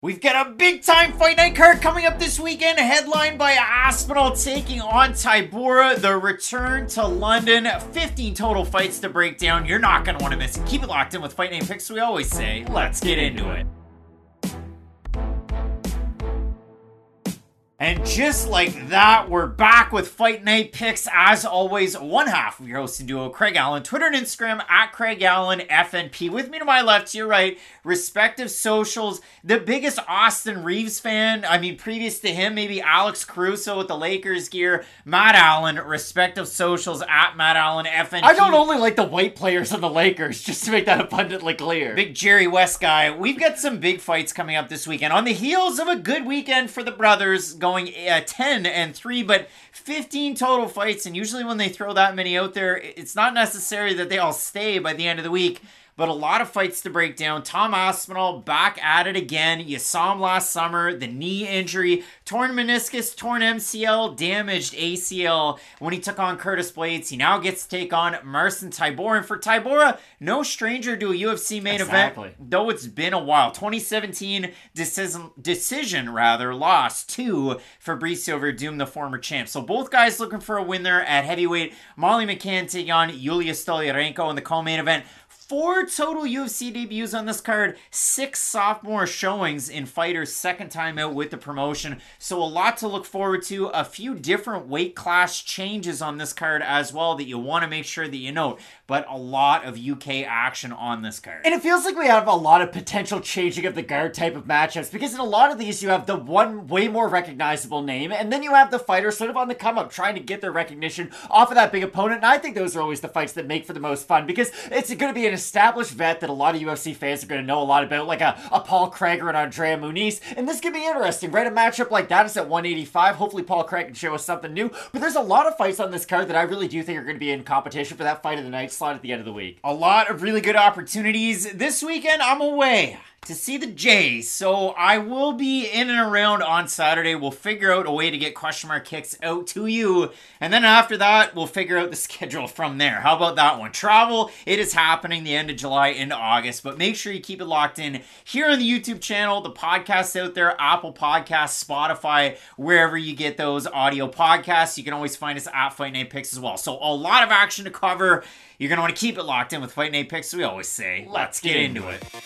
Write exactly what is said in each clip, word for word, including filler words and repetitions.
We've got a big-time Fight Night card coming up this weekend, headlined by Aspinall taking on Tybura. The return to London, fifteen total fights to break down. You're not going to want to miss it. Keep it locked in with Fight Night Picks. We always say, let's get into it. And just like that, we're back with Fight Night Picks. As always, one half of your hosting duo, Craig Allen. Twitter and Instagram, at Craig Allen F N P. With me to my left, to your right, respective socials. The biggest Austin Reeves fan, I mean, previous to him, maybe Alex Caruso with the Lakers gear. Matt Allen, respective socials, at Matt Allen F N P. I don't only like the white players on the Lakers, just to make that abundantly clear. Big Jerry West guy. We've got some big fights coming up this weekend. On the heels of a good weekend for the brothers, going Going uh, ten and three, but fifteen total fights, and usually when they throw that many out there, it's not necessary that they all stay by the end of the week, but a lot of fights to break down. Tom Aspinall back at it again. You saw him last summer, the knee injury, torn meniscus, torn M C L, damaged A C L when he took on Curtis Blades. He now gets to take on Marcin Tybura, and for Tybura, no stranger to a U F C main exactly. event, though it's been a while. twenty seventeen decision, decision rather, loss to Fabricio Verdum, the former champ. So both guys looking for a win there at heavyweight. Molly McCann taking on Yulia Stoliarenko in the co-main event. Four total U F C debuts on this card, six sophomore showings in fighters' second time out with the promotion. So a lot to look forward to. A few different weight class changes on this card as well that you want to make sure that you note. But a lot of U K action on this card. And it feels like we have a lot of potential changing of the guard type of matchups, because in a lot of these you have the one way more recognizable name, and then you have the fighter sort of on the come up trying to get their recognition off of that big opponent. And I think those are always the fights that make for the most fun, because it's going to be an established vet that a lot of U F C fans are going to know a lot about, like a, a Paul Craig or an Andrea Muniz, and this could be interesting, right? A matchup like that is at one eighty-five. Hopefully Paul Craig can show us something new, but there's a lot of fights on this card that I really do think are going to be in competition for that fight of the night slot at the end of the week. A lot of really good opportunities. This weekend, I'm away to see the Jays, so I will be in and around on Saturday. We'll figure out a way to get question mark kicks out to you, and then after that, we'll figure out the schedule from there. How about that one? Travel, it is happening the end of July into August, but make sure you keep it locked in here on the YouTube channel, the podcast out there, Apple Podcasts, Spotify, wherever you get those audio podcasts. You can always find us at Fight Night Picks as well. So a lot of action to cover. You're going to want to keep it locked in with Fight Night Picks. We always say, let's, let's get, get into it. it.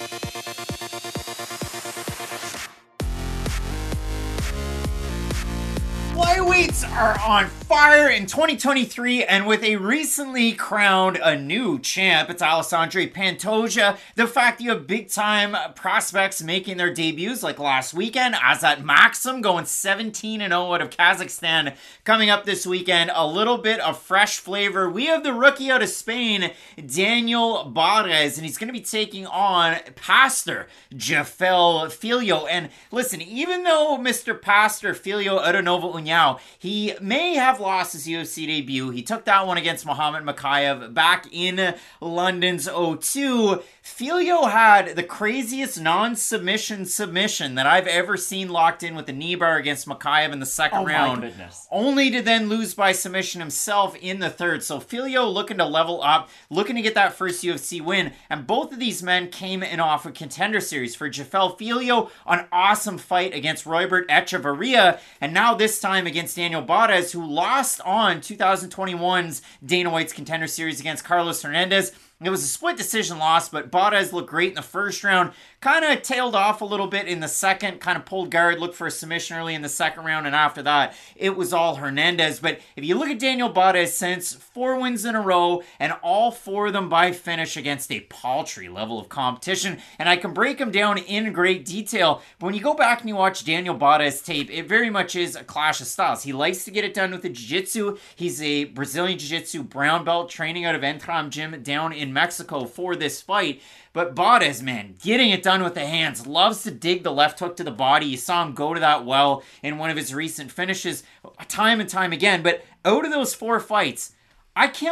Flyweights are on fire in twenty twenty-three, and with a recently crowned a new champ, it's Alexandre Pantoja. The fact you have big-time prospects making their debuts like last weekend, Azat Maxim going seventeen and oh out of Kazakhstan coming up this weekend. A little bit of fresh flavor. We have the rookie out of Spain, Daniel Barres, and he's going to be taking on Pastor Jafel Filho. And listen, even though Mister Pastor Filho out of Nova União, he may have lost his U F C debut. He took that one against Muhammad Makayev back in London's oh two. Filho had the craziest non-submission submission that I've ever seen locked in with the knee bar against Makayev in the second oh round. My goodness. Only to then lose by submission himself in the third. So Filho looking to level up, looking to get that first U F C win. And both of these men came in off a Contender Series. For Jafel Filho, an awesome fight against Roybert Echevarria. And now this time against Daniel Barres, who lost on twenty twenty-one's Dana White's Contender Series against Carlos Hernandez. It was a split decision loss, but Barres looked great in the first round. Kind of tailed off a little bit in the second, kind of pulled guard, looked for a submission early in the second round, and after that, it was all Hernandez. But if you look at Daniel Barres since, four wins in a row, and all four of them by finish against a paltry level of competition. And I can break them down in great detail, but when you go back and you watch Daniel Barres tape, it very much is a clash of styles. He likes to get it done with the jiu-jitsu. He's a Brazilian jiu-jitsu brown belt training out of Entram Gym down in Mexico for this fight. But Barres, man, getting it done with the hands, loves to dig the left hook to the body. You saw him go to that well in one of his recent finishes time and time again. But out of those four fights, I counted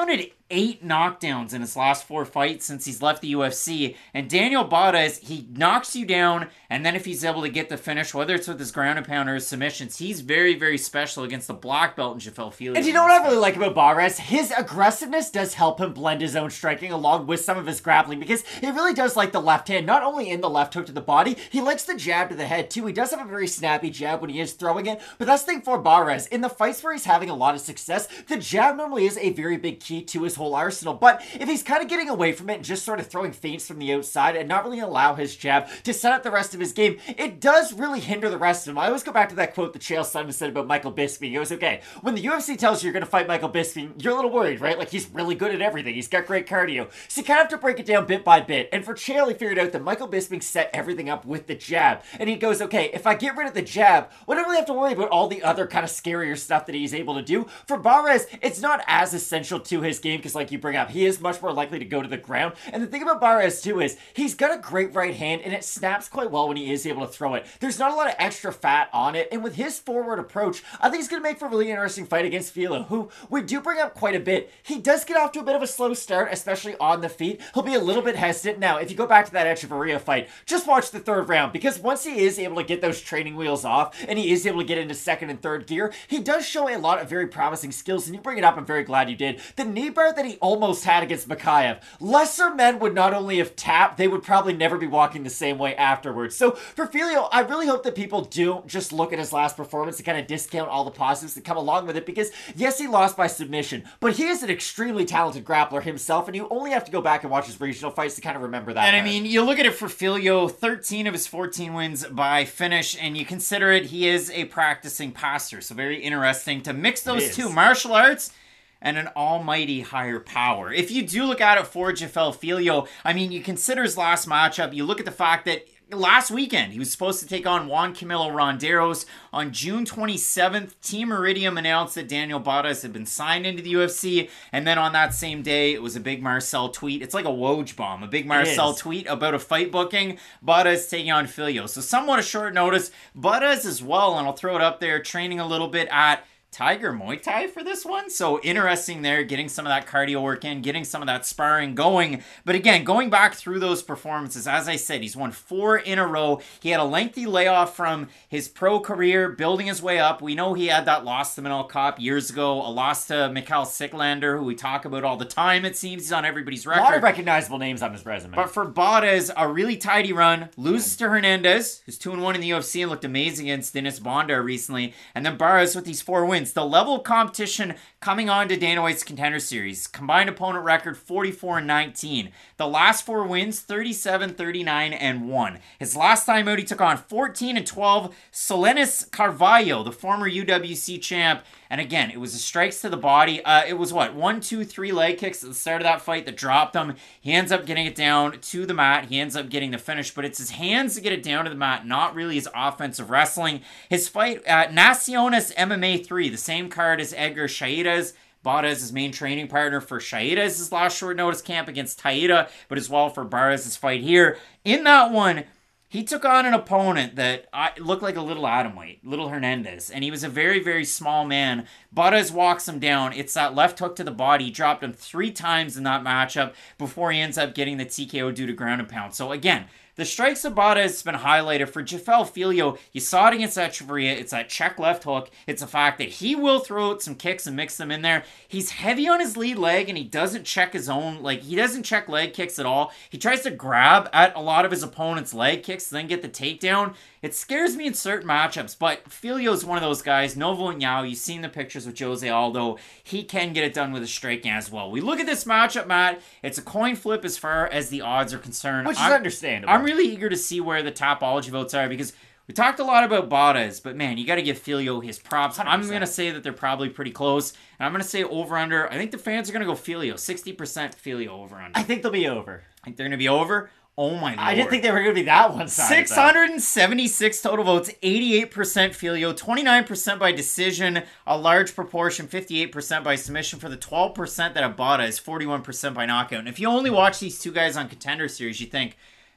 eight knockdowns in his last four fights since he's left the U F C. And Daniel Butters, he knocks you down, and then if he's able to get the finish, whether it's with his ground and pound or his submissions, he's very, very special against the black belt in Jafel Filio. And you know what I really like about Barres? His aggressiveness does help him blend his own striking along with some of his grappling, because he really does like the left hand, not only in the left hook to the body, he likes the jab to the head too. He does have a very snappy jab when he is throwing it, but that's the thing for Barres. In the fights where he's having a lot of success, the jab normally is a very big key to his whole arsenal, but if he's kind of getting away from it and just sort of throwing feints from the outside and not really allow his jab to set up the rest of his game, it does really hinder the rest of him. I always go back to that quote that Chael Sonnen said about Michael Bisping. He goes, okay, when the U F C tells you you're going to fight Michael Bisping, you're a little worried, right? Like, he's really good at everything. He's got great cardio. So you kind of have to break it down bit by bit. And for Chael, he figured out that Michael Bisping set everything up with the jab. And he goes, okay, if I get rid of the jab, well, I don't really have to worry about all the other kind of scarier stuff that he's able to do. For Barres, it's not as essential to his game because, like you bring up, he is much more likely to go to the ground. And the thing about Barres, too, is he's got a great right hand, and it snaps quite well when he is able to throw it. There's not a lot of extra fat on it, and with his forward approach, I think he's going to make for a really interesting fight against Filo, who we do bring up quite a bit. He does get off to a bit of a slow start, especially on the feet. He'll be a little bit hesitant. Now, if you go back to that Echeverria fight, just watch the third round, because once he is able to get those training wheels off, and he is able to get into second and third gear, he does show a lot of very promising skills, and you bring it up, I'm very glad you did. The knee bar that he almost had against Makayev, lesser men would not only have tapped, they would probably never be walking the same way afterwards. So for Filio, I really hope that people do just look at his last performance and kind of discount all the positives that come along with it, because yes, he lost by submission, but he is an extremely talented grappler himself, and you only have to go back and watch his regional fights to kind of remember that. And part. I mean, you look at it for Filio, thirteen of his fourteen wins by finish, and you consider it, he is a practicing passer, so very interesting to mix those two, martial arts and an almighty higher power. If you do look at it for Jafel Filio, I mean, you consider his last matchup, you look at the fact that last weekend, he was supposed to take on Juan Camilo Ronderos. On June twenty-seventh, Team Iridium announced that Daniel Butters had been signed into the U F C, and then on that same day, it was a big Marcel tweet. It's like a Woj bomb, a big Marcel tweet about a fight booking, Butters taking on Filio. So somewhat a short notice. Butters as well, and I'll throw it up there, training a little bit at Tiger Muay Thai for this one. So interesting there, getting some of that cardio work in, getting some of that sparring going. But again, going back through those performances, as I said, he's won four in a row. He had a lengthy layoff from his pro career, building his way up. We know he had that loss to Manel Kopp years ago, a loss to Mikhail Sicklander, who we talk about all the time, it seems. He's on everybody's record. A lot of recognizable names on his resume. But for Butters, a really tidy run, loses to Hernandez, who's two and one in the U F C and looked amazing against Dennis Bondar recently. And then Butters with these four wins. The level of competition coming on to Dana White's Contender Series. Combined opponent record forty-four and nineteen. The last four wins, thirty-seven, thirty-nine, and one. His last time out, he took on fourteen and twelve Solenis Carvalho, the former U W C champ. And again, it was a strikes to the body. Uh, it was what? One, two, three leg kicks at the start of that fight that dropped him. He ends up getting it down to the mat. He ends up getting the finish, but it's his hands to get it down to the mat, not really his offensive wrestling. His fight at Naciones M M A three, the same card as Edgar Chaitas. Butters, his main training partner for Chaitas, his last short notice camp against Taira, but as well for Butters' fight here. In that one, he took on an opponent that uh, looked like a little atomweight, little Hernandez, and he was a very, very small man. Butters walks him down. It's that left hook to the body. He dropped him three times in that matchup before he ends up getting the T K O due to ground and pound. So again, the strikes of Butters has been highlighted. For Jafel Filio, you saw it against Echeverria. It's that check left hook. It's the fact that he will throw out some kicks and mix them in there. He's heavy on his lead leg, and he doesn't check his own, like, he doesn't check leg kicks at all. He tries to grab at a lot of his opponent's leg kicks, then get the takedown. It scares me in certain matchups, but Filio's one of those guys. Novo and Yao, you've seen the pictures with Jose Aldo. He can get it done with a striking as well. We look at this matchup, Matt. It's a coin flip as far as the odds are concerned. Which is I'm, understandable. I'm really eager to see where the Tapology votes are, because we talked a lot about Butters, but man, you got to give Filio his props. one hundred percent. I'm going to say that they're probably pretty close, and I'm going to say over-under. I think the fans are going to go Filio. sixty percent Filio over-under. I think they'll be over. I think they're going to be over? Oh my lord. I didn't think they were going to be that one-sided. six hundred seventy-six total votes, eighty-eight percent Filio, twenty-nine percent by decision, a large proportion, fifty-eight percent by submission. For the twelve percent that have Butters, forty-one percent by knockout. And if you only watch these two guys on Contender Series, you think,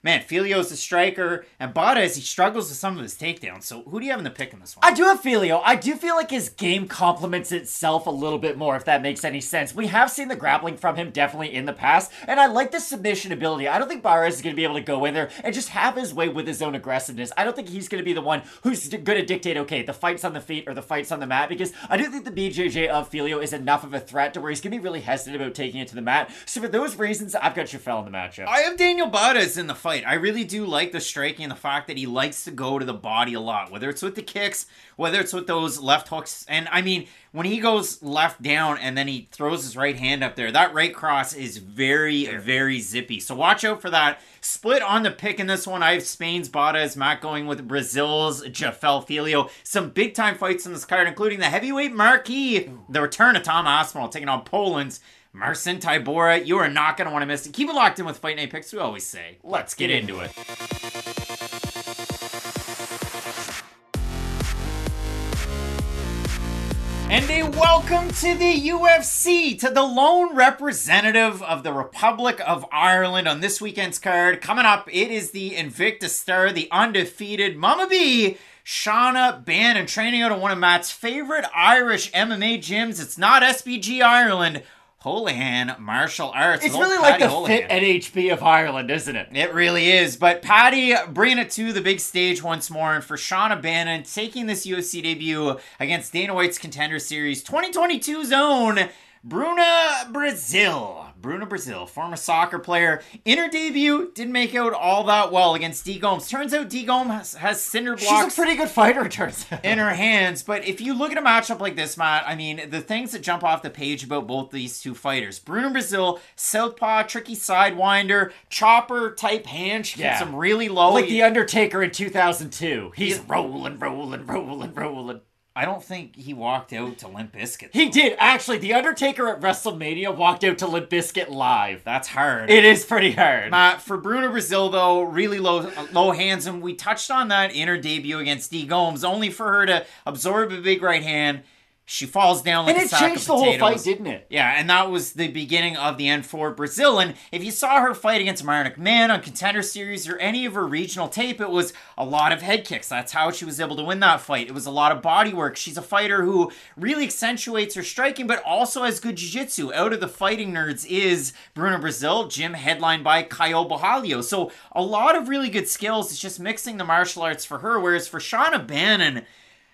man, Filio's a striker, and Bottas, he struggles with some of his takedowns. So who do you have in the pick in this one? I do have Filio. I do feel like his game complements itself a little bit more, if that makes any sense. We have seen the grappling from him definitely in the past, and I like the submission ability. I don't think Barres is going to be able to go in there and just have his way with his own aggressiveness. I don't think he's going to be the one who's going to dictate, okay, the fight's on the feet or the fight's on the mat, because I do think the B J J of Filio is enough of a threat to where he's going to be really hesitant about taking it to the mat. So for those reasons, I've got Chafel in the matchup. I have Daniel Bottas in the fight. I really do like the striking and the fact that he likes to go to the body a lot, whether it's with the kicks, whether it's with those left hooks. And I mean, when he goes left down and then he throws his right hand up there, that right cross is very, very zippy. So watch out for that. Split on the pick in this one. I have Spain's Bottas, Matt going with Brazil's Jafel Filio. Some big time fights in this card, including the heavyweight marquee, the return of Tom Aspinall taking on Poland's Marcin Tybura. You are not going to want to miss it. Keep it locked in with Fight Night Picks, we always say. Let's get into it. And a welcome to the U F C, to the lone representative of the Republic of Ireland on this weekend's card. Coming up, it is the Invicta star, the undefeated Mama B, Shauna Bannon, training out of one of Matt's favorite Irish M M A gyms. It's not S B G Ireland, Holohan Martial Arts. It's really like the Fit N H B of Ireland, isn't it? It really is. But Paddy bringing it to the big stage once more. And for Shauna Bannon taking this U F C debut against Dana White's Contender Series twenty twenty-two's own Bruna Brazil. Bruna Brazil, former soccer player. In her debut, didn't make out all that well against D. Gomes. Turns out D. Gomes has, has cinder blocks. She's a pretty good fighter, it turns out. In her hands. But if you look at a matchup like this, Matt, I mean, the things that jump off the page about both these two fighters. Bruna Brazil, southpaw, tricky sidewinder, chopper type hand. She Yeah. keeps him really low. Like The Undertaker in two thousand two. He's rolling, rolling, rolling, rolling. I don't think he walked out to Limp Bizkit. He did. Actually, The Undertaker at WrestleMania walked out to Limp Bizkit live. That's hard. It is pretty hard. Matt, for Bruna Brazil, though, really low low hands, and we touched on that in her debut against D. Gomes, only for her to absorb a big right hand. She falls down like and a it sack changed of the whole potatoes. fight, didn't it? Yeah, and that was the beginning of the end for Brazil. And if you saw her fight against Myra McMahon on Contender Series or any of her regional tape, it was a lot of head kicks. That's how she was able to win that fight. It was a lot of body work. She's a fighter who really accentuates her striking, but also has good jiu-jitsu. Out of the fighting nerds is Bruna Brazil, gym headlined by Caio Borralho. So a lot of really good skills. It's just mixing the martial arts for her, whereas for Shauna Bannon,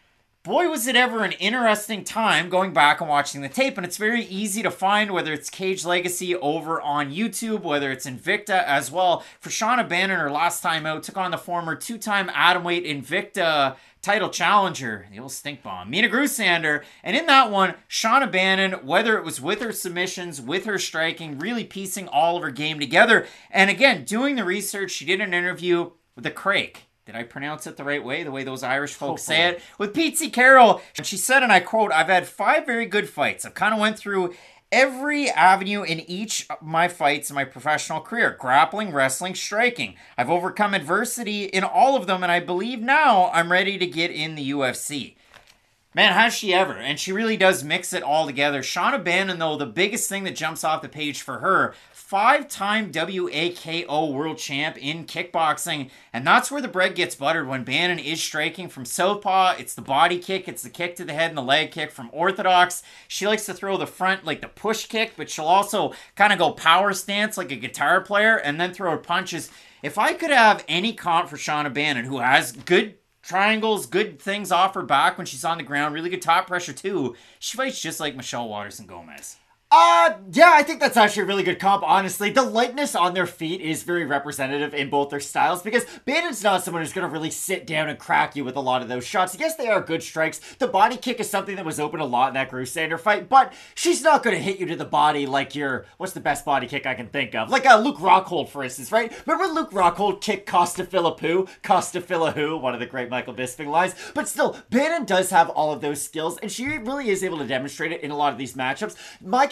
boy, was it ever an interesting time going back and watching the tape. And it's very easy to find, whether it's Cage Legacy over on YouTube, whether it's Invicta as well. For Shauna Bannon, her last time out, took on the former two-time atomweight Invicta title challenger, the old stink bomb, Mina Grusander. And in that one, Shauna Bannon, whether it was with her submissions, with her striking, really piecing all of her game together. And again, doing the research, she did an interview with the Craig. Did I pronounce it the right way, the way those Irish folks Hopefully. say it? With Pete Carroll. And she said, and I quote, "I've had five very good fights. I've kind of went through every avenue in each of my fights in my professional career. Grappling, wrestling, striking. I've overcome adversity in all of them, and I believe now I'm ready to get in the U F C." Man, has she ever. And she really does mix it all together. Shauna Bannon, though, the biggest thing that jumps off the page for her, five-time W A K O world champ in kickboxing. And that's where the bread gets buttered when Bannon is striking from southpaw. It's the body kick, it's the kick to the head and the leg kick from orthodox. She likes to throw the front, like the push kick, but she'll also kind of go power stance like a guitar player and then throw her punches. If I could have any comp for Shauna Bannon, who has good triangles, good things off her back when she's on the ground, really good top pressure too, she fights just like Michelle Waterson Gomez. Uh, yeah, I think that's actually a really good comp, honestly. The lightness on their feet is very representative in both their styles, because Bannon's not someone who's going to really sit down and crack you with a lot of those shots. Yes, they are good strikes. The body kick is something that was open a lot in that Grusander fight, but she's not going to hit you to the body like your, what's the best body kick I can think of? Like uh, Luke Rockhold, for instance, right? Remember Luke Rockhold kicked Costa Philippou? Costa Philippou, one of the great Michael Bisping lines. But still, Bannon does have all of those skills, and she really is able to demonstrate it in a lot of these matchups. My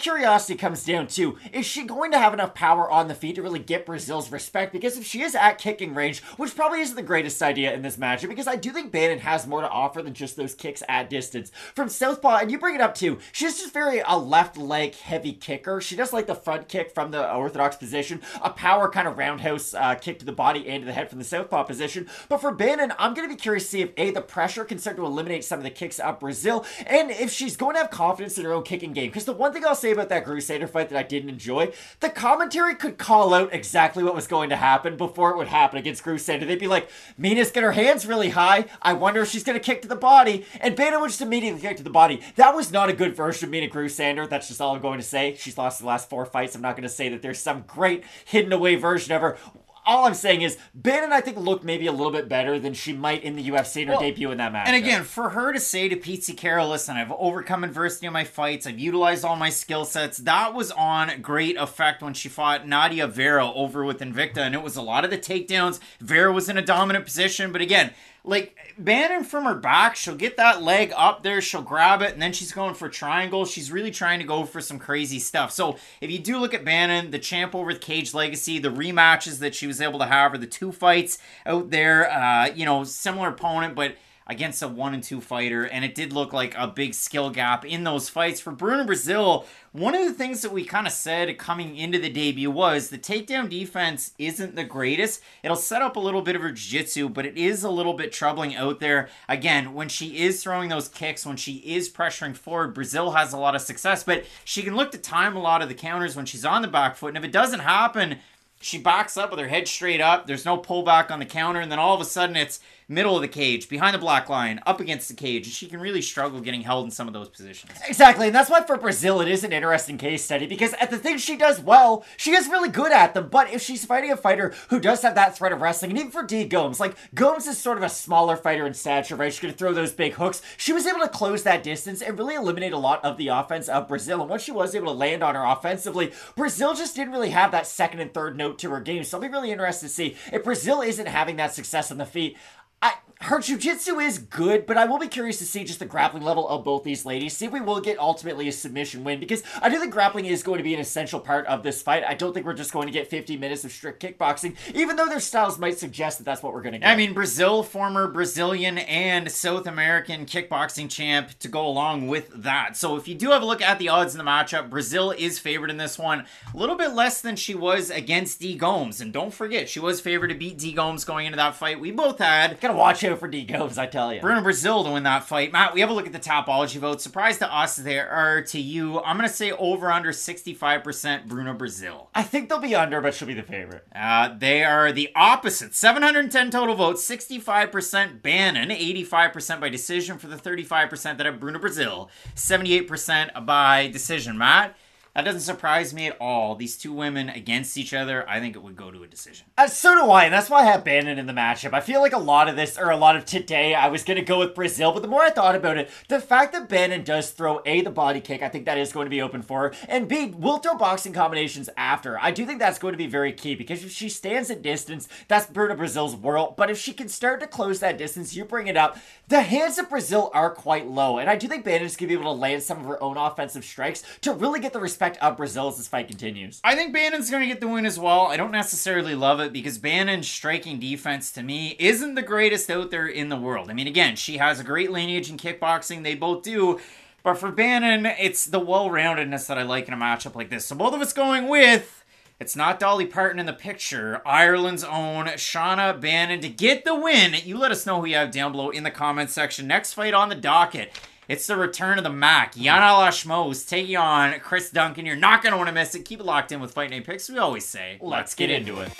curiosity comes down to, is she going to have enough power on the feet to really get Brazil's respect? Because if she is at kicking range, which probably isn't the greatest idea in this matchup, because I do think Bannon has more to offer than just those kicks at distance. From southpaw, and you bring it up too, she's just very a left leg heavy kicker. She does like the front kick from the orthodox position, a power kind of roundhouse uh, kick to the body and to the head from the southpaw position. But for Bannon, I'm going to be curious to see if A, the pressure can start to eliminate some of the kicks up Brazil, and if she's going to have confidence in her own kicking game. Because the one thing I'll say about that Crusader fight that I didn't enjoy, the commentary could call out exactly what was going to happen before it would happen against Crusader. They'd be like, Mina's got her hands really high. I wonder if she's going to kick to the body. And Bannon would just immediately kick to the body. That was not a good version of Mina Crusader. That's just all I'm going to say. She's lost the last four fights. I'm not going to say that there's some great hidden away version of her. All I'm saying is, Bannon, I think, looked maybe a little bit better than she might in the U F C in her well, debut in that match. And again, for her to say to Pete Carroll, listen, I've overcome adversity in my fights, I've utilized all my skill sets, that was on great effect when she fought Nadia Vera over with Invicta, and it was a lot of the takedowns. Vera was in a dominant position, but again, like, Bannon from her back, she'll get that leg up there, she'll grab it, and then she's going for triangle. She's really trying to go for some crazy stuff. So, if you do look at Bannon, the champ over with Cage Legacy, the rematches that she was able to have, or the two fights out there, uh, you know, similar opponent, but against a one and two fighter, and it did look like a big skill gap in those fights. For Bruna Brazil, one of the things that we kind of said coming into the debut was the takedown defense isn't the greatest. It'll set up a little bit of her jiu-jitsu, but it is a little bit troubling out there. Again, when she is throwing those kicks, when she is pressuring forward, Brazil has a lot of success, but she can look to time a lot of the counters when she's on the back foot, and if it doesn't happen, she backs up with her head straight up. There's no pullback on the counter, and then all of a sudden it's middle of the cage, behind the black line, up against the cage, and she can really struggle getting held in some of those positions. Exactly, and that's why for Brazil it is an interesting case study, because at the things she does well, she is really good at them, but if she's fighting a fighter who does have that threat of wrestling, and even for D. Gomes, like, Gomes is sort of a smaller fighter in stature, right? She's going to throw those big hooks. She was able to close that distance and really eliminate a lot of the offense of Brazil, and once she was able to land on her offensively, Brazil just didn't really have that second and third note to her game, so I'll be really interested to see if Brazil isn't having that success on the feet. I, her jiu-jitsu is good, but I will be curious to see just the grappling level of both these ladies. See if we will get ultimately a submission win, because I do think grappling is going to be an essential part of this fight. I don't think we're just going to get fifty minutes of strict kickboxing, even though their styles might suggest that that's what we're going to get. I mean, Brazil, former Brazilian and South American kickboxing champ to go along with that. So if you do have a look at the odds in the matchup, Brazil is favored in this one. A little bit less than she was against D. Gomes. And don't forget, she was favored to beat D. Gomes going into that fight. We both had. Gotta watch out for D. Gomes, I tell you. Bruna Brazil to win that fight. Matt, we have a look at the Tapology votes. Surprise to us there, or to you. I'm going to say over under sixty-five percent Bruna Brazil. I think they'll be under, but she'll be the favorite. Uh, they are the opposite. seven hundred ten total votes, sixty-five percent Bannon, eighty-five percent by decision for the thirty-five percent that have Bruna Brazil, seventy-eight percent by decision. Matt? That doesn't surprise me at all. These two women against each other, I think it would go to a decision. Uh, so do I, and that's why I have Bannon in the matchup. I feel like a lot of this, or a lot of today, I was going to go with Brazil, but the more I thought about it, the fact that Bannon does throw, A, the body kick, I think that is going to be open for her, and B, will throw boxing combinations after. I do think that's going to be very key, because if she stands at distance, that's Bruna Brazil's world, but if she can start to close that distance, you bring it up, the hands of Brazil are quite low, and I do think Bannon's going to be able to land some of her own offensive strikes to really get the respect of Brazil as this fight continues. I think Bannon's going to get the win as well. I don't necessarily love it because Bannon's striking defense to me isn't the greatest out there in the world. I mean, again, she has a great lineage in kickboxing. They both do. But for Bannon, it's the well-roundedness that I like in a matchup like this. So both of us going with, it's not Dolly Parton in the picture, Ireland's own Shauna Bannon to get the win. You let us know who you have down below in the comments section. Next fight on the docket. It's the return of the Mac. Yana Lashmos taking on Chris Duncan. You're not going to want to miss it. Keep it locked in with Fight Night Picks. We always say, let's, let's get, get into it.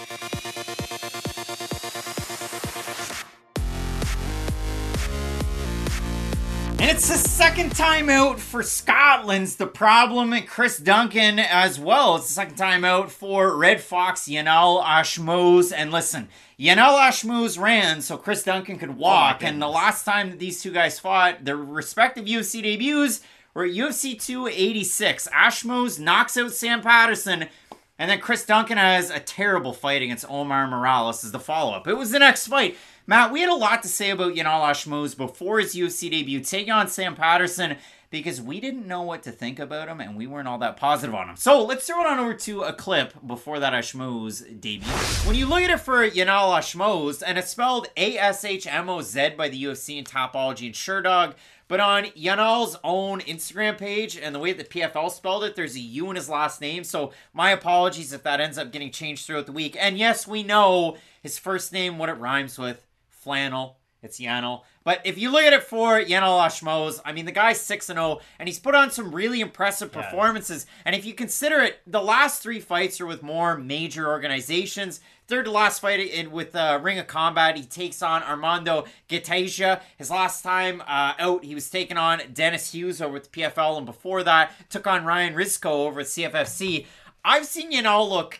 And it's the second time out for Scotland's The Problem and Chris Duncan as well. It's the second time out for Red Fox, Yanal Ashmos. And listen, Yanal Ashmos ran so Chris Duncan could walk. Oh, and the last time that these two guys fought, their respective U F C debuts were at U F C two eighty-six. Ashmos knocks out Sam Patterson. And then Chris Duncan has a terrible fight against Omar Morales as the follow-up. It was the next fight. Matt, we had a lot to say about Yanal Ashmouz before his U F C debut, taking on Sam Patterson, because we didn't know what to think about him and we weren't all that positive on him. So let's throw it on over to a clip before that Ashmouz debut. When you look at it for Yanal Ashmouz, and it's spelled A S H M O Z by the U F C and Topology and Sherdog, but on Yanal's own Instagram page and the way that P F L spelled it, there's a U in his last name. So my apologies if that ends up getting changed throughout the week. And yes, we know his first name, what it rhymes with. Flannel. It's Yanal. But if you look at it for Yanal Ashmouz, I mean, the guy's six and oh, and he's put on some really impressive performances. Yeah. And if you consider it, the last three fights are with more major organizations. Third to last fight in, with uh, Ring of Combat, he takes on Armando Getasia. His last time uh, out, he was taking on Dennis Hughes over with the P F L, and before that, took on Ryan Rizko over at C F F C. I've seen Yanal look,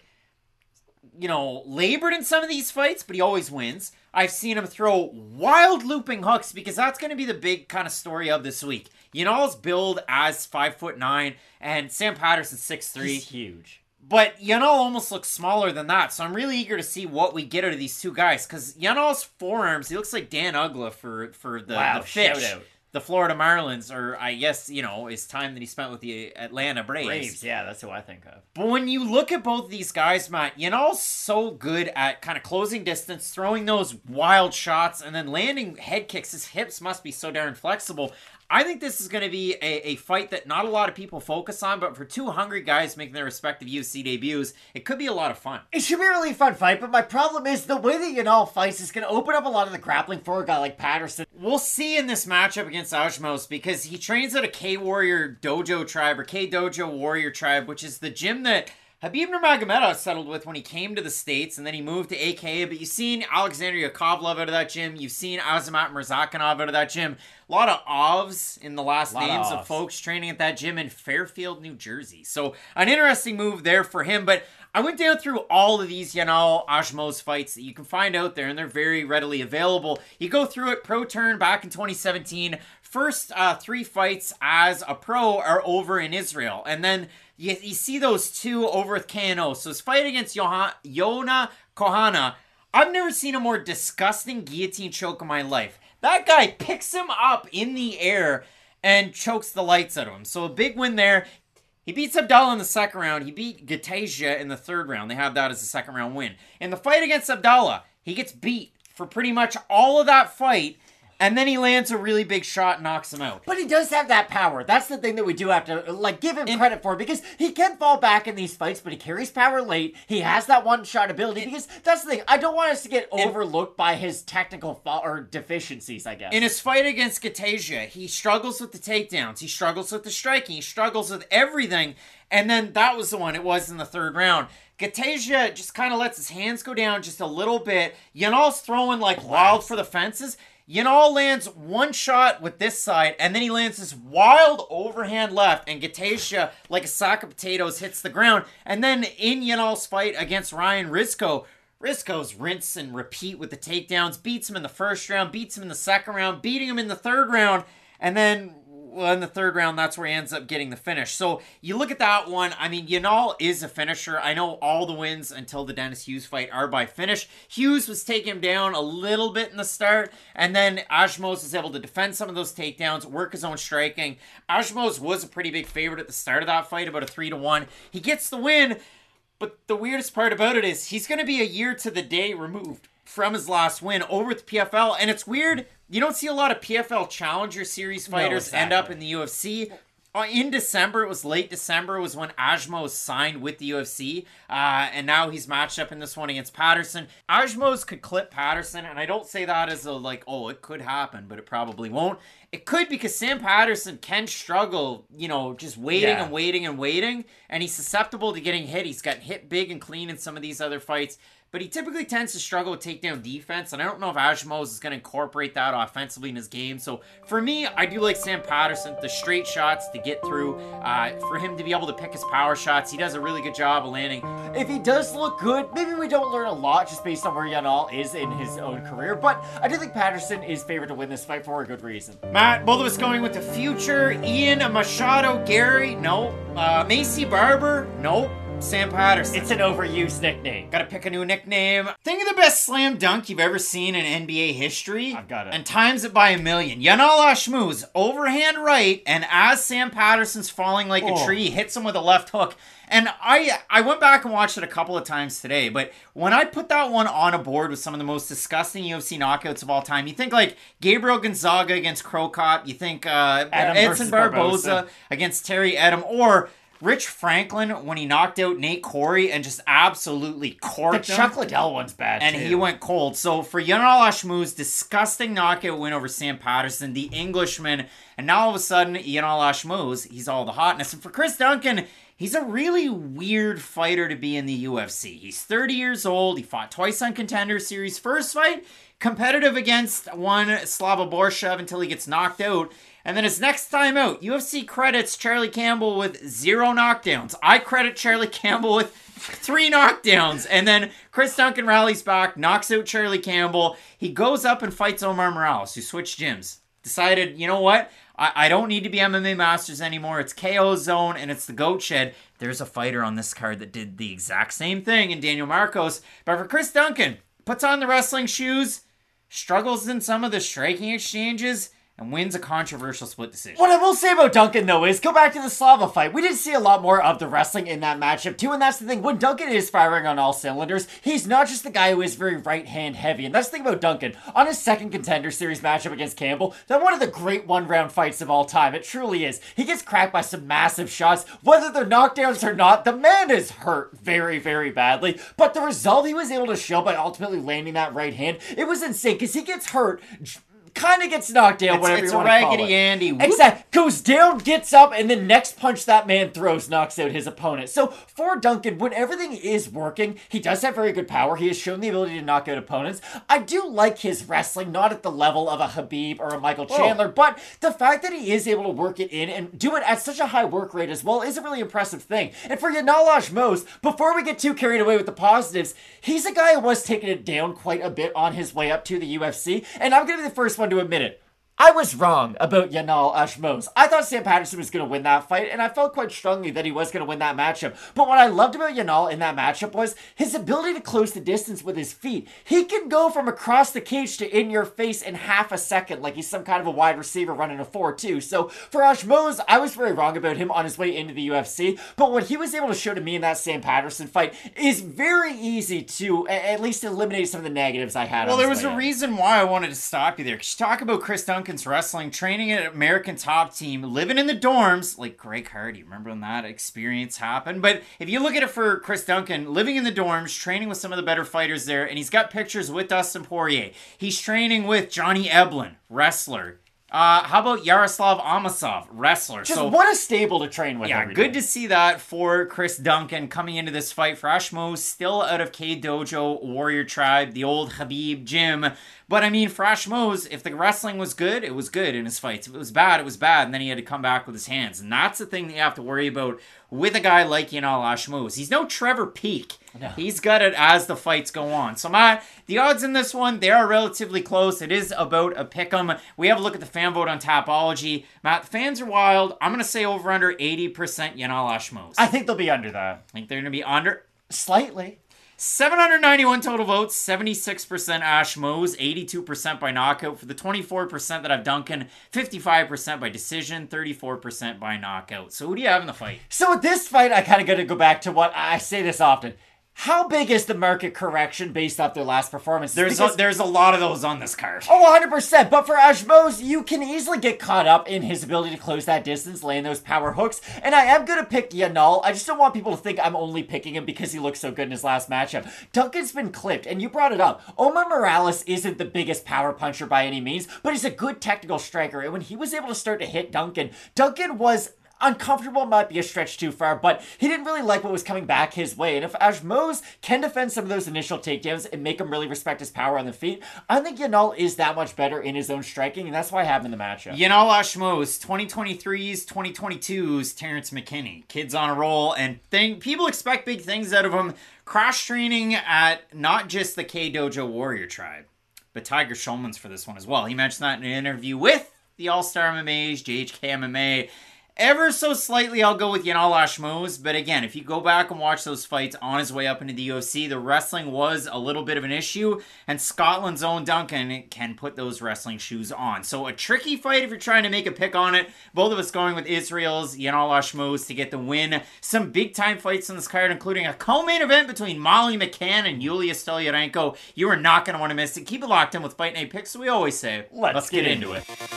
you know, labored in some of these fights, but he always wins. I've seen him throw wild looping hooks, because that's going to be the big kind of story of this week. Yanal's billed as five foot nine, and Sam Patterson's six three. He's huge. But Yanal almost looks smaller than that, so I'm really eager to see what we get out of these two guys, because Yanal's forearms, he looks like Dan Ugla for, for the, wow, the fish. Shout out. The Florida Marlins, or I guess, you know, his time that he spent with the Atlanta Braves. Braves, yeah, that's who I think of. But when you look at both of these guys, Matt, Yanal's so good at kind of closing distance, throwing those wild shots, and then landing head kicks. His hips must be so darn flexible. I think this is going to be a, a fight that not a lot of people focus on, but for two hungry guys making their respective U F C debuts, it could be a lot of fun. It should be a really fun fight, but my problem is the way that Yanal fights is going to open up a lot of the grappling for a guy like Patterson. We'll see in this matchup against Ashmouz, because he trains at a K-Warrior Dojo Tribe, or K-Dojo Warrior Tribe, which is the gym that Khabib Nurmagomedov settled with when he came to the States, and then he moved to A K A. But you've seen Alexander Yakovlev out of that gym. You've seen Azamat Murzakanov out of that gym. A lot of Ovs in the last names of, of folks training at that gym in Fairfield, New Jersey. So an interesting move there for him. But I went down through all of these Yanal Ashmouz fights that you can find out there, and they're very readily available. You go through it, Pro Turn back in twenty seventeen. First uh, three fights as a pro are over in Israel. And then you, you see those two over with K and O. So his fight against Johan, Yona Kohana, I've never seen a more disgusting guillotine choke in my life. That guy picks him up in the air and chokes the lights out of him. So a big win there. He beats Abdallah in the second round. He beat Getasia in the third round. They have that as a second round win. In the fight against Abdallah, he gets beat for pretty much all of that fight. And then he lands a really big shot and knocks him out. But he does have that power. That's the thing that we do have to, like, give him and, credit for. Because he can fall back in these fights, but he carries power late. He has that one-shot ability. And, because that's the thing. I don't want us to get and, overlooked by his technical fa- or deficiencies, I guess. In his fight against Getasia, he struggles with the takedowns. He struggles with the striking. He struggles with everything. And then that was the one. It was in the third round. Getasia just kind of lets his hands go down just a little bit. Yanal's throwing like Blast. wild for the fences. Yanal lands one shot with this side, and then he lands this wild overhand left, and Getasia, like a sack of potatoes, hits the ground. And then in Yanal's fight against Ryan Rizko, Rizko's rinse and repeat with the takedowns, beats him in the first round, beats him in the second round, beating him in the third round, and then well, in the third round, that's where he ends up getting the finish. So you look at that one. I mean, Yanal is a finisher. I know all the wins until the Dennis Hughes fight are by finish. Hughes was taking him down a little bit in the start, and then Ashmouz was able to defend some of those takedowns, work his own striking. Ashmouz was a pretty big favorite at the start of that fight, about a three to one. He gets the win, but the weirdest part about it is he's going to be a year to the day removed from his last win over at the P F L, and it's weird. You don't see a lot of P F L Challenger Series fighters no, exactly. end up in the U F C. In December, it was late December, was when Ashmouz signed with the U F C, uh, and now he's matched up in this one against Patterson. Ashmouz could clip Patterson, and I don't say that as a, like, oh, it could happen, but it probably won't. It could, because Sam Patterson can struggle, you know, just waiting yeah. and waiting and waiting, and he's susceptible to getting hit. He's got hit big and clean in some of these other fights. But he typically tends to struggle with takedown defense, and I don't know if Ashmouz is going to incorporate that offensively in his game. So for me, I do like Sam Patterson, the straight shots to get through, uh, for him to be able to pick his power shots. He does a really good job of landing. If he does look good, maybe we don't learn a lot just based on where Yanal is in his own career, but I do think Patterson is favored to win this fight for a good reason. Matt, both of us going with the future. Ian Machado, Gary, no. Uh, Macy Barber, no. Sam Patterson. It's an overused nickname. Gotta pick a new nickname. Think of the best slam dunk you've ever seen in N B A history. I've got it. And times it by a million. Yanal Ashmuz, overhand right, and as Sam Patterson's falling like Oh. a tree, hits him with a left hook. And I I went back and watched it a couple of times today, but when I put that one on a board with some of the most disgusting U F C knockouts of all time, you think like Gabriel Gonzaga against Cro Cop, you think uh, Adam Edson versus Barboza Barboza. against Terry Edom, or Rich Franklin when he knocked out Nate Corey and just absolutely The corked him. Chuck Liddell one's bad, And too. he went cold. So for Yanal Ashmuz, disgusting knockout win over Sam Patterson, the Englishman. And now all of a sudden, Yanal Ashmuz, he's all the hotness. And for Chris Duncan, he's a really weird fighter to be in the U F C. He's thirty years old. He fought twice on Contender Series. First fight, competitive against one Slava Borshev until he gets knocked out. And then his next time out, U F C credits Charlie Campbell with zero knockdowns. I credit Charlie Campbell with three knockdowns. And then Chris Duncan rallies back, knocks out Charlie Campbell. He goes up and fights Omar Morales, who switched gyms. Decided, you know what? I, I don't need to be M M A Masters anymore. It's K O Zone and it's the Goat Shed. There's a fighter on this card that did the exact same thing in Daniel Marcos. But for Chris Duncan, puts on the wrestling shoes, struggles in some of the striking exchanges, and wins a controversial split decision. What I will say about Duncan, though, is go back to the Slava fight. We did see a lot more of the wrestling in that matchup, too, and that's the thing. When Duncan is firing on all cylinders, he's not just the guy who is very right-hand heavy, and that's the thing about Duncan. On his second Contender Series matchup against Campbell, that one of the great one-round fights of all time. It truly is. He gets cracked by some massive shots. Whether they're knockdowns or not, the man is hurt very, very badly, but the result he was able to show by ultimately landing that right hand, it was insane, because he gets hurt, kind of gets knocked down, It's, whatever it's you a want to call Raggedy it. Andy. Whoop. Exactly. Goes down, gets up, and the next punch that man throws knocks out his opponent. So for Duncan, when everything is working, he does have very good power. He has shown the ability to knock out opponents. I do like his wrestling, not at the level of a Khabib or a Michael Chandler, but the fact that he is able to work it in and do it at such a high work rate as well is a really impressive thing. And for Yanal Ashmuz, before we get too carried away with the positives, he's a guy who was taking it down quite a bit on his way up to the U F C, and I'm going to be the first one to admit it. I was wrong about Yanal Ashmuz. I thought Sam Patterson was going to win that fight, and I felt quite strongly that he was going to win that matchup. But what I loved about Yanal in that matchup was his ability to close the distance with his feet. He can go from across the cage to in your face in half a second, like he's some kind of a wide receiver running a four two. So for Ashmuz, I was very wrong about him on his way into the U F C, but what he was able to show to me in that Sam Patterson fight is very easy to a- at least eliminate some of the negatives I had. Well, on there his was a way in. reason why I wanted to stop you there. Because you talk about Chris Duncan's wrestling, training at American Top Team, living in the dorms, like Greg Hardy. Remember when that experience happened? But if you look at it for Chris Duncan, living in the dorms, training with some of the better fighters there, and he's got pictures with Dustin Poirier. He's training with Johnny Eblin, wrestler. Uh, how about Yaroslav Amosov, wrestler? Just so, what a stable to train with. yeah, every good day. to see that for Chris Duncan coming into this fight. For Ashmuz, still out of K Dojo Warrior Tribe, the old Khabib gym. But I mean, for Ashmuz, if the wrestling was good, it was good in his fights. If it was bad, it was bad, and then he had to come back with his hands. And that's the thing that you have to worry about with a guy like Yanal Ashmuz. He's no Trevor Peak. No. He's got it as the fights go on. So, Matt, the odds in this one, they are relatively close. It is about a pick'em. We have a look at the fan vote on Tapology. Matt, the fans are wild. I'm going to say over under eighty percent Yanal Ashmuz. I think they'll be under that. I think they're going to be under Slightly. seven hundred ninety-one total votes, seventy-six percent Ashmuz, eighty-two percent by knockout. For the twenty-four percent that I've Duncan, fifty-five percent by decision, thirty-four percent by knockout. So who do you have in the fight? So with this fight, I kind of got to go back to what I say this often. How big is the market correction based off their last performance? There's a, there's a lot of those on this card. Oh, one hundred percent. But for Ashmuz, you can easily get caught up in his ability to close that distance, laying those power hooks. And I am going to pick Yanal. I just don't want people to think I'm only picking him because he looks so good in his last matchup. Duncan's been clipped, and you brought it up. Omar Morales isn't the biggest power puncher by any means, but he's a good technical striker. And when he was able to start to hit Duncan, Duncan was... uncomfortable might be a stretch too far, but he didn't really like what was coming back his way. And if Ashmuz can defend some of those initial takedowns and make him really respect his power on the feet, I think Yanal is that much better in his own striking, and that's why I have him in the matchup. Yanal Ashmuz, twenty twenty-three's, twenty twenty-two's Terrence McKinney. Kid's on a roll, and thing, people expect big things out of him. Cross training at not just the K Dojo Warrior Tribe, but Tiger Schulman's for this one as well. He mentioned that in an interview with the All-Star M M A's, J H K M M A. Ever so slightly, I'll go with Yanal Ashmouz. But again, if you go back and watch those fights on his way up into the U F C, the wrestling was a little bit of an issue. And Scotland's own Duncan can put those wrestling shoes on. So a tricky fight if you're trying to make a pick on it. Both of us going with Israel's Yanal Ashmouz to get the win. Some big-time fights on this card, including a co-main event between Molly McCann and Yulia Stoliarenko. You are not going to want to miss it. Keep it locked in with Fight Night Picks. We always say, let's, let's get, get into into it.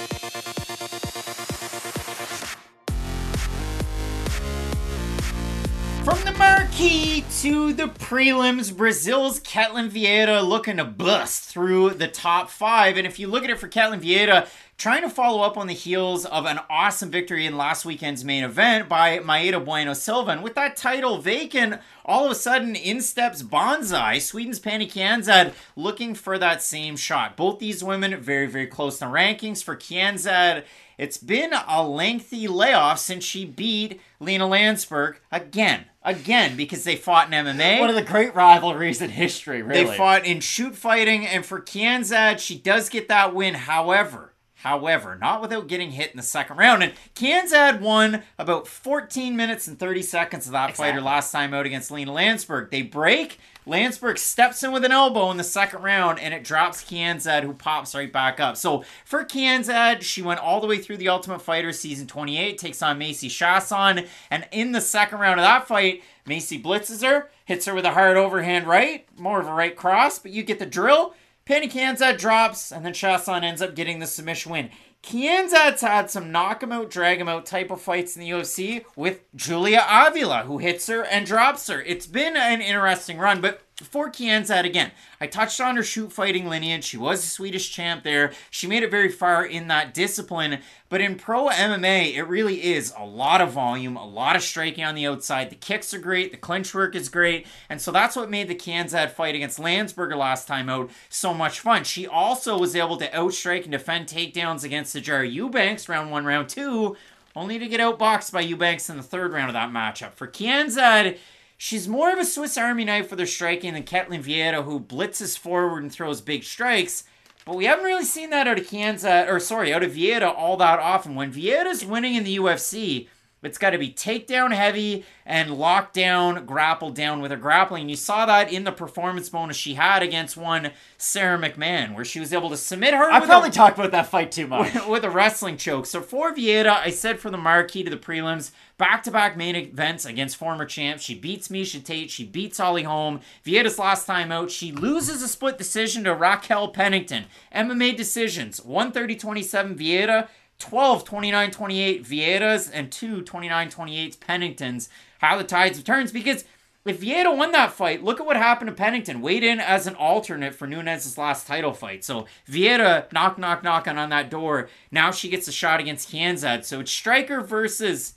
From the marquee to the prelims, Brazil's Ketlen Vieira looking to bust through the top five. And if you look at it for Ketlen Vieira, trying to follow up on the heels of an awesome victory in last weekend's main event by Maeda Bueno Silva. And with that title vacant, all of a sudden in steps Bonsai, Sweden's Penny Kianzad, looking for that same shot. Both these women very, very close in the rankings. For Kianzad, it's been a lengthy layoff since she beat Lena Landsberg again. Again, because they fought in M M A. One of the great rivalries in history, really. They fought in shoot fighting, and for Kianzad, she does get that win. However, however, not without getting hit in the second round. And Kianzad won about fourteen minutes and thirty seconds of that Exactly. fighter last time out against Lena Landsberg. They break. Landsberg steps in with an elbow in the second round, and it drops Kianzad, who pops right back up. So for Kianzad, she went all the way through the Ultimate Fighter Season twenty-eight, takes on Macy Chasson, and in the second round of that fight, Macy blitzes her, hits her with a hard overhand right, more of a right cross, but you get the drill. Penny Kianzad drops, and then Chasson ends up getting the submission win. Kianzad's had some knock him out, drag him out type of fights in the U F C with Julia Avila, who hits her and drops her. It's been an interesting run, but for Kianzad, again, I touched on her shoot fighting lineage. She was a Swedish champ there. She made it very far in that discipline. But in pro M M A, it really is a lot of volume, a lot of striking on the outside. The kicks are great. The clinch work is great. And so that's what made the Kianzad fight against Landsberger last time out so much fun. She also was able to outstrike and defend takedowns against Sijara Eubanks round one, round two, only to get outboxed by Eubanks in the third round of that matchup. For Kianzad, she's more of a Swiss Army knife with her striking than Ketlen Vieira, who blitzes forward and throws big strikes. But we haven't really seen that out of Kianzad, or sorry, out of Vieira all that often. When Vieira's winning in the U F C, it's got to be takedown heavy and lock down, grapple down with her grappling. You saw that in the performance bonus she had against one Sarah McMahon, where she was able to submit her. I with probably a, talked about that fight too much. With, with a wrestling choke. So for Vieira, I said for the marquee to the prelims, back-to-back main events against former champs. She beats Miesha Tate. She beats Holly Holm. Vieira's last time out, she loses a split decision to Raquel Pennington. M M A decisions, one thirty twenty-seven Vieira, twelve twenty-nine twenty-eight Vieiras, and two twenty-nine twenty-eight Penningtons. How the tides have turned, because if Vieira won that fight, look at what happened to Pennington. Weighed in as an alternate for Nunes' last title fight. So Vieira, knock, knock, knocking on that door. Now she gets a shot against Kianzad. So it's striker versus...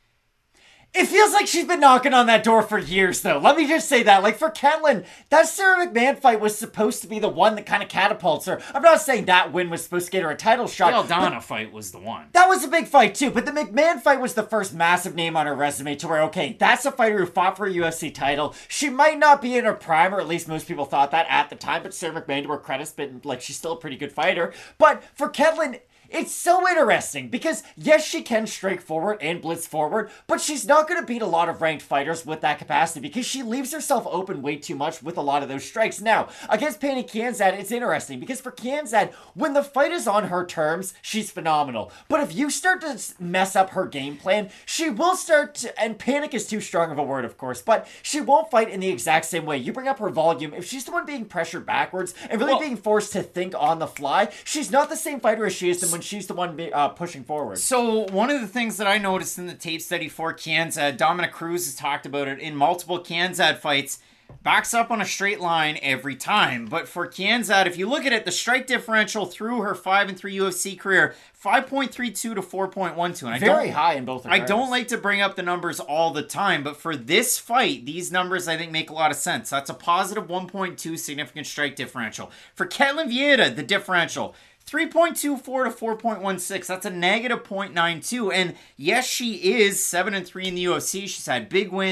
It feels like she's been knocking on that door for years, though. Let me just say that. Like, for Ketlen, that Sarah McMahon fight was supposed to be the one that kind of catapults her. I'm not saying that win was supposed to get her a title shot. The Aldana fight was the one. That was a big fight, too. But the McMahon fight was the first massive name on her resume to where, okay, that's a fighter who fought for a U F C title. She might not be in her prime, or at least most people thought that at the time, but Sarah McMahon, to her credit's been, like, she's still a pretty good fighter. But for Ketlen... it's so interesting because, yes, she can strike forward and blitz forward, but she's not going to beat a lot of ranked fighters with that capacity because she leaves herself open way too much with a lot of those strikes. Now, against Penny Kianzad, it's interesting because for Kianzad, when the fight is on her terms, she's phenomenal. But if you start to mess up her game plan, she will start to, and panic is too strong of a word, of course, but she won't fight in the exact same way. You bring up her volume. If she's the one being pressured backwards and really well, being forced to think on the fly, she's not the same fighter as she is when she's the one uh, pushing forward. So one of the things that I noticed in the tape study for Kianzad, Dominic Cruz has talked about it in multiple Kianzad fights, backs up on a straight line every time. But for Kianzad, if you look at it, the strike differential through her five and three U F C career, five point three two to four point one two. And I Very don't, high in both of I don't like to bring up the numbers all the time, but for this fight, these numbers I think make a lot of sense. That's a positive one point two significant strike differential. For Ketlen Vieira, the differential, three point two four to four point one six. That's a negative zero point nine two. And yes, she is seven and three in the U F C. She's had big wins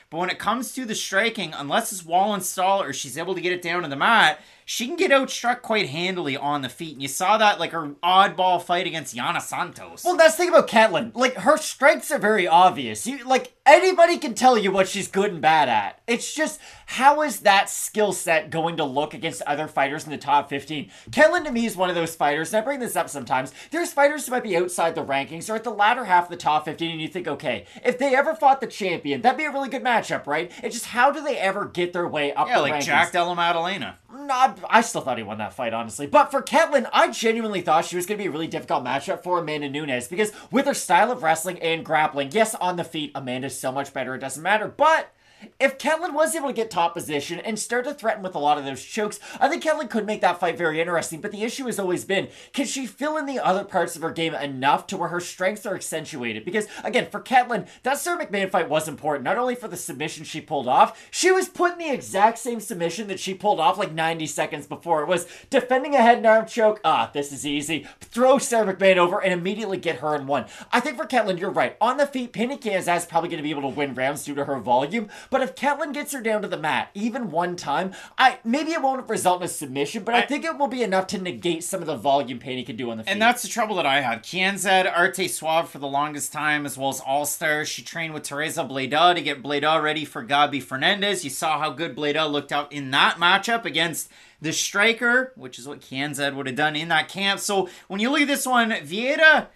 But when it comes to the striking, unless it's wall install or she's able to get it down to the mat, she can get outstruck quite handily on the feet. And you saw that, like, her oddball fight against Yana Santos. Well, that's the thing about Ketlin. Like, her strengths are very obvious. You, like, anybody can tell you what she's good and bad at. It's just, how is that skill set going to look against other fighters in the top fifteen? Ketlin, to me, is one of those fighters, and I bring this up sometimes. There's fighters who might be outside the rankings or at the latter half of the top fifteen, and you think, okay, if they ever fought the champion, that'd be a really good matchup, right? It's just, how do they ever get their way up yeah, the like rankings? Jack Della Maddalena. Not, I still thought he won that fight, honestly. But for Ketlin, I genuinely thought she was going to be a really difficult matchup for Amanda Nunes, because with her style of wrestling and grappling, yes, on the feet, Amanda's so much better, it doesn't matter, but if Ketlin was able to get top position and start to threaten with a lot of those chokes, I think Ketlin could make that fight very interesting. But the issue has always been, can she fill in the other parts of her game enough to where her strengths are accentuated? Because, again, for Ketlin, that Sarah McMahon fight was important, not only for the submission she pulled off, she was put in the exact same submission that she pulled off like ninety seconds before. It was defending a head and arm choke. Ah, this is easy. Throw Sarah McMahon over and immediately get her in one. I think for Ketlin, you're right. On the feet, Penny Kansas is probably going to be able to win rounds due to her volume. But if Ketlin gets her down to the mat, even one time, I maybe it won't result in a submission, but I, I think it will be enough to negate some of the volume Penny can do on the feet. And that's the trouble that I have. Kianzad, Arte Suave for the longest time, as well as All-Star. She trained with Teresa Bleda to get Bleda ready for Gabi Fernandez. You saw how good Bleda looked out in that matchup against the striker, which is what Kianzad would have done in that camp. So when you look at this one, Vieira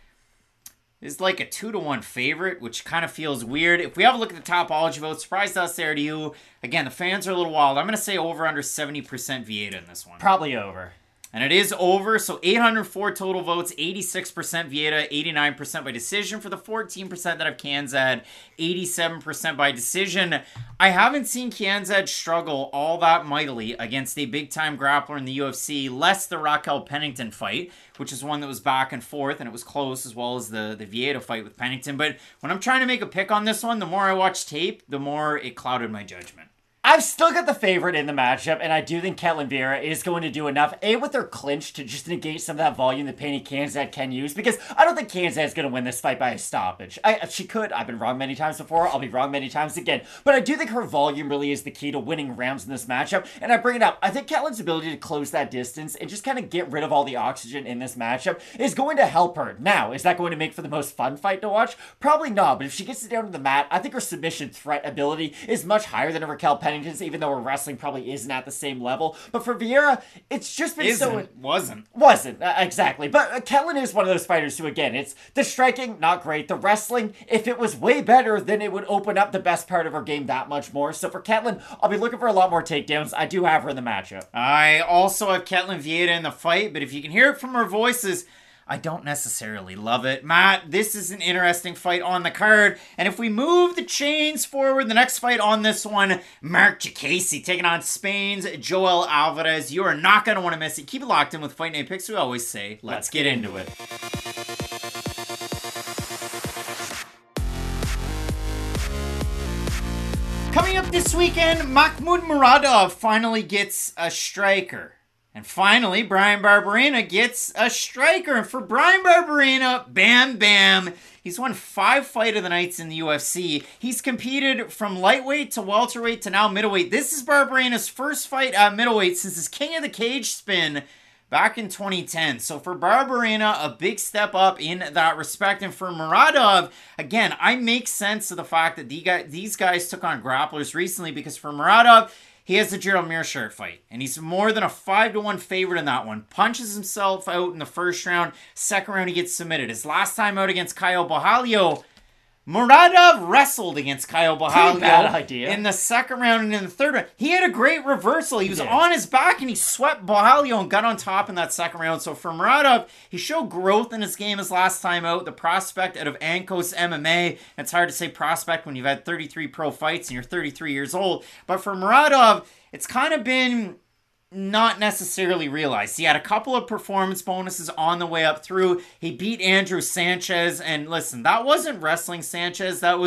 is like a two to one favorite, which kind of feels weird. If we have a look at the Topology vote, surprised us there to you. Again, the fans are a little wild. I'm going to say over under seventy percent Vieira in this one. Probably over. And it is over, so eight hundred four total votes, eighty-six percent Vieira, eighty-nine percent by decision. For the fourteen percent that have Kianzad, eighty-seven percent by decision. I haven't seen Kianzad struggle all that mightily against a big-time grappler in the U F C, less the Raquel Pennington fight, which is one that was back and forth, and it was close, as well as the, the Vieira fight with Pennington. But when I'm trying to make a pick on this one, the more I watch tape, the more it clouded my judgment. I've still got the favorite in the matchup, and I do think Ketlin Vieira is going to do enough, A, with her clinch to just negate some of that volume that Penny Kianzad can use, because I don't think Kianzad is going to win this fight by a stoppage. I, she could. I've been wrong many times before. I'll be wrong many times again. But I do think her volume really is the key to winning rounds in this matchup, and I bring it up. I think Ketlin's ability to close that distance and just kind of get rid of all the oxygen in this matchup is going to help her. Now, is that going to make for the most fun fight to watch? Probably not, but if she gets it down to the mat, I think her submission threat ability is much higher than Raquel Pennington's, even though her wrestling probably isn't at the same level. But for Vieira, it's just been isn't, so... Wasn't. Wasn't, uh, exactly. But uh, Ketlin is one of those fighters who, again, it's the striking, not great. The wrestling, if it was way better, then it would open up the best part of her game that much more. So for Ketlin, I'll be looking for a lot more takedowns. I do have her in the matchup. I also have Ketlin Vieira in the fight, but if you can hear it from her voices, I don't necessarily love it. Matt, this is an interesting fight on the card. And if we move the chains forward, the next fight on this one, Mark Jacasey taking on Spain's Joel Alvarez. You are not going to want to miss it. Keep it locked in with Fight Night Picks. We always say, let's, let's get, get into it. Coming up this weekend, Mahmoud Muradov finally gets a striker. And finally, Bryan Barberena gets a striker. And for Bryan Barberena, bam, bam, he's won five Fight of the Nights in the U F C. He's competed from lightweight to welterweight to now middleweight. This is Barberena's first fight at middleweight since his King of the Cage spin back in twenty ten. So for Barberena, a big step up in that respect. And for Muradov, again, I make sense of the fact that these guys took on grapplers recently, because for Muradov, he has the Gerald Meerschaert fight, and he's more than a five to one favorite in that one. Punches himself out in the first round. Second round, he gets submitted. His last time out against Caio Borralho, Muradov wrestled against Caio Borralho in the second round and in the third round. He had a great reversal. He was yeah. on his back and he swept Borralho and got on top in that second round. So for Muradov, he showed growth in his game his last time out. The prospect out of Ankos M M A. It's hard to say prospect when you've had thirty-three pro fights and you're thirty-three years old. But for Muradov, it's kind of been not necessarily realized. He had a couple of performance bonuses on the way up through. He beat Andrew Sanchez, and listen, that wasn't wrestling Sanchez. That was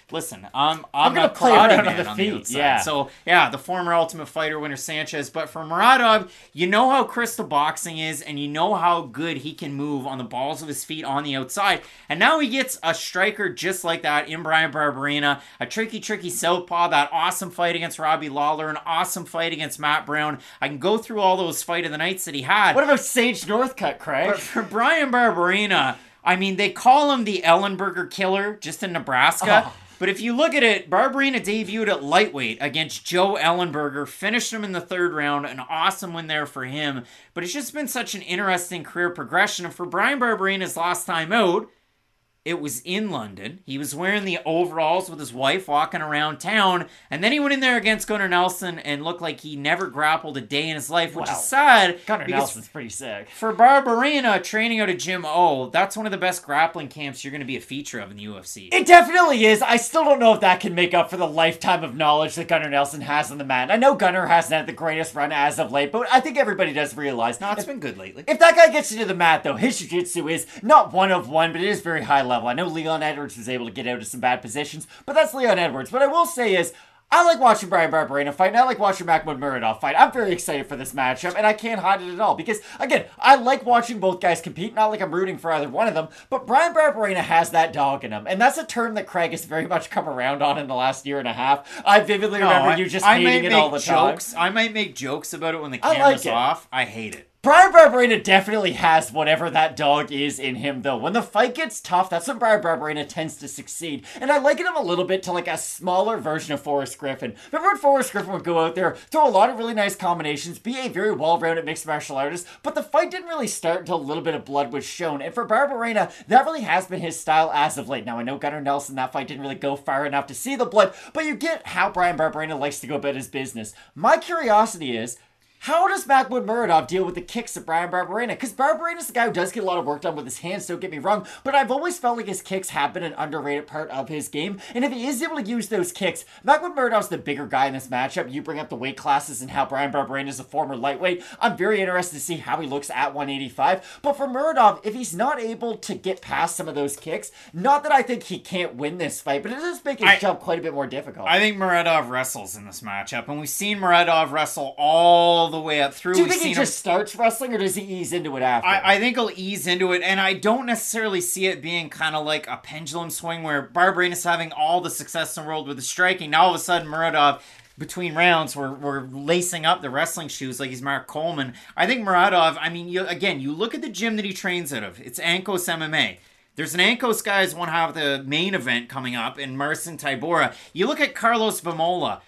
Listen, I'm I'm I'm, gonna a play karate around on man the on feet, the outside. yeah. So yeah, the former Ultimate Fighter winner Sanchez, but for Muradov, you know how crystal boxing is, and you know how good he can move on the balls of his feet on the outside. And now he gets a striker just like that in Brian Barberena, a tricky, tricky southpaw. That awesome fight against Robbie Lawler, an awesome fight against Matt Brown. I can go through all those fight of the nights that he had. What about Sage Northcutt, Craig? But for Brian Barberena, I mean, they call him the Ellenberger Killer just in Nebraska. Oh. But if you look at it, Barberena debuted at lightweight against Joe Ellenberger, finished him in the third round, an awesome win there for him. But it's just been such an interesting career progression. And for Brian Barberena's last time out, it was in London. He was wearing the overalls with his wife walking around town. And then he went in there against Gunnar Nelson and looked like he never grappled a day in his life, which Wow. is sad. Gunnar because Nelson's pretty sick. For Barberena, training out of Gym O, that's one of the best grappling camps you're going to be a feature of in the U F C. It definitely is. I still don't know if that can make up for the lifetime of knowledge that Gunnar Nelson has on the mat. I know Gunnar hasn't had the greatest run as of late, but I think everybody does realize. No, it's if, been good lately. if that guy gets into the mat, though, his jiu-jitsu is not one of one, but it is very high level. I know Leon Edwards was able to get out of some bad positions, but that's Leon Edwards. What I will say is, I like watching Brian Barberena fight, and I like watching Mahmoud Muradov fight. I'm very excited for this matchup, and I can't hide it at all, because, again, I like watching both guys compete, not like I'm rooting for either one of them, but Brian Barberena has that dog in him, and that's a term that Craig has very much come around on in the last year and a half. I vividly No, remember I- you just I hating might it make all the jokes. time. I might make jokes about it when the I like camera's it. off. I hate it. Brian Barberena definitely has whatever that dog is in him, though. When the fight gets tough, that's when Brian Barberena tends to succeed. And I liken him a little bit to like a smaller version of Forrest Griffin. Remember when Forrest Griffin would go out there, throw a lot of really nice combinations, be a very well-rounded mixed martial artist, but the fight didn't really start until a little bit of blood was shown. And for Barberena, that really has been his style as of late. Now, I know Gunnar Nelson, that fight didn't really go far enough to see the blood, but you get how Brian Barberena likes to go about his business. My curiosity is, how does Mahmoud Muradov deal with the kicks of Brian Barberena? Because Barberena's the guy who does get a lot of work done with his hands, don't get me wrong, but I've always felt like his kicks have been an underrated part of his game, and if he is able to use those kicks, Mahmoud Muradov's the bigger guy in this matchup. You bring up the weight classes and how Brian Barberena is a former lightweight. I'm very interested to see how he looks at one eighty-five, but for Muradov, if he's not able to get past some of those kicks, not that I think he can't win this fight, but it does make his I- job quite a bit more difficult. I think Muradov wrestles in this matchup, and we've seen Muradov wrestle all the way up through. Do you We've think he seen him- just starts wrestling, or does he ease into it after? I, I think he'll ease into it, and I don't necessarily see it being kind of like a pendulum swing where Barberena's having all the success in the world with the striking. Now all of a sudden, Muradov, between rounds, we're, we're lacing up the wrestling shoes like he's Mark Coleman. I think Muradov, I mean, you, again, you look at the gym that he trains out of. It's Ankos M M A. There's an Ankos guy who's one half of the main event coming up in Marcin Tybura. You look at Carlos Vamola.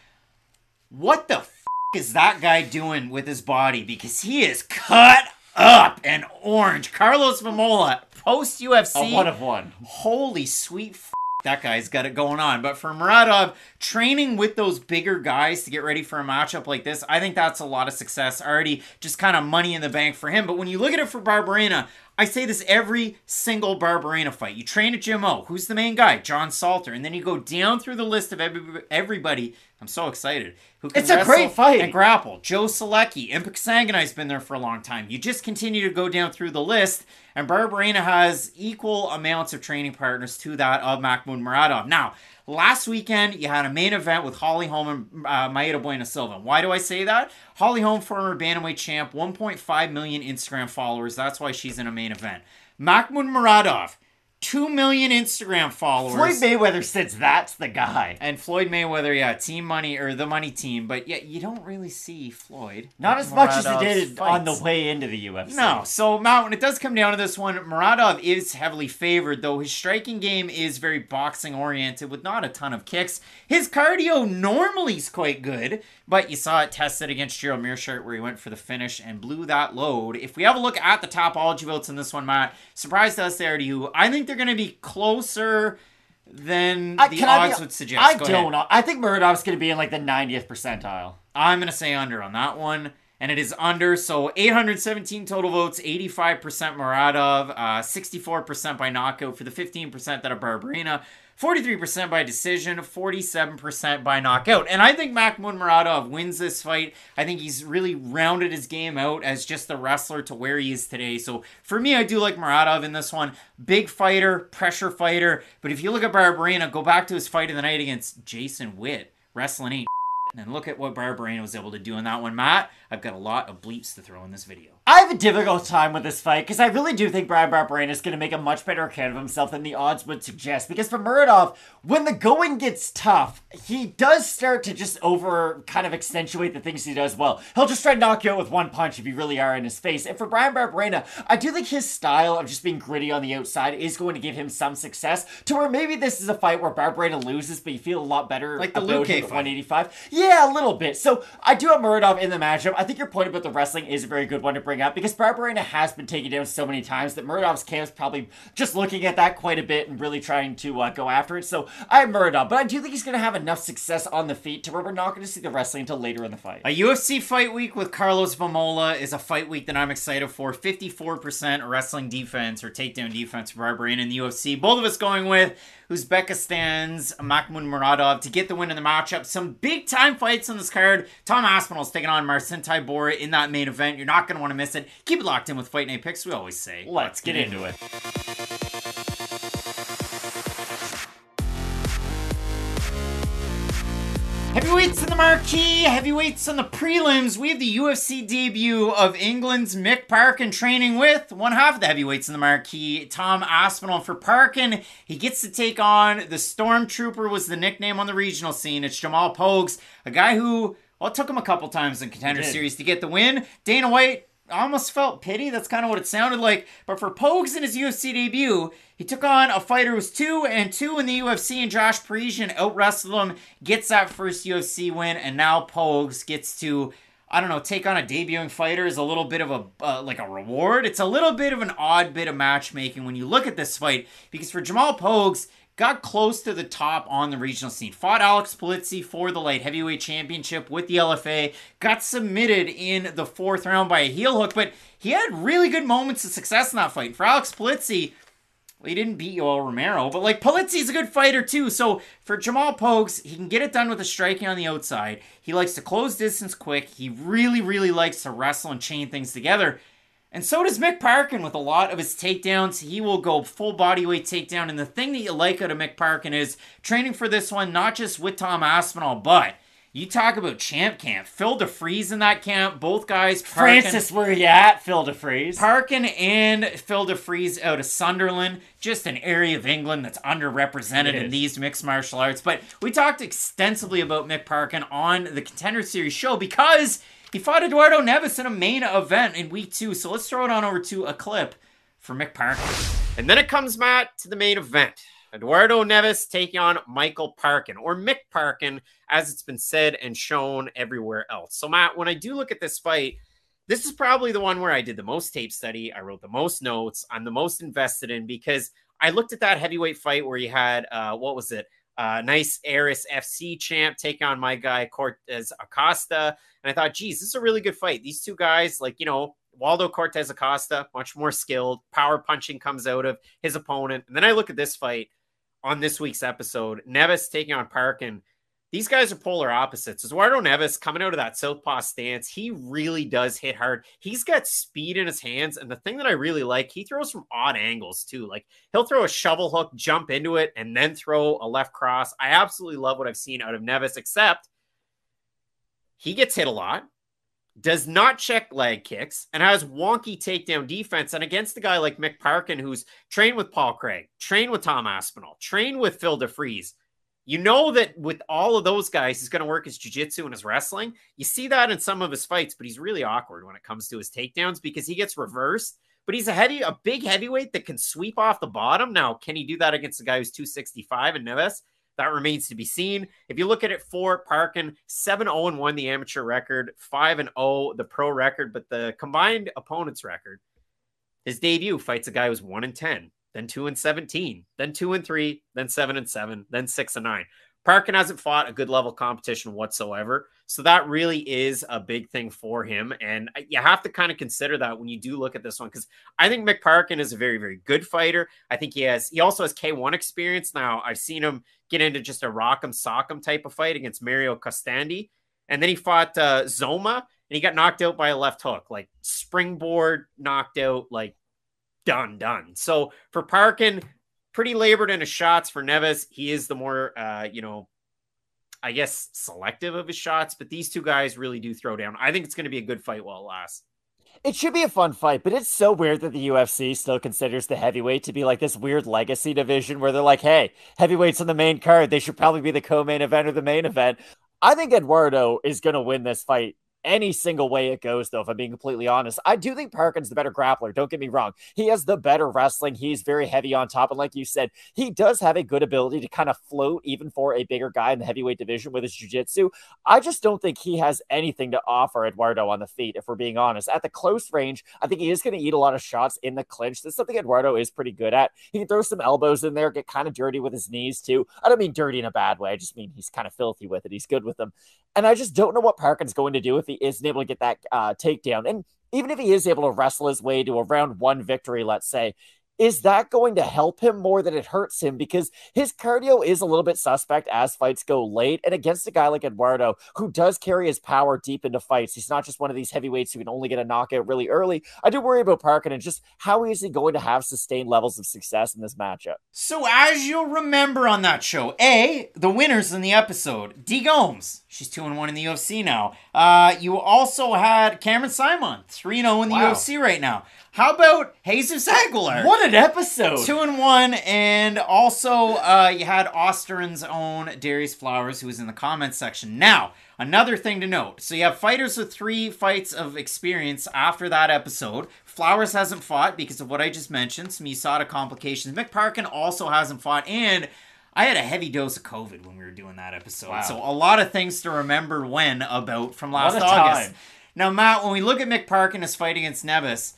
What the f*** is that guy doing with his body? Because he is cut up and orange. Carlos Vamola, post U F C. A one of one. Holy sweet f***, that guy's got it going on. But for Muradov, training with those bigger guys to get ready for a matchup like this, I think that's a lot of success. Already just kind of money in the bank for him. But when you look at it for Barberena, I say this every single Barberena fight. You train at Jim O. Who's the main guy? John Salter. And then you go down through the list of every, everybody. I'm so excited. Who can It's a wrestle great fight. and grapple. Joe Selecki. Impic Sanganai's been there for a long time. You just continue to go down through the list. And Barberena has equal amounts of training partners to that of Mahmoud Muradov. Now, last weekend, you had a main event with Holly Holm and uh, Maeda Bueno Silva. Why do I say that? Holly Holm, former bantamweight champ, one point five million Instagram followers. That's why she's in a main event. Mahmoud Muradov, two million Instagram followers. Floyd Mayweather says that's the guy. And Floyd Mayweather, yeah, Team Money, or the Money Team. But yeah, you don't really see Floyd. Not as much as he Muradov's did on the fights. way into the U F C. No, so Matt, when it does come down to this one, Muradov is heavily favored, though his striking game is very boxing oriented with not a ton of kicks. His cardio normally is quite good, but you saw it tested against Gerald Meerschaert where he went for the finish and blew that load. If we have a look at the topology votes in this one, Matt, surprised us there to you. I think they're going to be closer than I, the can I odds be- would suggest. I Go don't ahead. know. I think Muradov's going to be in like the ninetieth percentile. I'm going to say under on that one. and it is under. So eight hundred seventeen total votes, eighty-five percent Muradov, uh, sixty-four percent by knockout for the fifteen percent that are Barberena, forty-three percent by decision, forty-seven percent by knockout. And I think Makhmud Muradov wins this fight. I think he's really rounded his game out as just the wrestler to where he is today. So for me, I do like Muradov in this one. Big fighter, pressure fighter. But if you look at Barberena, go back to his fight of the night against Jason Witt. Wrestling ain't and look at what Barberena was able to do in that one. Matt, I've got a lot of bleeps to throw in this video. I have a difficult time with this fight because I really do think Bryan Barberena is going to make a much better account of himself than the odds would suggest. Because for Muradov, when the going gets tough, he does start to just over kind of accentuate the things he does well. He'll just try to knock you out with one punch if you really are in his face. And for Bryan Barberena, I do think his style of just being gritty on the outside is going to give him some success to where maybe this is a fight where Barberena loses, but you feel a lot better like the about Luke him at fight. one eighty-five. Yeah, a little bit. So I do have Muradov in the matchup. I think your point about the wrestling is a very good one to bring up because Barberena has been taken down so many times that Muradov's camp's probably just looking at that quite a bit and really trying to uh, go after it. So I have Muradov, but I do think he's going to have enough success on the feet to where we're not going to see the wrestling until later in the fight. A U F C fight week with Carlos Vamola is a fight week that I'm excited for. fifty-four percent wrestling defense or takedown defense for Barberena in the U F C. Both of us going with Uzbekistan's Makhmud Muradov to get the win in the matchup. Some big time fights on this card. Tom Aspinall's taking on Marcin Tybura in that main event. You're not going to want to miss it. Keep it locked in with Fight Night Picks, we always say. Let's get into it. Heavyweights in the marquee, heavyweights on the prelims. We have the U F C debut of England's Mick Parkin training with one half of the heavyweights in the marquee, Tom Aspinall. For Parkin, he gets to take on the Stormtrooper, was the nickname on the regional scene. It's Jamal Pogues, a guy who, well, it took him a couple times in Contender Series to get the win. Dana White almost felt pity. That's kind of what it sounded like. But for Pogues in his U F C debut, he took on a fighter who's two and two in the U F C, and Josh Parisian out-wrestled him, gets that first U F C win, and now Pogues gets to, I don't know, take on a debuting fighter is a little bit of a, uh, like a reward. It's a little bit of an odd bit of matchmaking when you look at this fight, because for Jamal Pogues, got close to the top on the regional scene. Fought Alex Polizzi for the light heavyweight championship with the L F A. Got submitted in the fourth round by a heel hook, but he had really good moments of success in that fight. For Alex Polizzi, well, he didn't beat Yoel Romero, but like Polizzi's a good fighter too. So for Jamal Pogues, he can get it done with the striking on the outside. He likes to close distance quick. He really, really likes to wrestle and chain things together. And so does Mick Parkin with a lot of his takedowns. He will go full bodyweight takedown. And the thing that you like out of Mick Parkin is training for this one, not just with Tom Aspinall, but you talk about champ camp. Phil DeFries in that camp. Both guys. Parkin, Francis, where you at, Phil DeFries? Parkin and Phil DeFries out of Sunderland. Just an area of England that's underrepresented in these mixed martial arts. But we talked extensively about Mick Parkin on the Contender Series show because he fought Eduardo Neves in a main event in week two. So let's throw it on over to a clip for Mick Parkin. And then it comes, Matt, to the main event. Eduardo Neves taking on Michael Parkin, or Mick Parkin, as it's been said and shown everywhere else. So, Matt, when I do look at this fight, this is probably the one where I did the most tape study. I wrote the most notes. I'm the most invested in because I looked at that heavyweight fight where you had, uh, what was it? Uh, nice Aris F C champ taking on my guy Cortez Acosta. And I thought, geez, this is a really good fight. These two guys, like, you know, Waldo Cortez Acosta, much more skilled. Power punching comes out of his opponent. And then I look at this fight on this week's episode. Neves taking on Parkin. These guys are polar opposites. Eduardo Neves coming out of that southpaw stance, he really does hit hard. He's got speed in his hands. And the thing that I really like, he throws from odd angles too. Like he'll throw a shovel hook, jump into it, and then throw a left cross. I absolutely love what I've seen out of Neves, except he gets hit a lot, does not check leg kicks, and has wonky takedown defense. And against a guy like Mick Parkin, who's trained with Paul Craig, trained with Tom Aspinall, trained with Phil DeFries, you know that with all of those guys, he's going to work his jiu-jitsu and his wrestling. You see that in some of his fights, but he's really awkward when it comes to his takedowns because he gets reversed. But he's a heavy, a big heavyweight that can sweep off the bottom. Now, can he do that against a guy who's two sixty-five and Neves? That remains to be seen. If you look at it for Parkin, seven oh and one the amateur record, five and oh the pro record, but the combined opponents record, his debut fights a guy who's one and ten, then two and seventeen, then two and three, then seven and seven, then six and nine. Parkin hasn't fought a good level competition whatsoever. So that really is a big thing for him. And you have to kind of consider that when you do look at this one, because I think Mick Parkin is a very, very good fighter. I think he has, he also has K one experience. Now I've seen him get into just a rock'em sock'em type of fight against Mario Costandi. And then he fought uh, Zoma and he got knocked out by a left hook, like springboard knocked out, like done, done. So for Parkin, pretty labored in his shots. For Neves, he is the more, uh, you know, I guess selective of his shots, but these two guys really do throw down. I think it's going to be a good fight while it lasts. It should be a fun fight, but it's so weird that the U F C still considers the heavyweight to be like this weird legacy division where they're like, hey, heavyweight's on the main card. They should probably be the co-main event or the main event. I think Eduardo is going to win this fight any single way it goes, though, if I'm being completely honest. I do think Parkin's the better grappler. Don't get me wrong. He has the better wrestling. He's very heavy on top. And like you said, he does have a good ability to kind of float even for a bigger guy in the heavyweight division with his jiu-jitsu. I just don't think he has anything to offer Eduardo on the feet, if we're being honest. At the close range, I think he is going to eat a lot of shots in the clinch. That's something Eduardo is pretty good at. He can throw some elbows in there, get kind of dirty with his knees, too. I don't mean dirty in a bad way. I just mean he's kind of filthy with it. He's good with them. And I just don't know what Parkin's going to do if he isn't able to get that uh, takedown. And even if he is able to wrestle his way to a round one victory, let's say, is that going to help him more than it hurts him? Because his cardio is a little bit suspect as fights go late. And against a guy like Eduardo, who does carry his power deep into fights, he's not just one of these heavyweights who can only get a knockout really early. I do worry about Parkin and just how is he going to have sustained levels of success in this matchup. So as you'll remember on that show, A, the winners in the episode, D. Gomes. She's two and one in the U F C now. Uh, you also had Cameron Simon, three and oh in the Wow. U F C right now. How about Jesus Aguilar? What an episode! Two and one, and also uh, you had Osteron's own Darius Flowers, who was in the comments section. Now, another thing to note. So you have fighters with three fights of experience after that episode. Flowers hasn't fought because of what I just mentioned, some U S A D A complications. Mick Parkin also hasn't fought, and I had a heavy dose of COVID when we were doing that episode. Wow. So a lot of things to remember when about from last What a August. time. Now, Matt, when we look at Mick Parkin, his fight against Neves,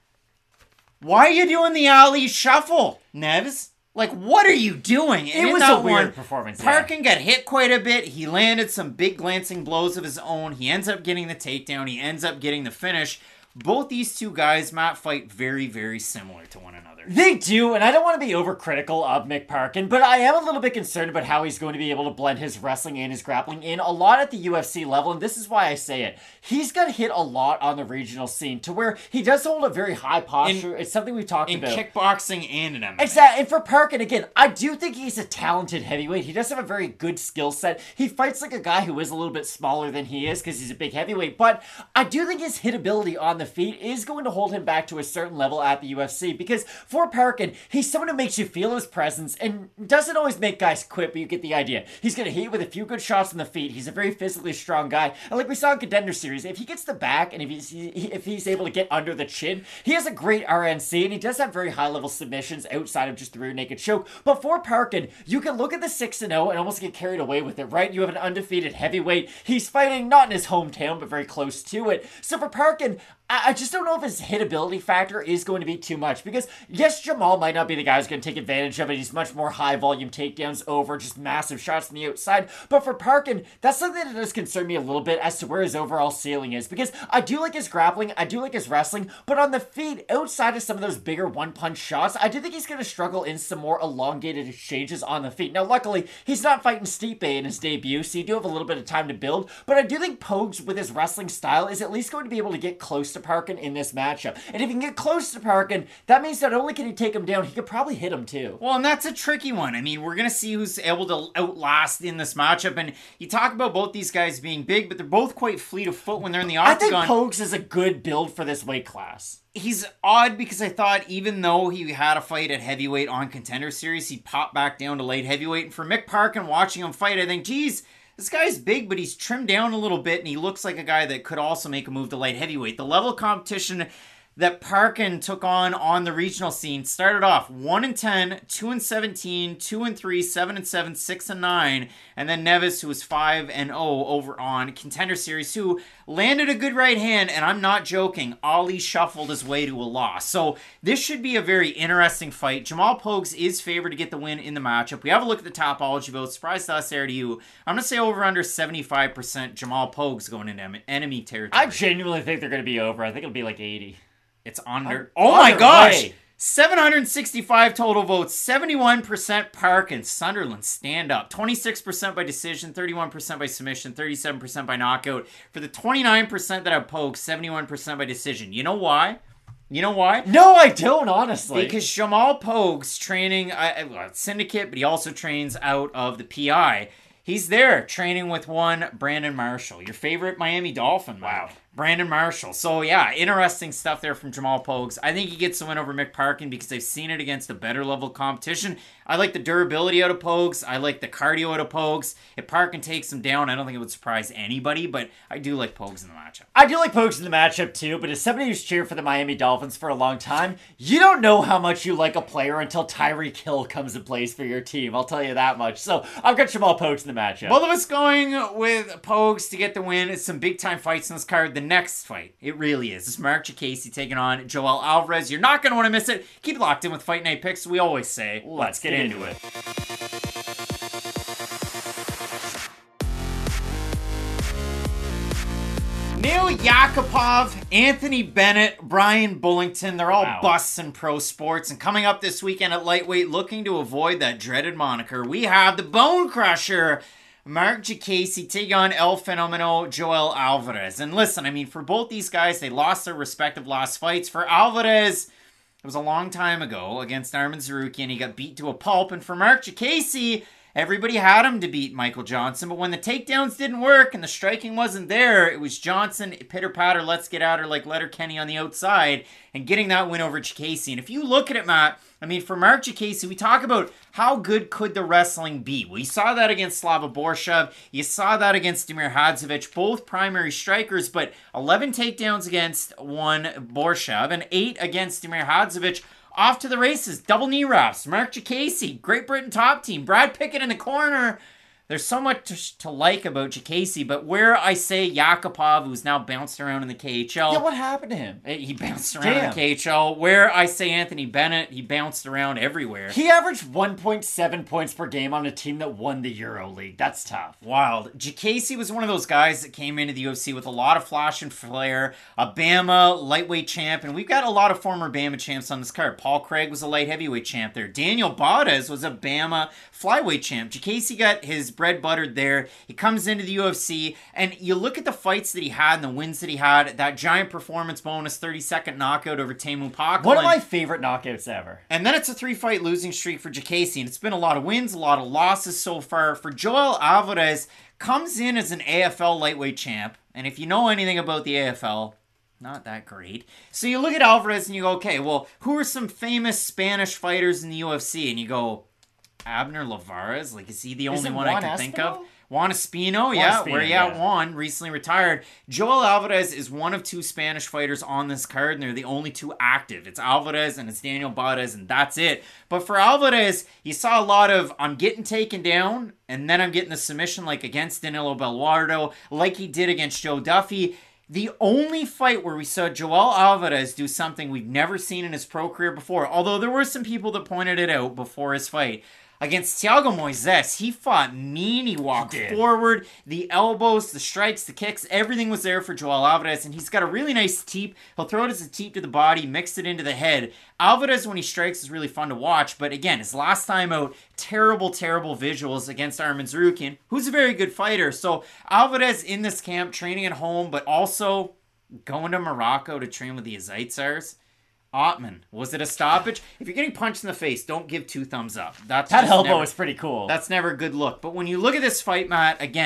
why are you doing the Ali shuffle, Neves? Like, what are you doing? It And in was that a weird one, performance, yeah. Parkin got hit quite a bit. He landed some big glancing blows of his own. He ends up getting the takedown. He ends up getting the finish. Both these two guys, Matt, fight very, very similar to one another. They do, and I don't want to be overcritical of Mick Parkin, but I am a little bit concerned about how he's going to be able to blend his wrestling and his grappling in a lot at the U F C level, and this is why I say it. He's got hit a lot on the regional scene to where he does hold a very high posture. In- it's something we've talked In about. kickboxing and in M M A. Exactly. And for Parkin, again, I do think he's a talented heavyweight. He does have a very good skill set. He fights like a guy who is a little bit smaller than he is because he's a big heavyweight. But I do think his hit ability on the feet is going to hold him back to a certain level at the U F C. Because for Parkin, he's someone who makes you feel his presence and doesn't always make guys quit, but you get the idea. He's going to hit you with a few good shots on the feet. He's a very physically strong guy. And like we saw in Contender Series, if he gets the back and if he's, if he's able to get under the chin, he has a great R N C and he does have very high-level submissions outside of just the rear naked choke. But for Parkin, you can look at the six and oh and almost get carried away with it, right? You have an undefeated heavyweight. He's fighting not in his hometown, but very close to it. So for Parkin, I just don't know if his hitability factor is going to be too much because, yes, Jamal might not be the guy who's going to take advantage of it. He's much more high-volume takedowns over just massive shots on the outside. But for Parkin, that's something that does concern me a little bit as to where his overall ceiling is because I do like his grappling, I do like his wrestling, but on the feet, outside of some of those bigger one-punch shots, I do think he's going to struggle in some more elongated exchanges on the feet. Now, luckily, he's not fighting Stipe in his debut, so you do have a little bit of time to build, but I do think Pogues, with his wrestling style, is at least going to be able to get close to Parkin in this matchup. And if he can get close to Parkin, that means not only can he take him down, he could probably hit him too. Well, and that's a tricky one. I mean, we're going to see who's able to outlast in this matchup. And you talk about both these guys being big, but they're both quite fleet of foot when they're in the I think octagon. Pogues is a good build for this weight class. He's odd because I thought even though he had a fight at heavyweight on Contender Series, he popped back down to light heavyweight. And for Mick Parkin, watching him fight, I think, geez, this guy's big, but he's trimmed down a little bit, and he looks like a guy that could also make a move to light heavyweight. The level of competition that Parkin took on on the regional scene started off one and ten, two and seventeen, two and three, seven and seven, six and nine, and then Neves, who was five and oh over on Contender Series, who landed a good right hand, and I'm not joking, Ali shuffled his way to a loss. So this should be a very interesting fight. Jamal Pogues is favored to get the win in the matchup. We have a look at the Topology votes. Surprise to us there to you. I'm going to say over under seventy-five percent Jamal Pogues going into enemy territory. I genuinely think they're going to be over. I think it'll be like eighty. It's under. I'm oh my under gosh! way. seven hundred sixty-five total votes. seventy-one percent Parkin. Sunderland, stand up. twenty-six percent by decision. thirty-one percent by submission. thirty-seven percent by knockout. For the twenty-nine percent that have poked, seventy-one percent by decision. You know why? You know why? No, I don't, honestly. Because Jamal Pogues training uh, well, Syndicate, but he also trains out of the P I. He's there training with one Brandon Marshall, your favorite Miami Dolphin. Wow. Brandon Marshall. So, yeah, interesting stuff there from Jamal Pogues. I think he gets the win over Mick Parkin because I've seen it against a better level competition. I like the durability out of Pogues. I like the cardio out of Pogues. If Parkin takes him down, I don't think it would surprise anybody, but I do like Pogues in the matchup. I do like Pogues in the matchup, too, but as somebody who's cheered for the Miami Dolphins for a long time, you don't know how much you like a player until Tyreek Hill comes and plays for your team. I'll tell you that much. So, I've got Jamal Pogues in the matchup. Both of us going with Pogues to get the win. It's some big-time fights in this card. The next fight, it really is. It's Mark Jacasey taking on Joel Alvarez. You're not going to want to miss it. Keep it locked in with Fight Night Picks. We always say, let's, let's get, get into it. it. Neil Yakupov, Anthony Bennett, Brian Bullington, they're all wow. busts in pro sports. And coming up this weekend at lightweight, looking to avoid that dreaded moniker, we have the Bone Crusher, Mark Jacasey, taking on El Fenomeno, Joel Alvarez. And listen, I mean, for both these guys, they lost their respective last fights. For Alvarez, it was a long time ago against Arman Tsarukyan. He got beat to a pulp. And for Mark Jacasey, everybody had him to beat Michael Johnson. But when the takedowns didn't work and the striking wasn't there, it was Johnson, pitter-patter, let's get at her like Letterkenny on the outside, and getting that win over Jacasey. And if you look at it, Matt, I mean, for Mark Jacasey, we talk about how good could the wrestling be. Well, you saw that against Slava Borshev. You saw that against Damir Hadzovic, both primary strikers, but eleven takedowns against one Borshev and eight against Damir Hadzovic. Off to the races. Double knee wraps. Mark Jacasey, Great Britain top team. Brad Pickett in the corner. There's so much to, to like about Jacasey, but where I say Yakupov, who's now bounced around in the K H L. Yeah, what happened to him? He bounced around Damn. in the K H L. Where I say Anthony Bennett, he bounced around everywhere. He averaged one point seven points per game on a team that won the Euro League. That's tough. Wild. Jacasey was one of those guys that came into the U F C with a lot of flash and flair. A Bama lightweight champ, and we've got a lot of former Bama champs on this card. Paul Craig was a light heavyweight champ there. Daniel Bades was a Bama flyweight champ. Jacasey got his bread buttered there. He comes into the U F C, and you look at the fights that he had and the wins that he had. That giant performance bonus thirty-second knockout over Teemu Packalén. One of my favorite knockouts ever. And then it's a three-fight losing streak for Jacasey, and it's been a lot of wins, a lot of losses so far. For Joel Alvarez, comes in as an A F L lightweight champ, and if you know anything about the A F L, not that great. So you look at Alvarez and you go, okay, well, who are some famous Spanish fighters in the U F C? And you go, Abner Lavarez? Like, is he the only one I can think of? Juan Espino, yeah, Espino, where yeah, yeah. Juan recently retired. Joel Alvarez is one of two Spanish fighters on this card, and they're the only two active. It's Alvarez and it's Daniel Bades, and that's it. But for Alvarez, you saw a lot of, I'm getting taken down, and then I'm getting the submission like against Danilo Belluardo, like he did against Joe Duffy. The only fight where we saw Joel Alvarez do something we've never seen in his pro career before, although there were some people that pointed it out before his fight, against Thiago Moises, he fought mean, he walked he forward, the elbows, the strikes, the kicks, everything was there for Joel Alvarez, and he's got a really nice teep. He'll throw it as a teep to the body, mix it into the head. Alvarez, when he strikes, is really fun to watch, but again, his last time out, terrible, terrible visuals against Arman Tsarukyan, who's a very good fighter. So Alvarez in this camp, training at home, but also going to Morocco to train with the Azaitsars. Ottman, was it a stoppage? If you're getting punched in the face, don't give two thumbs up. That's that just elbow never, is pretty cool. That's never a good look. But when you look at this fight, Matt, again,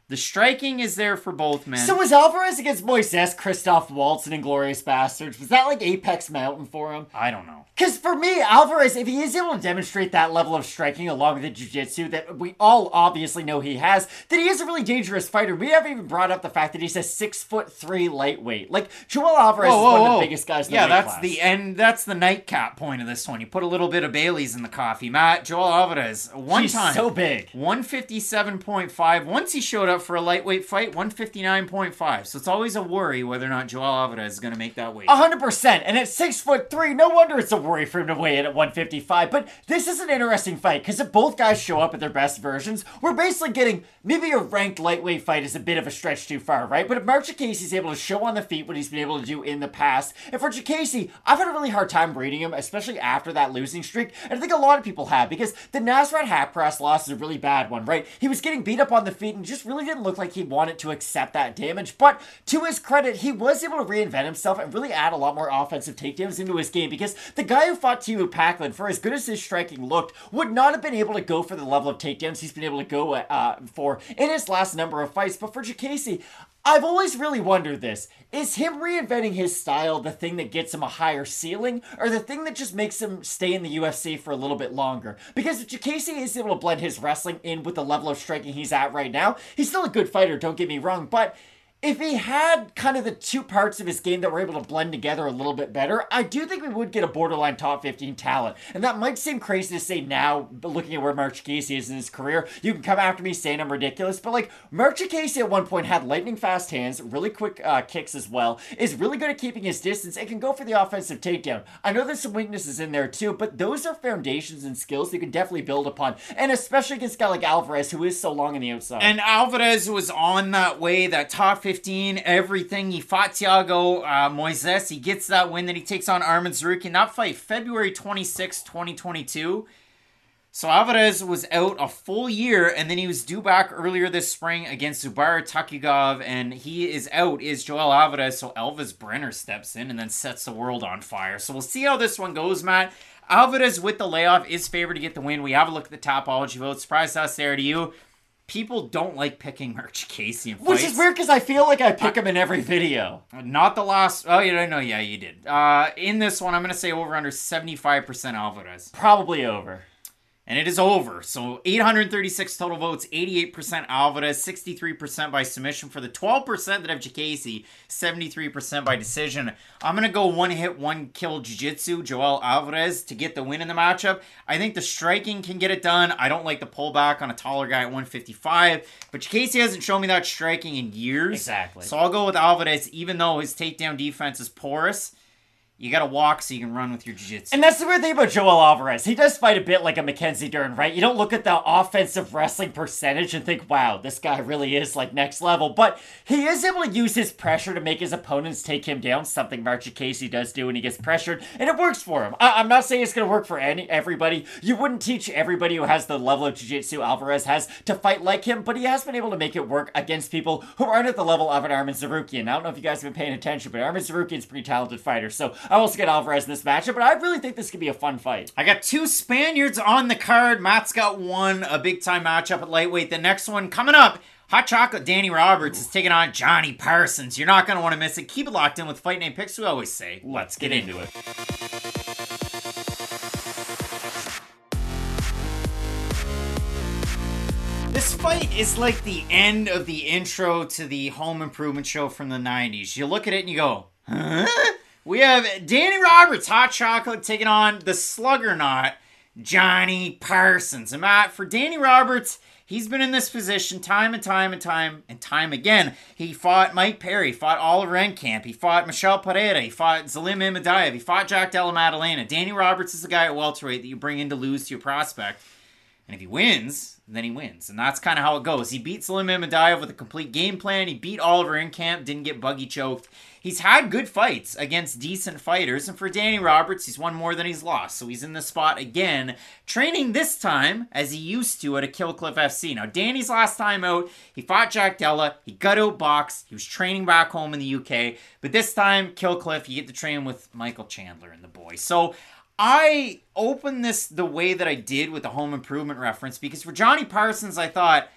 The striking is there for both men. So was Alvarez against Moises, Christoph Waltz, and Inglourious Bastards? Was that like Apex Mountain for him? I don't know. Because for me, Alvarez, if he is able to demonstrate that level of striking along with the jiu-jitsu that we all obviously know he has, then he is a really dangerous fighter. We haven't even brought up the fact that he's a six foot three lightweight. Like, Joel Alvarez whoa, whoa, is one whoa. of the biggest guys in yeah, the weight that's class. the end. That's the nightcap point of this one. You put a little bit of Bailey's in the coffee. Matt, Joel Alvarez, one He's time. so big. one fifty-seven point five. Once he showed up for a lightweight fight, one fifty-nine point five. So it's always a worry whether or not Joel Alvarez is going to make that weight. one hundred percent. And at six foot three, no wonder it's a worry for him to weigh in at one fifty-five. But this is an interesting fight because if both guys show up at their best versions, we're basically getting maybe a ranked lightweight fight is a bit of a stretch too far, right? But if Mark Chikayse's able to show on the feet what he's been able to do in the past, and for Chikayse, I've had a really hard time reading him, especially after that losing streak. And I think a lot of people have because the Nasrat Haqparast loss is a really bad one, right? He was getting beat up on the feet and just really didn't look like he wanted to accept that damage. But to his credit, he was able to reinvent himself and really add a lot more offensive takedowns into his game because the guy who fought Timu Packlin, for as good as his striking looked, would not have been able to go for the level of takedowns he's been able to go uh, for in his last number of fights. But for Chikayse, I've always really wondered this. Is him reinventing his style the thing that gets him a higher ceiling, or the thing that just makes him stay in the U F C for a little bit longer? Because if Chikayse is able to blend his wrestling in with the level of striking he's at right now, he's still a good fighter, don't get me wrong, but if he had kind of the two parts of his game that were able to blend together a little bit better, I do think we would get a borderline top fifteen talent. And that might seem crazy to say now, but looking at where Mark Chikayse is in his career. You can come after me saying I'm ridiculous, but like, Mark Chikayse at one point had lightning fast hands, really quick uh, kicks as well, is really good at keeping his distance, and can go for the offensive takedown. I know there's some weaknesses in there too, but those are foundations and skills you can definitely build upon. And especially against a guy like Alvarez, who is so long on the outside. And Alvarez was on that way, that top fifteen, everything. He fought Thiago uh, Moises. He gets that win. Then he takes on Arman Tsarukyan. That fight, February twenty-sixth, twenty twenty-two. So Alvarez was out a full year, and then he was due back earlier this spring against Zubair Tukhugov, and he is out, is Joel Alvarez. So Elvis Brenner steps in and then sets the world on fire. So we'll see how this one goes, Matt. Alvarez with the layoff is favored to get the win. We have a look at the Topology vote. Surprise us there to you. People don't like picking Mark Chikayse in fights. Which is weird because I feel like I pick uh, him in every video. Not the last... Oh, you don't know. Yeah, you did. Uh, in this one, I'm going to say over under seventy-five percent Alvarez. Probably over. And it is over. So eight hundred thirty-six total votes, eighty-eight percent Alvarez, sixty-three percent by submission. For the twelve percent that have Chikayse, seventy-three percent by decision. I'm going to go one hit, one kill jiu-jitsu, Joel Alvarez, to get the win in the matchup. I think the striking can get it done. I don't like the pullback on a taller guy at one fifty-five. But Chikayse hasn't shown me that striking in years. Exactly. So I'll go with Alvarez, even though his takedown defense is porous. You gotta walk so you can run with your jiu-jitsu. And that's the weird thing about Joel Alvarez. He does fight a bit like a Mackenzie Dern, right? You don't look at the offensive wrestling percentage and think, wow, this guy really is like next level. But he is able to use his pressure to make his opponents take him down, something Mark Chikayse does do when he gets pressured, and it works for him. I- I'm not saying it's gonna work for any everybody. You wouldn't teach everybody who has the level of jiu-jitsu Alvarez has to fight like him, but he has been able to make it work against people who aren't at the level of an Arman Tsarukyan. I don't know if you guys have been paying attention, but Arman Tsarukyan's a pretty talented fighter, so I also get Alvarez in this matchup, but I really think this could be a fun fight. I got two Spaniards on the card. Matt's got one, a big-time matchup at lightweight. The next one coming up, Hot Chocolate Danny Roberts is taking on Johnny Parsons. You're not going to want to miss it. Keep it locked in with Fight Night Picks. We always say, let's get into it. This fight is like the end of the intro to the Home Improvement show from the nineties. You look at it and you go, huh? We have Danny Roberts, Hot Chocolate, taking on the Sluggernaut, Johnny Parsons. And Matt, for Danny Roberts, he's been in this position time and time and time and time again. He fought Mike Perry, fought Oliver Enkamp, he fought Michel Pereira, he fought Zalim Imadaev, he fought Jack Della Maddalena. Danny Roberts is the guy at welterweight that you bring in to lose to your prospect. And if he wins, then he wins. And that's kind of how it goes. He beat Zalim Imadaev with a complete game plan. He beat Oliver Enkamp, didn't get buggy choked. He's had good fights against decent fighters, and for Danny Roberts, he's won more than he's lost, so he's in the spot again, training this time as he used to at a Killcliff F C. Now, Danny's last time out, he fought Jack Della, he got outboxed, he was training back home in the U K, but this time, Killcliff, you get to train with Michael Chandler and the boys. So, I opened this the way that I did with the Home Improvement reference, because for Johnny Parsons, I thought,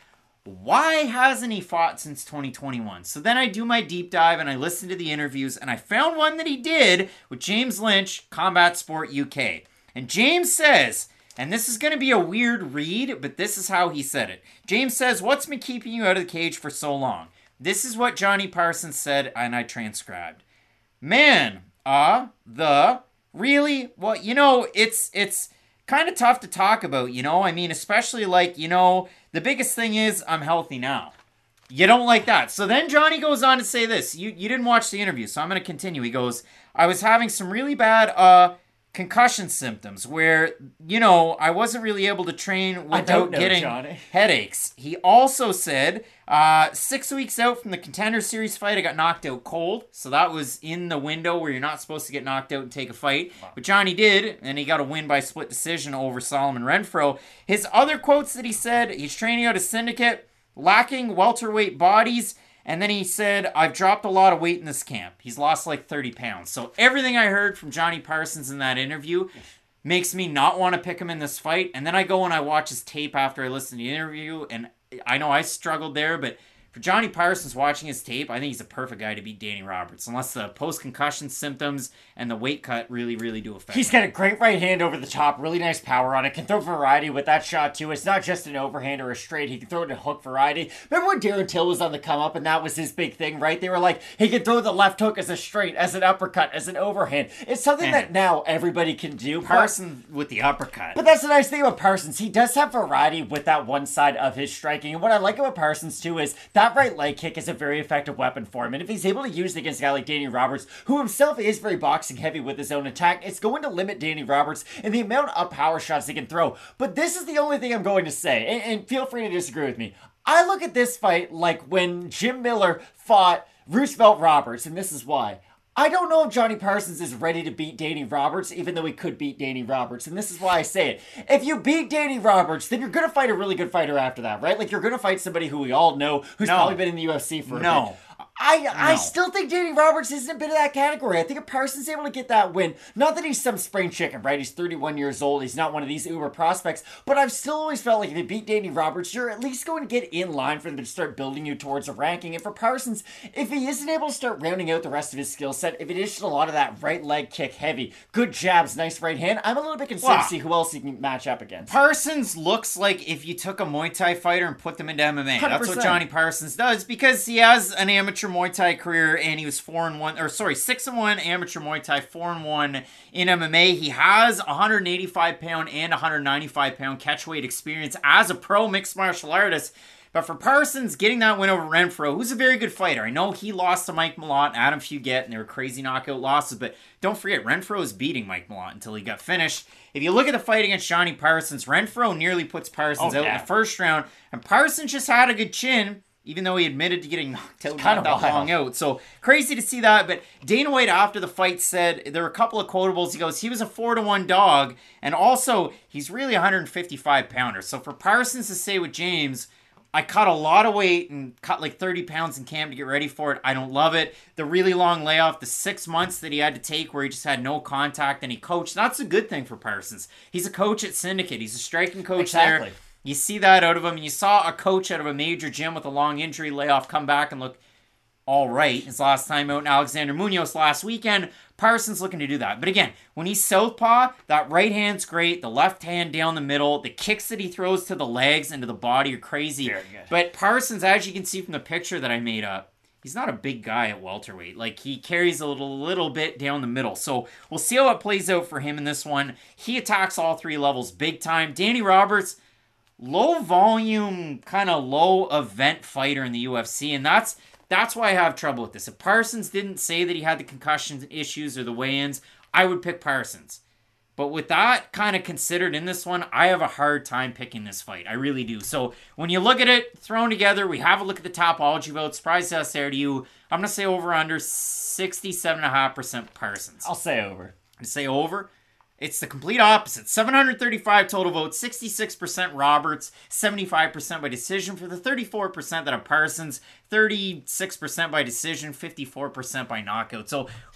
why hasn't he fought since twenty twenty-one? So then I do my deep dive and I listen to the interviews, and I found one that he did with James Lynch, Combat Sport U K. And James says, and this is going to be a weird read, but this is how he said it. James says, what's been keeping you out of the cage for so long? This is what Johnny Parsons said, and I transcribed. Man, uh, the, really? Well, you know, it's, it's kind of tough to talk about, you know? I mean, especially like, you know, the biggest thing is I'm healthy now. You don't like that. So then Johnny goes on to say this. You you didn't watch the interview, so I'm going to continue. He goes, I was having some really bad uh concussion symptoms where, you know, I wasn't really able to train without know, getting Johnny. headaches. He also said, uh, six weeks out from the Contender Series fight, I got knocked out cold. So that was in the window where you're not supposed to get knocked out and take a fight. Wow. But Johnny did, and he got a win by split decision over Solomon Renfro. His other quotes that he said, he's training out of Syndicate, lacking welterweight bodies. And then he said, I've dropped a lot of weight in this camp. He's lost like thirty pounds. So everything I heard from Johnny Parsons in that interview makes me not want to pick him in this fight. And then I go and I watch his tape after I listen to the interview. And I know I struggled there, but for Johnny Parsons watching his tape, I think he's a perfect guy to beat Danny Roberts. Unless the post-concussion symptoms and the weight cut really, really do affect He's him. got a great right hand over the top, really nice power on it, can throw variety with that shot too. It's not just an overhand or a straight, he can throw it in hook variety. Remember when Darren Till was on the come up and that was his big thing, right? They were like, he can throw the left hook as a straight, as an uppercut, as an overhand. It's something Man. that now everybody can do. Parsons with the uppercut. But that's the nice thing about Parsons. He does have variety with that one side of his striking. And what I like about Parsons too is that right leg kick is a very effective weapon for him. And if he's able to use it against a guy like Danny Roberts, who himself is very boxing heavy with his own attack, it's going to limit Danny Roberts in the amount of power shots he can throw. But this is the only thing I'm going to say. And, and feel free to disagree with me. I look at this fight like when Jim Miller fought Roosevelt Roberts, and this is why. I don't know if Johnny Parsons is ready to beat Danny Roberts, even though he could beat Danny Roberts. And this is why I say it. If you beat Danny Roberts, then you're going to fight a really good fighter after that, right? Like, you're going to fight somebody who we all know, who's No. probably been in the U F C for a No. bit. I I No. still think Danny Roberts isn't a bit of that category. I think if Parsons is able to get that win, not that he's some spring chicken, right? He's thirty-one years old. He's not one of these uber prospects. But I've still always felt like if you beat Danny Roberts, you're at least going to get in line for them to start building you towards a ranking. And for Parsons, if he isn't able to start rounding out the rest of his skill set, if it is just a lot of that right leg kick heavy, good jabs, nice right hand, I'm a little bit concerned Wow. to see who else he can match up against. Parsons looks like if you took a Muay Thai fighter and put them into M M A. one hundred That's percent. what Johnny Parsons does because he has an amateur Muay Thai career and he was four and one, or sorry, six and one amateur Muay Thai, four and one in M M A. He has one eighty-five pound and one ninety-five pound catchweight experience as a pro mixed martial artist. But for Parsons, getting that win over Renfro, who's a very good fighter. I know he lost to Mike Malott and Adam Fugett, and they were crazy knockout losses, but don't forget, Renfro was beating Mike Malott until he got finished. If you look at the fight against Johnny Parsons, Renfro nearly puts Parsons Oh, out yeah. in the first round, and Parsons just had a good chin, even though he admitted to getting knocked out kinda not that wild. long out. So crazy to see that. But Dana White after the fight said there were a couple of quotables. He goes, he was a four to one dog, and also he's really a one fifty-five pounder. So for Parsons to say with James, I cut a lot of weight and cut like thirty pounds in camp to get ready for it. I don't love it. The really long layoff, the six months that he had to take where he just had no contact and he coached, that's a good thing for Parsons. He's a coach at Syndicate. He's a striking coach Exactly. there. You see that out of him. And you saw a coach out of a major gym with a long injury layoff come back and look all right. His last time out in Alexander Munoz last weekend. Parsons looking to do that. But again, when he's southpaw, that right hand's great. The left hand down the middle. The kicks that he throws to the legs and to the body are crazy. Very good. But Parsons, as you can see from the picture that I made up, he's not a big guy at welterweight. Like, he carries a little, little bit down the middle. So we'll see how it plays out for him in this one. He attacks all three levels big time. Danny Roberts, low volume, kind of low event fighter in the U F C. And that's that's why I have trouble with this. If Parsons didn't say that he had the concussion issues or the weigh-ins, I would pick Parsons. But with that kind of considered in this one, I have a hard time picking this fight. I really do. So when you look at it thrown together, we have a look at the topology vote. Surprise test there to you. I'm going to say over under sixty-seven point five percent Parsons. I'll say over. I'm going to say over. It's the complete opposite. seven hundred thirty-five total votes, sixty-six percent Roberts, seventy-five percent by decision for the thirty-four percent that are Parsons, thirty-six percent by decision, fifty-four percent by knockout. So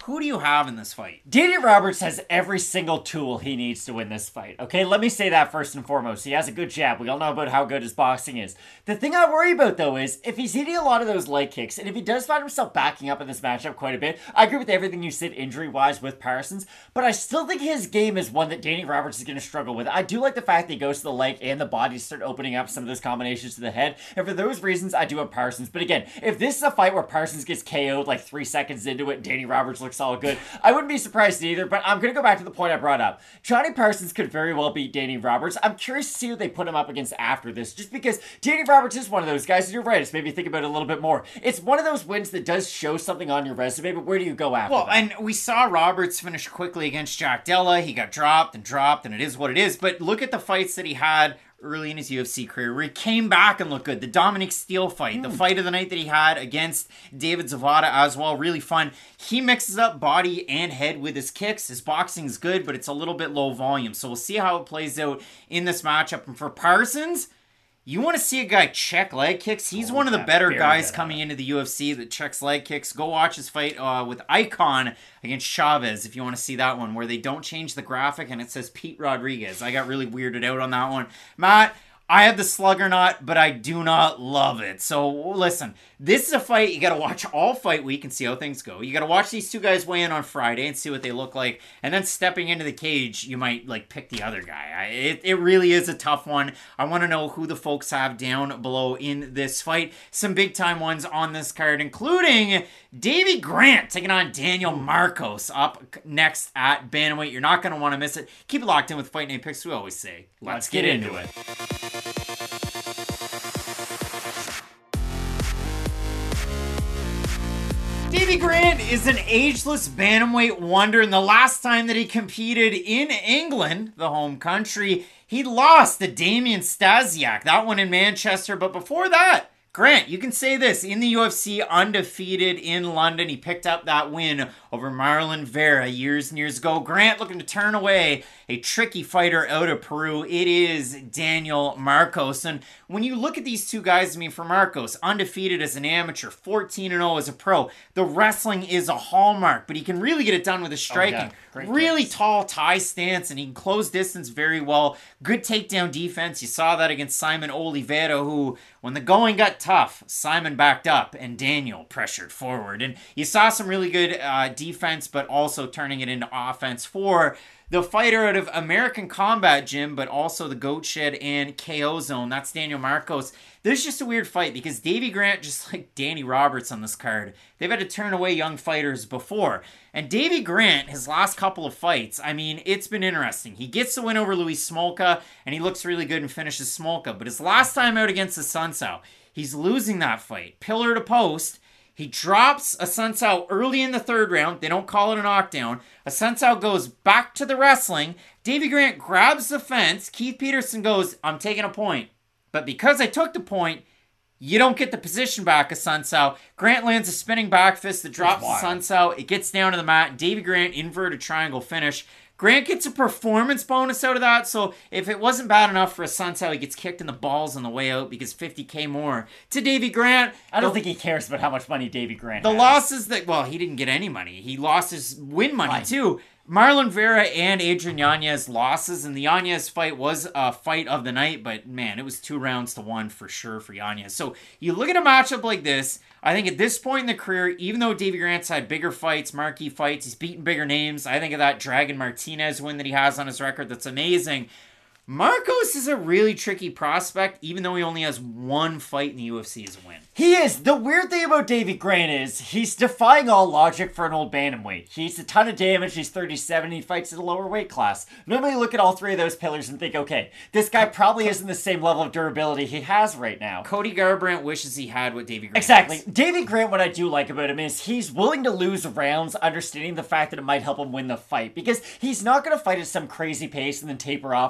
Who do you have in this fight? Danny Roberts has every single tool he needs to win this fight. Okay, let me say that first and foremost. He has a good jab. We all know about how good his boxing is. The thing I worry about, though, is if he's hitting a lot of those leg kicks, and if he does find himself backing up in this matchup quite a bit, I agree with everything you said injury-wise with Parsons, but I still think his game is one that Danny Roberts is going to struggle with. I do like the fact that he goes to the leg and the body to start opening up some of those combinations to the head, and for those reasons, I do have Parsons. But again, if this is a fight where Parsons gets K O'd like three seconds into it and Danny Roberts looks all good, I wouldn't be surprised either, but I'm going to go back to the point I brought up. Johnny Parsons could very well beat Danny Roberts. I'm curious to see who they put him up against after this, just because Danny Roberts is one of those guys, and you're right, it's made me think about it a little bit more. It's one of those wins that does show something on your resume, but where do you go after Well, that? and we saw Roberts finish quickly against Jack Della. He got dropped and dropped, and it is what it is, but look at the fights that he had early in his U F C career, where he came back and looked good. The Dominic Steele fight, mm. the fight of the night that he had against David Zavada as well, really fun. He mixes up body and head with his kicks. His boxing is good, but it's a little bit low volume. So we'll see how it plays out in this matchup. And for Parsons, you want to see a guy check leg kicks? He's oh, one of the better guys coming into the U F C that checks leg kicks. Go watch his fight uh, with Icon against Chavez if you want to see that one, where they don't change the graphic and it says Pete Rodriguez. I got really weirded out on that one. Matt, I have the slugger knot, but I do not love it. So listen, this is a fight you got to watch all fight week and see how things go. You got to watch these two guys weigh in on Friday and see what they look like. And then stepping into the cage, you might like pick the other guy. I, it, it really is a tough one. I want to know who the folks have down below in this fight. Some big time ones on this card, including Davey Grant taking on Daniel Marcos up next at bantamweight. You're not going to want to miss it. Keep it locked in with Fight Night Picks. We always say, let's, let's get, get into, into it. it. Davey Grant is an ageless bantamweight wonder, and the last time that he competed in England, the home country, he lost to Damian Stasiak. That one in Manchester, but before that, Grant, you can say this, in the U F C, undefeated in London. He picked up that win over Marlon Vera years and years ago. Grant looking to turn away a tricky fighter out of Peru. It is Daniel Marcos. And when you look at these two guys, I mean, for Marcos, undefeated as an amateur, fourteen and oh as a pro, the wrestling is a hallmark, but he can really get it done with his striking. Oh, yeah. Really kicks. Tall tie stance, and he can close distance very well. Good takedown defense. You saw that against Simon Oliveira, who, when the going got tough, Simon backed up and Daniel pressured forward. And you saw some really good uh, defense, but also turning it into offense for the fighter out of American Combat Gym, but also the Goat Shed and K O Zone. That's Daniel Marcos. This is just a weird fight because Davey Grant, just like Danny Roberts on this card, they've had to turn away young fighters before. And Davey Grant, his last couple of fights, I mean, it's been interesting. He gets the win over Luis Smolka, and he looks really good and finishes Smolka. But his last time out against the Sunsao, he's losing that fight. Pillar to post. He drops Assunção early in the third round. They don't call it a knockdown. Assunção goes back to the wrestling. Davey Grant grabs the fence. Keith Peterson goes, I'm taking a point. But because I took the point, you don't get the position back, Assunção. Grant lands a spinning back fist that drops Assunção. It gets down to the mat. Davey Grant, inverted triangle finish. Grant gets a performance bonus out of that, so if it wasn't bad enough for Assunção, he gets kicked in the balls on the way out because fifty K more to Davey Grant. I don't the, think he cares about how much money Davey Grant the has. The losses that, well, he didn't get any money. He lost his win money, Fine. too. Marlon Vera and Adrian Yanez losses, and the Yanez fight was a fight of the night, but man, it was two rounds to one for sure for Yanez. So you look at a matchup like this, I think at this point in the career, even though Davey Grant's had bigger fights, marquee fights, he's beaten bigger names, I think of that Dragon Martinez win that he has on his record that's amazing. Marcos is a really tricky prospect, even though he only has one fight in the U F C as a win. He is. The weird thing about Davey Grant is he's defying all logic for an old bantamweight. He's a ton of damage. He's thirty-seven. He fights at a lower weight class. Normally you look at all three of those pillars and think, okay, this guy probably isn't the same level of durability he has right now. Cody Garbrandt wishes he had what Davey Grant Exactly. has. Davey Grant, what I do like about him is he's willing to lose rounds, understanding the fact that it might help him win the fight. Because he's not going to fight at some crazy pace and then taper off as the fight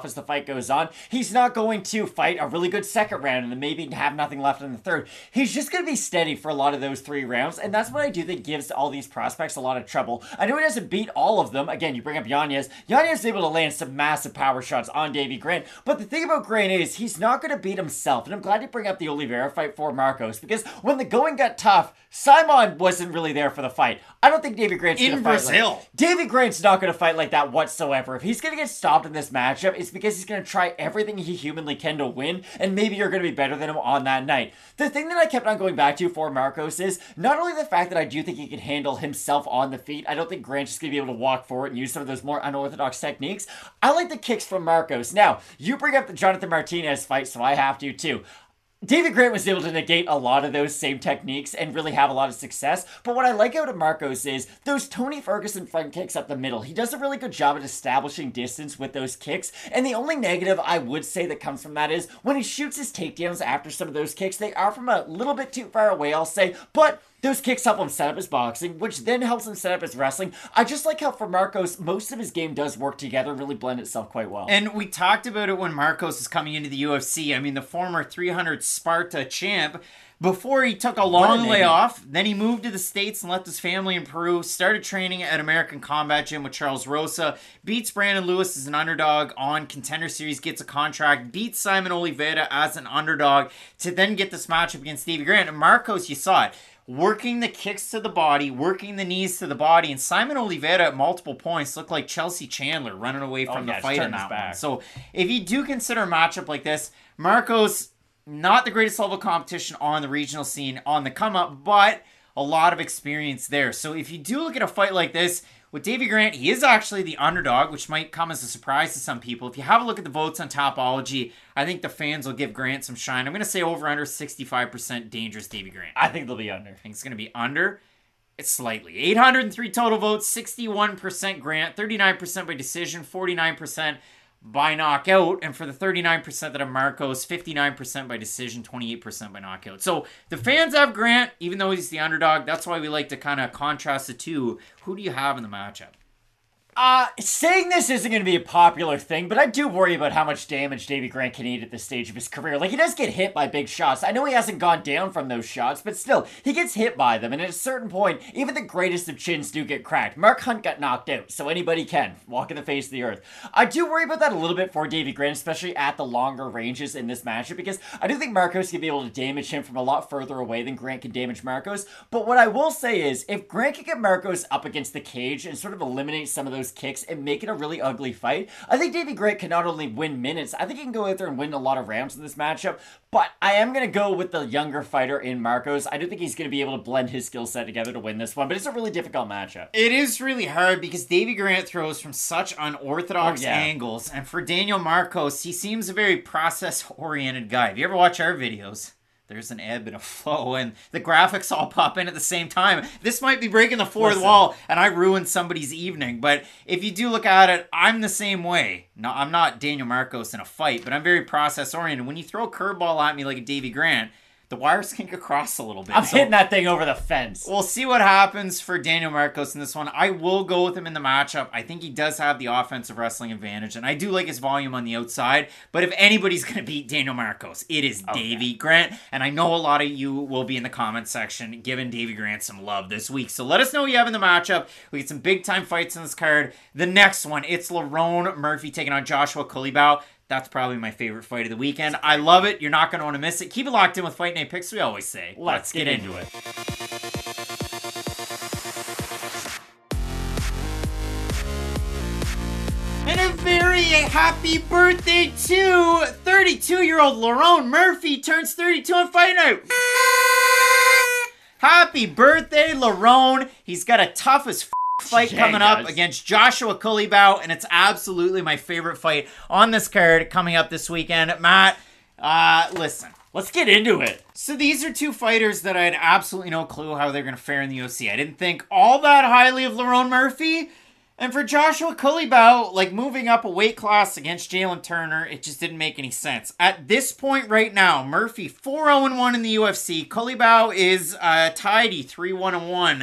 goes on. He's not going to fight a really good second round and then maybe have nothing left in the third. He's just going to be steady for a lot of those three rounds, and that's what I do think gives all these prospects a lot of trouble. I know he doesn't beat all of them. Again, you bring up Yanez. Yanez is able to land some massive power shots on Davy Grant, but the thing about Grant is he's not going to beat himself, and I'm glad you bring up the Oliveira fight for Marcos, because when the going got tough, Simon wasn't really there for the fight. I don't think Davy Grant's going to fight Brazil. Like, Davy Grant's not going to fight like that whatsoever. If he's going to get stopped in this matchup, it's because he's going to try everything he humanly can to win, and maybe you're going to be better than him on that night. The thing that I kept on going back to for Marcos is not only the fact that I do think he can handle himself on the feet. I don't think Grant's just going to be able to walk forward and use some of those more unorthodox techniques. I like the kicks from Marcos. Now, you bring up the Jonathan Martinez fight, so I have to too. David Grant was able to negate a lot of those same techniques and really have a lot of success, but what I like out of Marcos is those Tony Ferguson front kicks up the middle. He does a really good job at establishing distance with those kicks, and the only negative I would say that comes from that is when he shoots his takedowns after some of those kicks, they are from a little bit too far away, I'll say, but those kicks help him set up his boxing, which then helps him set up his wrestling. I just like how for Marcos, most of his game does work together and really blend itself quite well. And we talked about it when Marcos is coming into the U F C. I mean, the former three hundred Sparta champ, before he took a long a layoff, then he moved to the States and left his family in Peru, started training at American Combat Gym with Charles Rosa, beats Brandon Lewis as an underdog on Contender Series, gets a contract, beats Simon Oliveira as an underdog to then get this matchup against Davy Grant. And Marcos, you saw it, working the kicks to the body, working the knees to the body, and Simon Oliveira at multiple points looked like Chelsea Chandler running away from oh, the yeah, fight in his that back. one. So if you do consider a matchup like this, Marcos, not the greatest level of competition on the regional scene on the come up, but a lot of experience there. So if you do look at a fight like this, with Davy Grant, he is actually the underdog, which might come as a surprise to some people. If you have a look at the votes on Topology, I think the fans will give Grant some shine. I'm going to say over under sixty-five percent dangerous Davy Grant. I think they'll be under. I think it's going to be under. It's slightly. eight hundred three total votes, sixty-one percent Grant, thirty-nine percent by decision, forty-nine percent by knockout, and for the thirty-nine percent that are Marcos, fifty-nine percent by decision, twenty-eight percent by knockout. So the fans have Grant, even though he's the underdog. That's why we like to kind of contrast the two. Who do you have in the matchup? Uh, saying this isn't going to be a popular thing, but I do worry about how much damage Davy Grant can eat at this stage of his career. Like, he does get hit by big shots. I know he hasn't gone down from those shots, but still, he gets hit by them, and at a certain point, even the greatest of chins do get cracked. Mark Hunt got knocked out, so anybody can. Walk in the face of the earth. I do worry about that a little bit for Davy Grant, especially at the longer ranges in this matchup, because I do think Marcos can be able to damage him from a lot further away than Grant can damage Marcos, but what I will say is, if Grant can get Marcos up against the cage and sort of eliminate some of those kicks and make it a really ugly fight, I think Davy Grant can not only win minutes, I think he can go out there and win a lot of rounds in this matchup, but I am going to go with the younger fighter in Marcos. I do think he's going to be able to blend his skill set together to win this one, but it's a really difficult matchup. It is really hard because Davy Grant throws from such unorthodox oh, yeah. angles, and for Daniel Marcos, he seems a very process-oriented guy. If you ever watch our videos, there's an ebb and a flow, and the graphics all pop in at the same time. This might be breaking the fourth Listen. wall, and I ruined somebody's evening. But if you do look at it, I'm the same way. No, I'm not Daniel Marcos in a fight, but I'm very process-oriented. When you throw a curveball at me like a Davy Grant, the wires kink across a little bit. I'm so hitting that thing over the fence. We'll see what happens for Daniel Marcos in this one. I will go with him in the matchup. I think he does have the offensive wrestling advantage, and I do like his volume on the outside. But if anybody's going to beat Daniel Marcos, it is okay. Davy Grant. And I know a lot of you will be in the comment section giving Davy Grant some love this week. So let us know who you have in the matchup. We get some big-time fights in this card. The next one, it's Lerone Murphy taking on Joshua Culibao. That's probably my favorite fight of the weekend. I love it. You're not going to want to miss it. Keep it locked in with Fight Night Picks, we always say. Let's, Let's get, get into into it. And a very happy birthday to thirty-two-year-old Lerone Murphy turns thirty-two on Fight Night. Happy birthday, Lerone. He's got a tough as f- fight Yeah, coming up does. against Joshua Culibao, and it's absolutely my favorite fight on this card coming up this weekend. Matt, uh, listen. Let's get into it. So these are two fighters that I had absolutely no clue how they're going to fare in the U F C. I didn't think all that highly of Lerone Murphy. And for Joshua Culibao, like moving up a weight class against Jalen Turner, it just didn't make any sense. At this point right now, Murphy four oh one in the U F C. Culibao is uh, tidy three one one.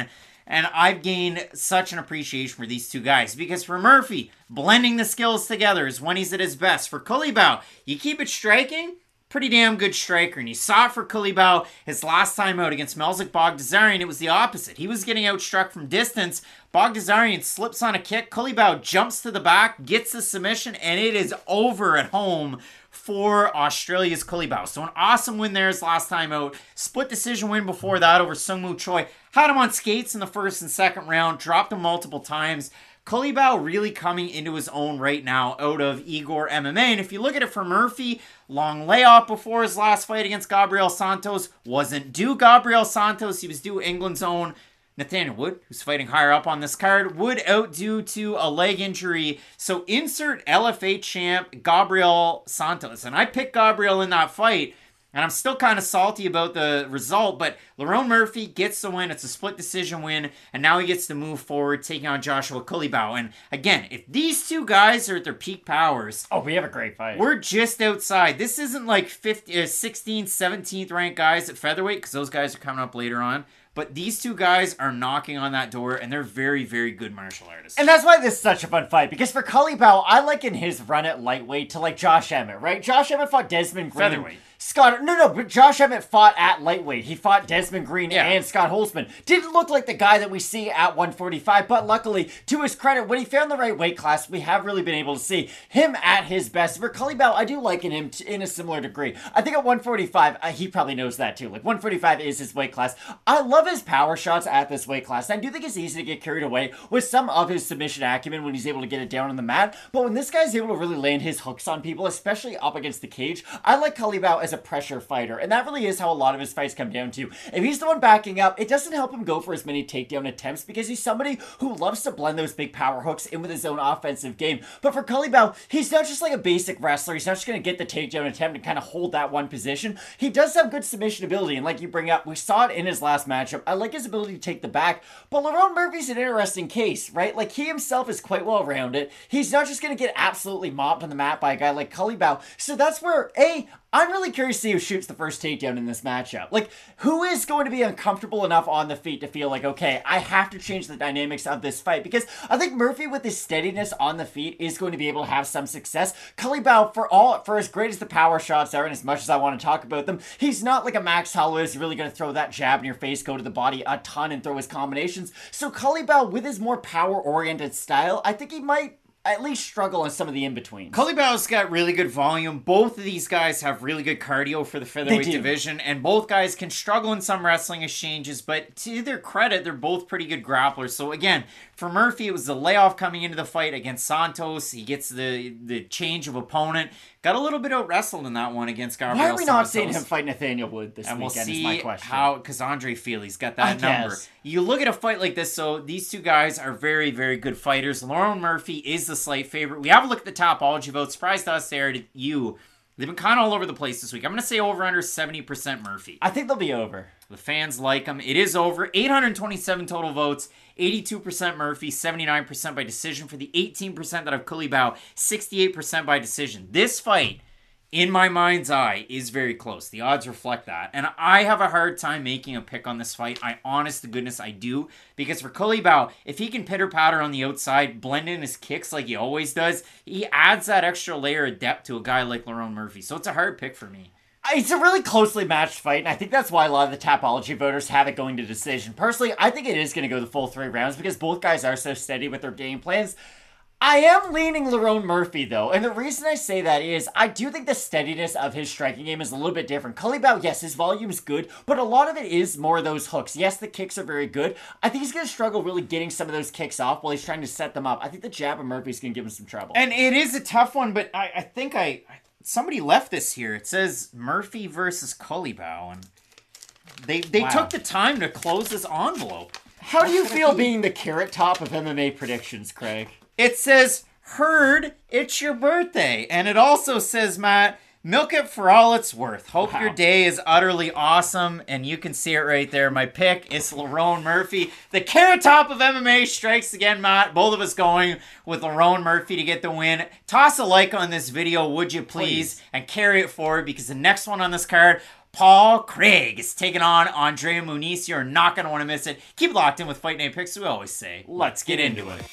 And I've gained such an appreciation for these two guys because for Murphy, blending the skills together is when he's at his best. For Culibao, you keep it striking, pretty damn good striker. And you saw it for Culibao his last time out against Melzik Bogdasarian. It was the opposite. He was getting outstruck from distance. Bogdasarian slips on a kick. Culibao jumps to the back, gets the submission, and it is over at home for Australia's Culibao. So an awesome win there his last time out. Split decision win before that over Sungwoo Choi. Had him on skates in the first and second round. Dropped him multiple times. Culibao really coming into his own right now out of Igor M M A. And if you look at it for Murphy, long layoff before his last fight against Gabriel Santos. Wasn't due Gabriel Santos. He was due England's own Nathaniel Wood, who's fighting higher up on this card. Wood out due to a leg injury. So insert L F A champ Gabriel Santos. And I picked Gabriel in that fight. And I'm still kind of salty about the result, but Lerone Murphy gets the win. It's a split decision win, and now he gets to move forward, taking on Joshua Culibao. And again, if these two guys are at their peak powers... Oh, we have a great fight. We're just outside. This isn't like fifty, uh, sixteenth, seventeenth ranked guys at featherweight, because those guys are coming up later on. But these two guys are knocking on that door, and they're very, very good martial artists. And that's why this is such a fun fight, because for Culibao, I liken his run at lightweight to like Josh Emmett, right? Josh Emmett fought Desmond Green. Featherweight. Scott, no, no, but Josh Emmett fought at lightweight. He fought Desmond Green Yeah. and Scott Holtzman. Didn't look like the guy that we see at one forty-five, but luckily, to his credit, when he found the right weight class, we have really been able to see him at his best. For Culibao, I do liken him to, in a similar degree. I think at one forty-five, uh, he probably knows that too. Like, one forty-five is his weight class. I love his power shots at this weight class. And I do think it's easy to get carried away with some of his submission acumen when he's able to get it down on the mat. But when this guy's able to really land his hooks on people, especially up against the cage, I like Culibao as a pressure fighter. And that really is how a lot of his fights come down to. If he's the one backing up, it doesn't help him go for as many takedown attempts because he's somebody who loves to blend those big power hooks in with his own offensive game. But for Culibao, he's not just like a basic wrestler. He's not just going to get the takedown attempt and kind of hold that one position. He does have good submission ability. And like you bring up, we saw it in his last matchup. I like his ability to take the back. But Lerone Murphy's an interesting case, right? Like, he himself is quite well rounded. He's not just going to get absolutely mopped on the mat by a guy like Culibao. So that's where, A, I'm really curious to see who shoots the first takedown in this matchup. Like, who is going to be uncomfortable enough on the feet to feel like, okay, I have to change the dynamics of this fight? Because I think Murphy, with his steadiness on the feet, is going to be able to have some success. Culibao, for all, for as great as the power shots are, and as much as I want to talk about them, he's not like a Max Holloway who's really going to throw that jab in your face, go to the body a ton, and throw his combinations. So Culibao, with his more power-oriented style, I think he might at least struggle on some of the in-betweens. Culibao's got really good volume. Both of these guys have really good cardio for the featherweight division, and both guys can struggle in some wrestling exchanges, but to their credit, they're both pretty good grapplers. So again, for Murphy, it was the layoff coming into the fight against Santos. He gets the, the change of opponent. Got a little bit out-wrestled in that one against Gabriel Why are we Santos. not seeing him fight Nathaniel Wood this and weekend, we'll is my see question. how, because Andre Feely's got that I number. guess. You look at a fight like this, so these two guys are very, very good fighters. Lerone Murphy is the slight favorite. We have a look at the Topology votes. Surprised us there, to you. They've been kind of all over the place this week. I'm going to say over under seventy percent Murphy. I think they'll be over. The fans like him. It is over. eight hundred twenty-seven total votes. eighty-two percent Murphy, seventy-nine percent by decision. For the eighteen percent that have Culibao, sixty-eight percent by decision. This fight, in my mind's eye, is very close. The odds reflect that. And I have a hard time making a pick on this fight. I honest to goodness I do. Because for Culibao, if he can pitter-patter on the outside, blend in his kicks like he always does, he adds that extra layer of depth to a guy like Lerone Murphy. So it's a hard pick for me. It's a really closely matched fight, and I think that's why a lot of the Tapology voters have it going to decision. Personally, I think it is going to go the full three rounds because both guys are so steady with their game plans. I am leaning Lerone Murphy, though, and the reason I say that is I do think the steadiness of his striking game is a little bit different. Culibao, yes, his volume's good, but a lot of it is more those hooks. Yes, the kicks are very good. I think he's going to struggle really getting some of those kicks off while he's trying to set them up. I think the jab of Murphy's going to give him some trouble. And it is a tough one, but I, I think I... Somebody left this here. It says Murphy versus Culibao, and they they Wow. took the time to close this envelope. How do you feel being the carrot top of M M A predictions, Craig? It says, heard it's your birthday. And it also says, Matt, milk it for all it's worth. Hope Wow. your day is utterly awesome. And you can see it right there. My pick is Lerone Murphy. The carrot top of M M A strikes again, Matt. Both of us going with Lerone Murphy to get the win. Toss a like on this video, would you please? Please. And carry it forward because the next one on this card, Paul Craig is taking on Andre Muniz. You're not going to want to miss it. Keep locked in with Fight Night Picks. We always say, let's get into it.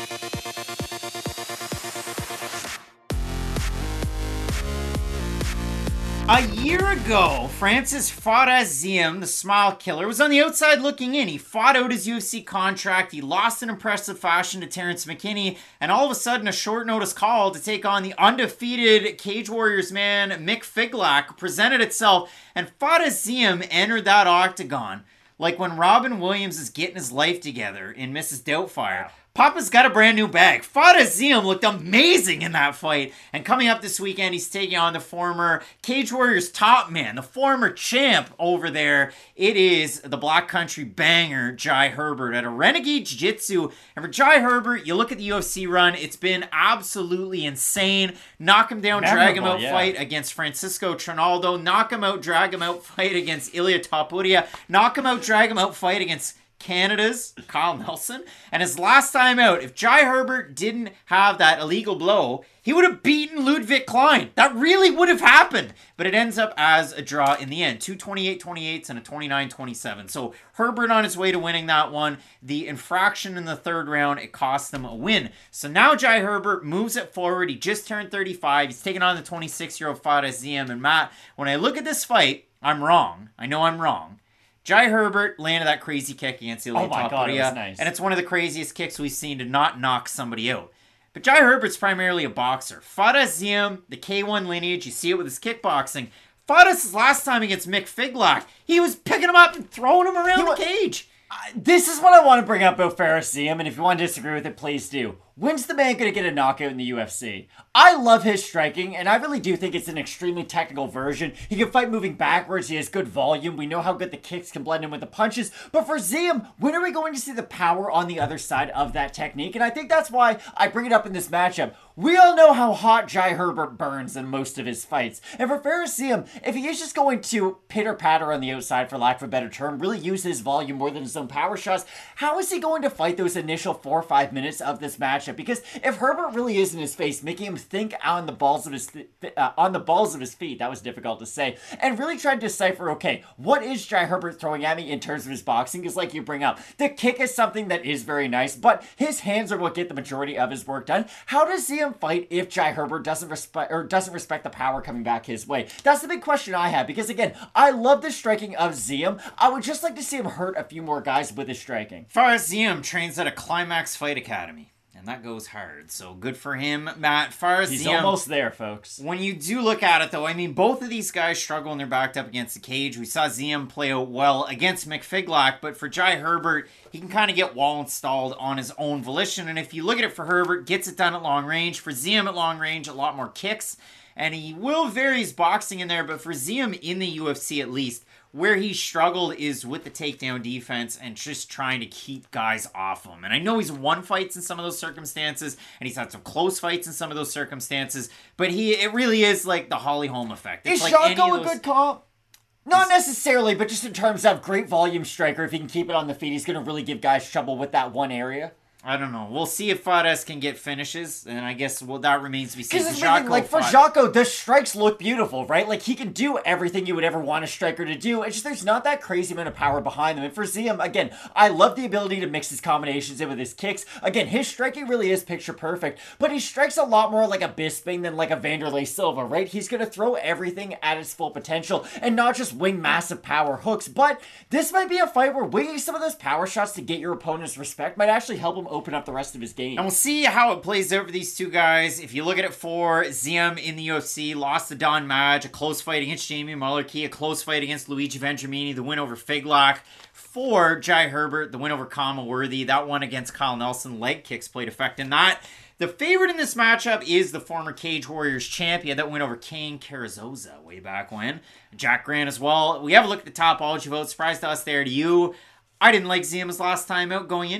A year ago, Francis Fauda-Ziem, the Smile Killer, was on the outside looking in. He fought out his U F C contract, he lost in impressive fashion to Terrence McKinney, and all of a sudden a short notice call to take on the undefeated Cage Warriors man Mick Figlak presented itself, and Fauda-Ziem entered that octagon like when Robin Williams is getting his life together in Missus Doubtfire. Papa's got a brand new bag. Fauda-Ziem looked amazing in that fight. And coming up this weekend, he's taking on the former Cage Warriors top man, the former champ over there. It is the Black Country banger, Jai Herbert, at a Renegade Jiu-Jitsu. And for Jai Herbert, you look at the U F C run, it's been absolutely insane. Knock him down, Memorable, drag him out yeah. fight against Francisco Trinaldo. Knock him out, drag him out fight against Ilia Topuria. Knock him out, drag him out fight against Canada's Kyle Nelson. And his last time out, if Jai Herbert didn't have that illegal blow, he would have beaten Ludwig Klein. That really would have happened. But it ends up as a draw in the end. Two twenty-eight twenty-eights and a twenty-nine twenty-seven. So Herbert on his way to winning that one. The infraction in the third round, it cost him a win. So now Jai Herbert moves it forward. He just turned thirty-five. He's taking on the twenty-six-year-old Fauda-Ziem. And Matt, when I look at this fight, I'm wrong. I know I'm wrong. Jai Herbert landed that crazy kick against Ilia Oh my God, it was nice. and it's one of the craziest kicks we've seen to not knock somebody out. But Jai Herbert's primarily a boxer. Fauda-Ziem, the K one lineage, you see it with his kickboxing. Fauda's last time against Mick Figlak, he was picking him up and throwing him around He the wa- cage. Uh, this is what I want to bring up about Fauda-Ziem, and if you want to disagree with it, please do. When's the man going to get a knockout in the U F C? I love his striking, and I really do think it's an extremely technical version. He can fight moving backwards, he has good volume, we know how good the kicks can blend in with the punches, but for Ziem, when are we going to see the power on the other side of that technique? And I think that's why I bring it up in this matchup. We all know how hot Jai Herbert burns in most of his fights, and for Fauda-Ziem, if he is just going to pitter-patter on the outside, for lack of a better term, really use his volume more than his own power shots, how is he going to fight those initial four or five minutes of this matchup? Because if Herbert really is in his face, making him think on the balls of his th- uh, on the balls of his feet, that was difficult to say, and really try to decipher, okay, what is Jai Herbert throwing at me in terms of his boxing? Because like you bring up, the kick is something that is very nice, but his hands are what get the majority of his work done. How does Ziem fight if Jai Herbert doesn't respect or doesn't respect the power coming back his way? That's the big question I have, because again, I love the striking of Ziem. I would just like to see him hurt a few more guys with his striking. Fauda-Ziem trains at a Climax Fight Academy. And that goes hard. So good for him, Matt. Fauda-Ziem, He's almost there, folks. when you do look at it, though, I mean, both of these guys struggle when they're backed up against the cage. We saw Ziem play out well against Mick Figlak, but for Jai Herbert, he can kind of get wall installed on his own volition. And if you look at it for Herbert, gets it done at long range. For Ziem at long range, a lot more kicks. And he will vary his boxing in there, but for Ziem in the U F C at least, where he struggled is with the takedown defense and just trying to keep guys off him. And I know he's won fights in some of those circumstances, and he's had some close fights in some of those circumstances, but he it really is like the Holly Holm effect. It's Is like any Jocko of a those- good comp? Not necessarily, but just in terms of great volume striker, if he can keep it on the feet, he's going to really give guys trouble with that one area. I don't know. We'll see if Fauda can get finishes, and I guess well that remains to be seen. Because it's Jocko like for fought- Jocko, the strikes look beautiful, right? Like he can do everything you would ever want a striker to do. It's just there's not that crazy amount of power behind them. And for Ziem, again, I love the ability to mix his combinations in with his kicks. Again, his striking really is picture perfect, but he strikes a lot more like a Bisping than like a Vanderlei Silva, right? He's gonna throw everything at its full potential and not just wing massive power hooks. But this might be a fight where winging some of those power shots to get your opponent's respect might actually help him open up the rest of his game. And we'll see how it plays out for these two guys. If you look at it for Ziem in the U F C, lost to Don Madge, a close fight against Jamie Mullarkey, a close fight against Luigi Vendramini, the win over Figlak. For Jai Herbert, the win over Kama Worthy, that one against Kyle Nelson, leg kicks played effect in that. The favorite in this matchup is the former Cage Warriors champion that went over Kane Carrizosa way back when. Jack Grant as well. We have a look at the top ology votes. Surprise to us there to you. I didn't like Ziem's last time out going into it,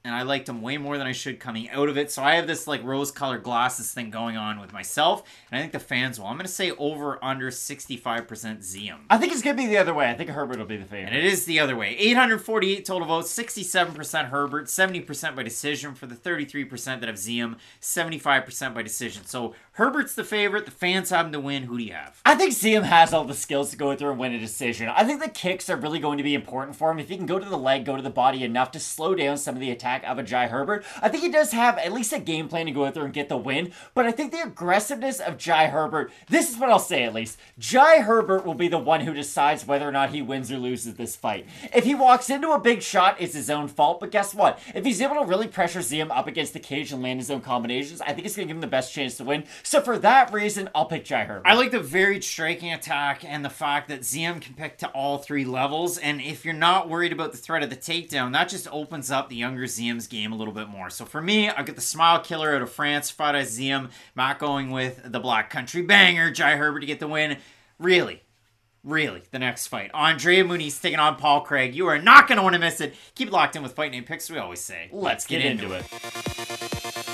and I liked him way more than I should coming out of it. So I have this like rose-colored glasses thing going on with myself, and I think the fans will. I'm going to say over under sixty-five percent Ziem. I think it's going to be the other way. I think Herbert will be the favorite. And it is the other way. eight hundred forty-eight total votes, sixty-seven percent Herbert, seventy percent by decision for the thirty-three percent that have Ziem, seventy-five percent by decision. So Herbert's the favorite. The fans have him to win. Who do you have? I think Ziem has all the skills to go through and win a decision. I think the kicks are really going to be important for him. If he can go to the leg, go to the body enough to slow down some of the attack of a Jai Herbert, I think he does have at least a game plan to go out there and get the win. But I think the aggressiveness of Jai Herbert, this is what I'll say at least. Jai Herbert will be the one who decides whether or not he wins or loses this fight. If he walks into a big shot, it's his own fault. But guess what? If he's able to really pressure Ziem up against the cage and land his own combinations, I think it's going to give him the best chance to win. So for that reason, I'll pick Jai Herbert. I like the varied striking attack and the fact that Ziem can pick to all three levels. And if you're not worried about the threat of the takedown, that just opens up the younger Ziem's game a little bit more. So for me, I get the smile killer out of France, Fares Ziem, not going with the Black Country Banger, Jai Herbert to get the win. Really, really, the next fight. Andrea Muniz taking on Paul Craig. You are not going to want to miss it. Keep it locked in with Fight Name Picks, we always say. Let's, Let's get, get into, into it. it.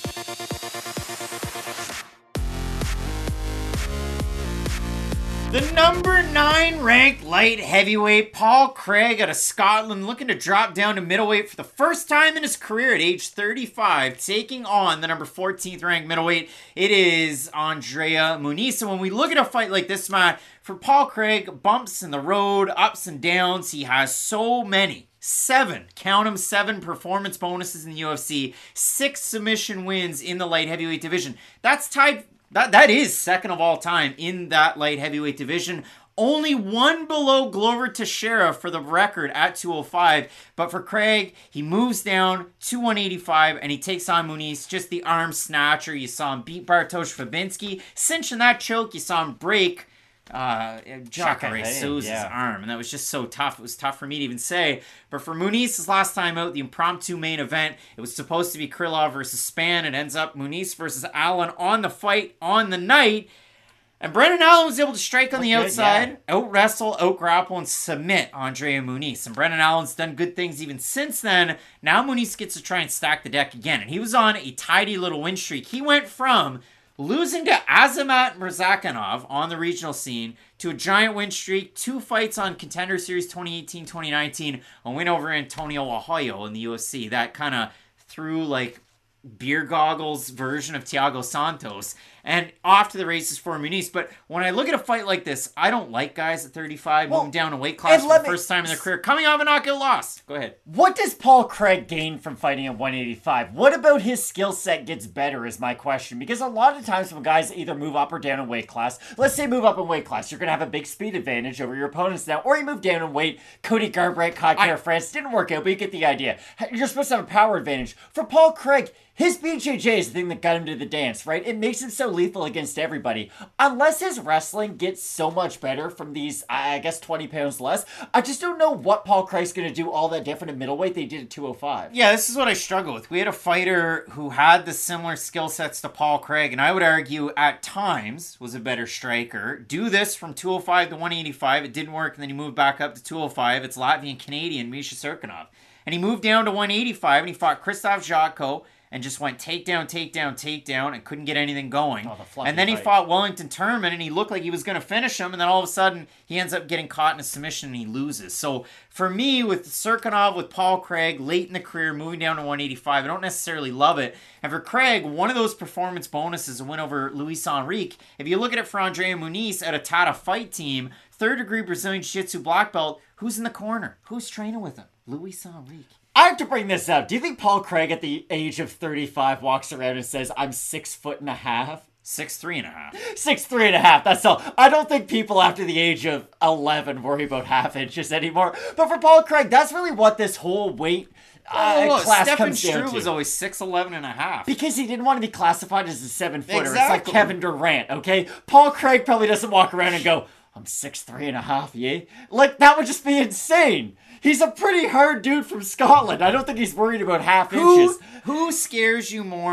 The number nine ranked light heavyweight Paul Craig out of Scotland looking to drop down to middleweight for the first time in his career at age thirty-five, taking on the number fourteenth ranked middleweight. It is Andrea Muniz. So when we look at a fight like this, Matt, for Paul Craig, bumps in the road, ups and downs, he has so many. Seven, count them, seven performance bonuses in the U F C, six submission wins in the light heavyweight division. That's tied... That that is second of all time in that light heavyweight division. Only one below Glover Teixeira for the record at two oh five. But for Craig, he moves down to one eighty-five and he takes on Muniz. Just the arm snatcher. You saw him beat Bartosz Fabinski. Cinching that choke, you saw him break uh, Jacare Souza's yeah. arm. And that was just so tough. It was tough for me to even say. But for Muniz's last time out, the impromptu main event, it was supposed to be Krylov versus Spann. It ends up Muniz versus Allen on the fight on the night. And Brendan Allen was able to strike on the good, outside, yeah. out-wrestle, out-grapple, and submit Andrea Muniz. And Brendan Allen's done good things even since then. Now Muniz gets to try and stack the deck again. And he was on a tidy little win streak. He went from losing to Azamat Murzakanov on the regional scene to a giant win streak, two fights on Contender Series twenty eighteen twenty nineteen, a win over Antonio Arroyo in the U F C. That kind of threw like beer goggles version of Thiago Santos, and off to the races for Muniz. But when I look at a fight like this, I don't like guys at thirty-five well, moving down a weight class for the first time in their career, coming off a knockout loss. Go ahead. What does Paul Craig gain from fighting at one eighty-five? What about his skill set gets better is my question, because a lot of times when guys either move up or down in weight class, let's say move up in weight class, you're going to have a big speed advantage over your opponents now, or you move down in weight, Cody Garbrandt, Kai Kara France, didn't work out, but you get the idea. You're supposed to have a power advantage. For Paul Craig, his B J J is the thing that got him to the dance, right? It makes him so lethal against everybody. Unless his wrestling gets so much better from these, I guess, twenty pounds less, I just don't know what Paul Craig's going to do all that different in middleweight they did at two oh five. Yeah, this is what I struggle with. We had a fighter who had the similar skill sets to Paul Craig, and I would argue at times was a better striker. Do this from two oh five to one eighty-five. It didn't work, and then he moved back up to two oh five. It's Latvian-Canadian Misha Serkinov. And he moved down to one eighty-five, and he fought Krzysztof Jotko, and just went takedown, takedown, takedown, and couldn't get anything going. Oh, the and then he fight. fought Wellington Turman, and he looked like he was going to finish him, and then all of a sudden, he ends up getting caught in a submission, and he loses. So, for me, with Serkinov, with Paul Craig, late in the career, moving down to one eighty-five, I don't necessarily love it. And for Craig, one of those performance bonuses, a win over Luis Enrique. If you look at it for Andrea Muniz at a Tata fight team, third-degree Brazilian Jiu-Jitsu black belt, who's in the corner? Who's training with him? Luis Enrique. I have to bring this up. Do you think Paul Craig at the age of thirty-five walks around and says, I'm six foot and a half? Six, three and a half. Six, three and a half, that's all. I don't think people after the age of eleven worry about half inches anymore. But for Paul Craig, that's really what this whole weight uh, oh, class Stephen comes down Struve to. was always six eleven and a half. Because he didn't want to be classified as a seven-footer. Exactly. It's like Kevin Durant, okay? Paul Craig probably doesn't walk around and go, I'm six, three and a half, yeah? Like, that would just be insane. He's a pretty hard dude from Scotland. I don't think he's worried about half who, inches. Who scares you more in a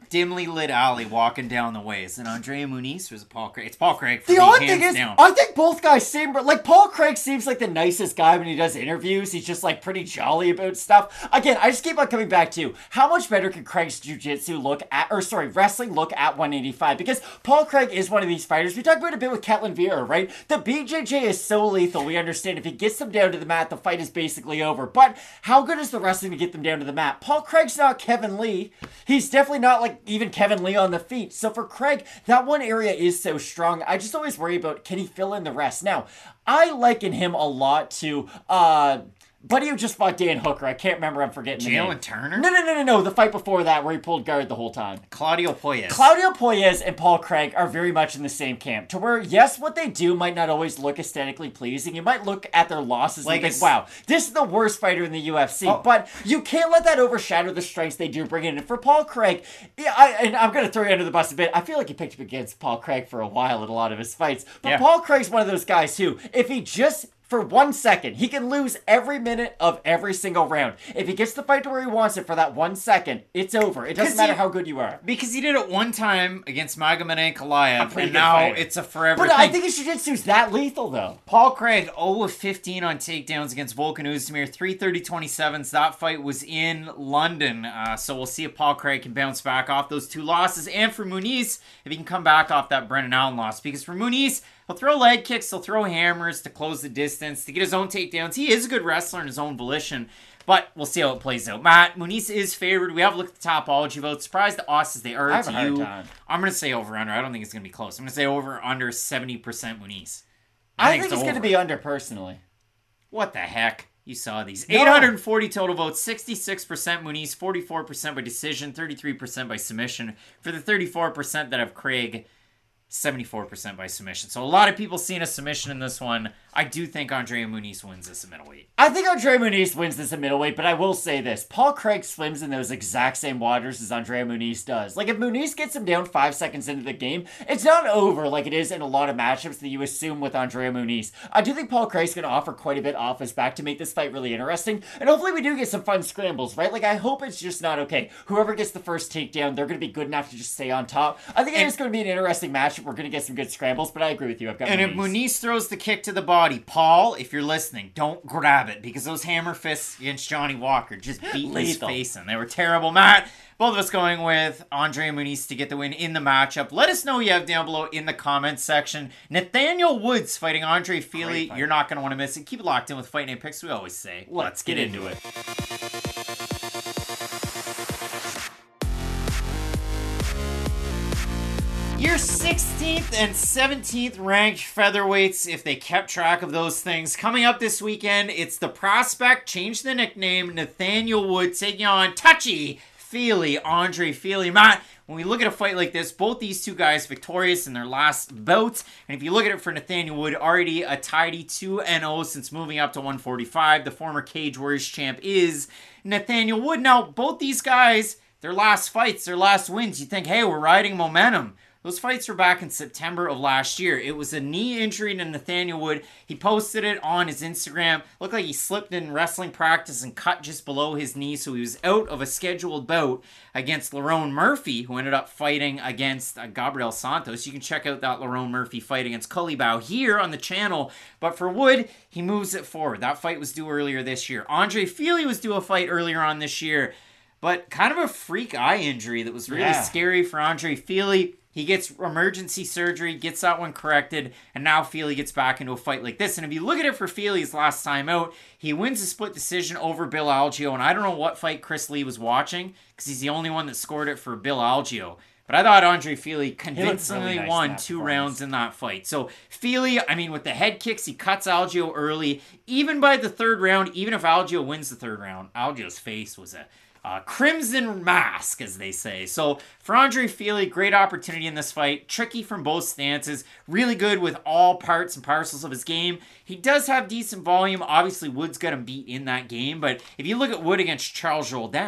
dimly lit alley walking down the way. Is it Andrea Muniz or is it Paul Craig? It's Paul Craig for The me, odd hands thing is, down. I think both guys seem like Paul Craig seems like the nicest guy when he does interviews. He's just like pretty jolly about stuff. Again, I just keep on coming back to how much better can Craig's jiu-jitsu look at, or sorry, wrestling look at one eighty-five? Because Paul Craig is one of these fighters. We talked about it a bit with Ketlin Vieira, right? The B J J is so lethal. We understand if he gets them down to the mat, the fight is basically over. But how good is the wrestling to get them down to the mat? Paul Craig's not Kevin Lee. He's definitely not like even Kevin Lee on the feet. So for Craig, that one area is so strong. I just always worry about, can he fill in the rest? Now, I liken him a lot to uh buddy who just fought Dan Hooker. I can't remember. I'm forgetting the name. Jalen Turner? No, no, no, no, no. The fight before that where he pulled guard the whole time. Claudio Poyes. Claudio Poyes and Paul Craig are very much in the same camp. To where, yes, what they do might not always look aesthetically pleasing. You might look at their losses Like and think, it's- wow, this is the worst fighter in the U F C. Oh. But you can't let that overshadow the strengths they do bring in. And for Paul Craig, yeah, I, and I'm going to throw you under the bus a bit. I feel like he picked up against Paul Craig for a while in a lot of his fights. But Yeah. Paul Craig's one of those guys who, if he just... for one second, he can lose every minute of every single round. If he gets the fight to where he wants it for that one second, it's over. It doesn't 'Cause matter he- how good you are. Because he did it one time against Magomed Ankalaev, pretty and good now fighter. it's a forever But thing. I think his jiu-jitsu's that lethal, though. Paul Craig, zero of fifteen on takedowns against Volkan Oezdemir, three thirty twenty-sevens. That fight was in London, uh, so we'll see if Paul Craig can bounce back off those two losses. And for Muniz, if he can come back off that Brennan Allen loss. Because for Muniz, he'll throw leg kicks, he'll throw hammers to close the distance, to get his own takedowns. He is a good wrestler in his own volition, but we'll see how it plays out. Matt, Muniz is favored. We have looked at the Topology votes. Surprised the odds as they are I have to a hard you. time. I'm going to say over-under. I don't think it's going to be close. I'm going to say over-under seventy percent Muniz. I, think, it's over. going to be under, personally. What the heck? You saw these. No. eight hundred forty total votes, sixty-six percent Muniz, forty-four percent by decision, thirty-three percent by submission. For the thirty-four percent that have Craig, seventy-four percent by submission. So a lot of people seeing a submission in this one. I do think Andrea Muniz wins this at middleweight. I think Andre Muniz wins this at middleweight, but I will say this. Paul Craig swims in those exact same waters as Andrea Muniz does. Like, if Muniz gets him down five seconds into the game, it's not over like it is in a lot of matchups that you assume with Andrea Muniz. I do think Paul Craig's going to offer quite a bit off his back to make this fight really interesting, and hopefully we do get some fun scrambles, right? Like, I hope it's just not, okay, whoever gets the first takedown, they're going to be good enough to just stay on top. I think And- it is going to be an interesting matchup. We're going to get some good scrambles, but I agree with you. I've got And if Muniz. Muniz throws the kick to the body, Paul, if you're listening, don't grab it because those hammer fists against Johnny Walker just beat his Lethal. face in. They were terrible. Matt, both of us going with Andrea Muniz to get the win in the matchup. Let us know what you have down below in the comments section. Nathaniel Woods fighting Andre Feely. fight. You're not going to want to miss it. Keep it locked in with Fight Night Picks. We always say, let's, get, into it. Your sixteenth and seventeenth ranked featherweights, if they kept track of those things. Coming up this weekend, it's the prospect, change the nickname, Nathaniel Wood taking on Touchy Feely, Andre Feely. Matt, when we look at a fight like this, both these two guys victorious in their last bouts. And if you look at it for Nathaniel Wood, already a tidy two and oh since moving up to one forty-five. The former Cage Warriors champ is Nathaniel Wood. Now, both these guys, their last fights, their last wins, you think, hey, we're riding momentum. Those fights were back in September of last year. It was a knee injury to Nathaniel Wood. He posted it on his Instagram. Looked like he slipped in wrestling practice and cut just below his knee, so he was out of a scheduled bout against Lerone Murphy, who ended up fighting against uh, Gabriel Santos. You can check out that Lerone Murphy fight against Culibao here on the channel. But for Wood, he moves it forward. That fight was due earlier this year. Andre Feely was due a fight earlier on this year, but kind of a freak eye injury that was really Yeah. scary for Andre Feely. He gets emergency surgery, gets that one corrected, and now Feely gets back into a fight like this. And if you look at it for Feely's last time out, he wins a split decision over Bill Algeo. And I don't know what fight Chris Lee was watching, because he's the only one that scored it for Bill Algeo. But I thought Andre Feely convincingly really nice in won that two performance. rounds in that fight. So Feely, I mean, with the head kicks, he cuts Algeo early. Even by the third round, even if Algeo wins the third round, Algeo's face was a Uh, crimson mask, as they say. So for Andre Feely, great opportunity in this fight. Tricky from both stances. Really good with all parts and parcels of his game. He does have decent volume. Obviously, Wood's got him beat in that game. But if you look at Wood against Charles Jourdain,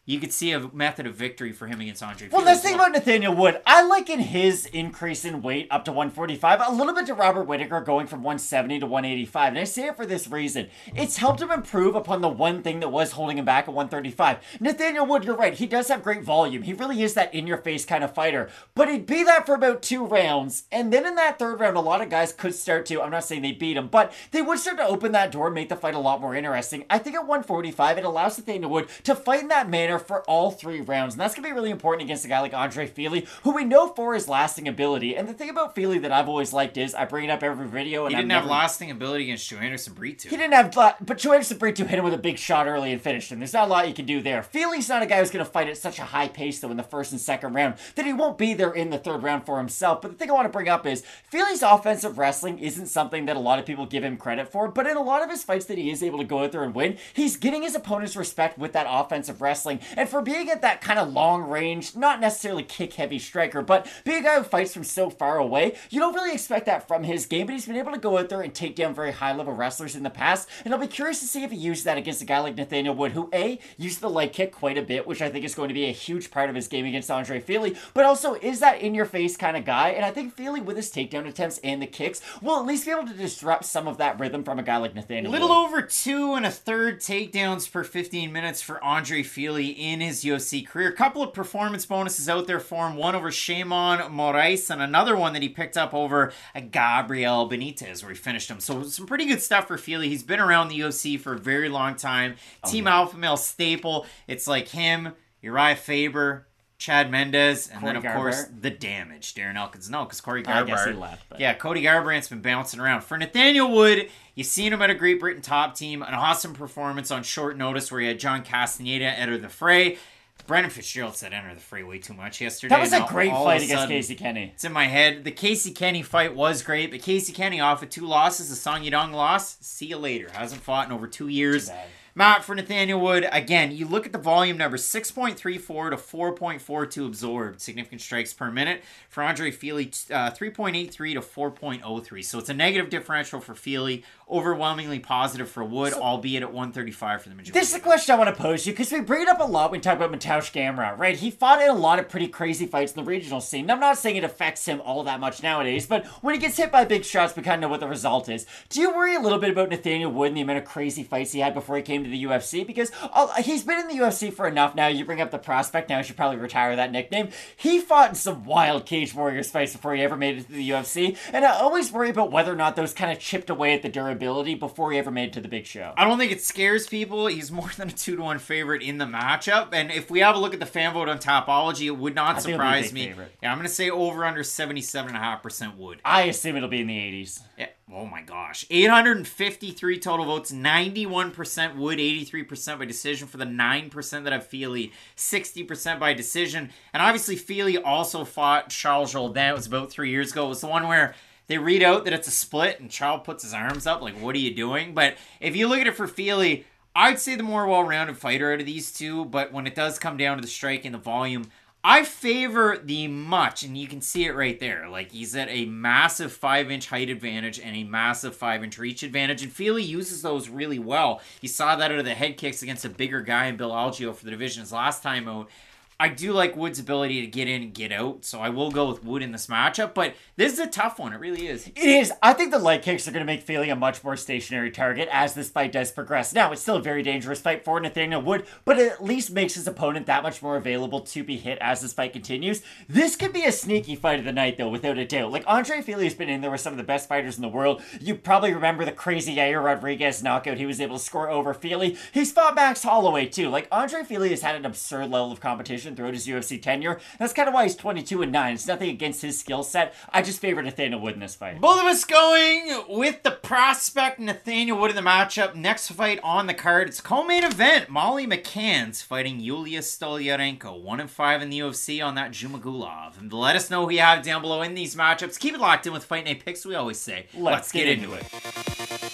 you could see a method of victory for him against Andre. Well, Fili let's as think well. about Nathaniel Wood. I liken his increase in weight up to one forty-five a little bit to Robert Whittaker going from one seventy to one eighty-five. And I say it for this reason. It's helped him improve upon the one thing that was holding him back at one thirty-five. Nathaniel Wood, you're right. He does have great volume. He really is that in-your-face kind of fighter. But he'd be that for about two rounds. And then in that third round, a lot of guys could start to, I'm not saying they beat him, but they would start to open that door and make the fight a lot more interesting. I think at one forty-five, it allows Nathaniel Wood to fight in that manner for all three rounds. And that's going to be really important against a guy like Andre Fili, who we know for his lasting ability. And the thing about Fili that I've always liked is, I bring it up every video. And He didn't I'm have never... lasting ability against Joanderson Brito. He didn't have, but Joanderson Brito hit him with a big shot early and finished him. There's not a lot you can do there. Fili's not a guy who's going to fight at such a high pace, though, in the first and second round, that he won't be there in the third round for himself. But the thing I want to bring up is, Fili's offensive wrestling isn't something that a lot of people give him credit for, but in a lot of his fights that he is able to go out there and win, he's getting his opponent's respect with that offensive wrestling. And for being at that kind of long range, not necessarily kick-heavy striker, but being a guy who fights from so far away, you don't really expect that from his game, but he's been able to go out there and take down very high-level wrestlers in the past, and I'll be curious to see if he uses that against a guy like Nathaniel Wood, who A, used the leg kick quite a bit, which I think is going to be a huge part of his game against Andre Fili, but also is that in-your-face kind of guy, and I think Fili, with his takedown attempts and the kicks, will at least be able to disrupt some of that rhythm from a guy like Nathaniel A little Wood. over two and a third takedowns per fifteen minutes for Andre Fili in his U F C career. A couple of performance bonuses out there for him. One over Shimon Moraes and another one that he picked up over a Gabriel Benitez where he finished him. So some pretty good stuff for Fili. He's been around the U F C for a very long time. Oh, Team yeah. Alpha Male staple. It's like him, Uriah Faber, Chad Mendes, and Corey then, of Garbrandt. course, the damage. Darren Elkins. No, because Corey I guess he Garbrandt. left, but... Yeah, Cody Garbrandt's been bouncing around. For Nathaniel Wood, you've seen him at a Great Britain top team. An awesome performance on short notice where he had John Castaneda enter the fray. Brendan Fitzgerald said enter the fray way too much yesterday. That was a Now, great all fight of a against sudden, Casey Kenny. It's in my head. The Casey Kenny fight was great, but Casey Kenny off with two losses. The Song Yadong loss. See you later. Hasn't fought in over two years. Too bad. Matt, for Nathaniel Wood, again, you look at the volume numbers, six point three four to four point four two absorbed significant strikes per minute. For Andre Fili, uh, three point eight three to four point oh three. So it's a negative differential for Fili, overwhelmingly positive for Wood, So, albeit at one thirty-five for the majority. This is a question I want to pose to you, because we bring it up a lot when we talk about Mateusz Gamrot, right? He fought in a lot of pretty crazy fights in the regional scene. And I'm not saying it affects him all that much nowadays, but when he gets hit by big shots, we kind of know what the result is. Do you worry a little bit about Nathaniel Wood and the amount of crazy fights he had before he came to the U F C? Because oh, he's been in the U F C for enough now. You bring up the prospect, now I should probably retire that nickname. He fought in some wild Cage Warriors fights before he ever made it to the U F C, and I always worry about whether or not those kind of chipped away at the durability before he ever made it to the big show. I don't think it scares people. He's more than a two to one favorite in the matchup. And if we have a look at the fan vote on Topology, it would not I think it'll be a surprise big me. favorite. Yeah, I'm going to say over under seventy-seven point five percent Wood. I assume it'll be in the eighties. Yeah. Oh my gosh. eight hundred fifty-three total votes, ninety-one percent Wood, eighty-three percent by decision for the nine percent that have Fili, sixty percent by decision. And obviously Fili also fought Charles Jourdain. It was about three years ago. It was the one where they read out that it's a split and Charles puts his arms up like, what are you doing? But if you look at it for Fili, I'd say the more well-rounded fighter out of these two, but when it does come down to the strike and the volume, I favor the much, and you can see it right there. Like, he's at a massive five-inch height advantage and a massive five-inch reach advantage, and Fili uses those really well. You saw that out of the head kicks against a bigger guy in Bill Algeo for the division his last time out. I do like Wood's ability to get in and get out, so I will go with Wood in this matchup, but this is a tough one. It really is. It is. I think the leg kicks are going to make Fili a much more stationary target as this fight does progress. Now, it's still a very dangerous fight for Nathaniel Wood, but it at least makes his opponent that much more available to be hit as this fight continues. This could be a sneaky fight of the night, though, without a doubt. Like, Andre Fili has been in there with some of the best fighters in the world. You probably remember the crazy Yair Rodriguez knockout he was able to score over Fili. He's fought Max Holloway, too. Like, Andre Fili has had an absurd level of competition throughout his U F C tenure. That's kind of why he's twenty-two and nine. It's nothing against his skill set. I just favor Nathaniel Wood in this fight. Both of us going with the prospect Nathaniel Wood in the matchup. Next fight on the card, it's a co-main event. Molly McCann's fighting Yulia Stoliarenko, one and five in the U F C on that Jumagulov. And let us know who you have down below in these matchups. Keep it locked in with Fight Night Picks. We always say, let's, let's get, get into it. it.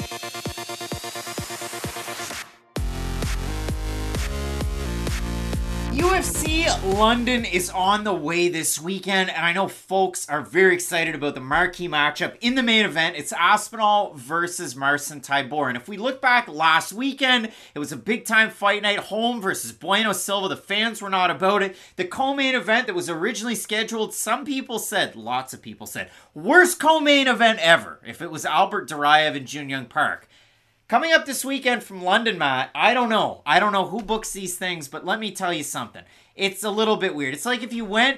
U F F C London is on the way this weekend, and I know folks are very excited about the marquee matchup in the main event. It's Aspinall versus Marcin Tybura. And if we look back last weekend, it was a big-time fight night, home versus Bueno Silva. The fans were not about it. The co-main event that was originally scheduled, some people said, lots of people said, worst co-main event ever if it was Albert Duraev and Jun Young Park. Coming up this weekend from London, Matt, I don't know. I don't know who books these things, but let me tell you something. It's a little bit weird. It's like if you went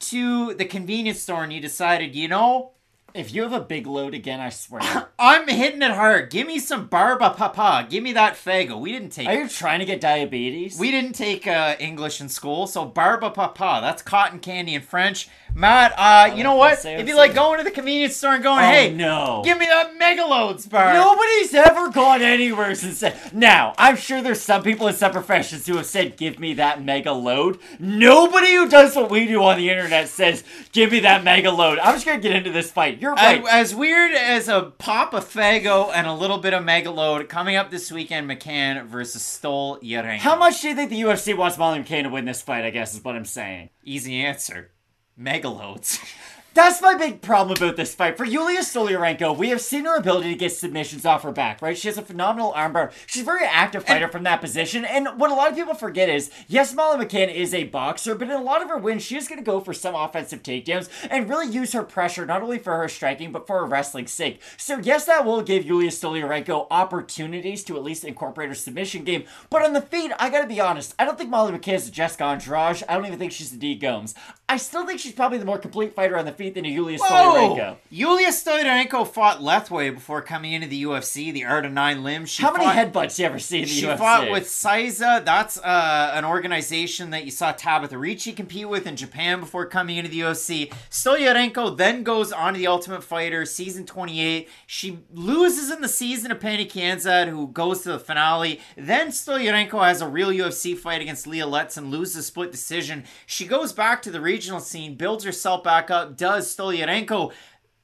to the convenience store and you decided, you know, if you have a big load again, I swear. I'm hitting it hard. Give me some Barba Papa. Give me that Fago. We didn't take... Are you trying to get diabetes? We didn't take uh, English in school, so Barba Papa. That's cotton candy in French. Matt, uh, you know what? If you like going to the convenience store and going, oh, hey, no. give me that Megaloads bar. Nobody's ever gone anywhere since said. Now, I'm sure there's some people in some professions who have said, give me that mega load. Nobody who does what we do on the internet says, give me that mega load. I'm just going to get into this fight. You're right. As, as weird as a pop of Fago and a little bit of Megaload, coming up this weekend, McCann versus Stol Yarenko. How much do you think the U F C wants Molly McCann to win this fight, I guess is what I'm saying. Easy answer. Megaloads. That's my big problem about this fight. For Yulia Stoliarenko, we have seen her ability to get submissions off her back, right? She has a phenomenal armbar. She's a very active fighter and, from that position. And what a lot of people forget is, yes, Molly McCann is a boxer, but in a lot of her wins, she is going to go for some offensive takedowns and really use her pressure, not only for her striking, but for her wrestling's sake. So yes, that will give Yulia Stoliarenko opportunities to at least incorporate her submission game. But on the feet, I gotta be honest, I don't think Molly McCann is a Jessica Andrade. I don't even think she's a D. Gomes. I still think she's probably the more complete fighter on the feet than a Yulia Stoliarenko. Yulia Stoliarenko fought Lethway before coming into the U F C, the Art of Nine Limbs. She How fought, many headbutts do you ever see in the she U F C? She fought with Saiza. That's uh, an organization that you saw Tabitha Ricci compete with in Japan before coming into the U F C. Stoliarenko then goes on to the Ultimate Fighter, season twenty-eight. She loses in the season of Penny Kanzad, who goes to the finale. Then Stoliarenko has a real U F C fight against Leah Letz and loses split decision. She goes back to the regional scene, builds herself back up, does Stoliarenko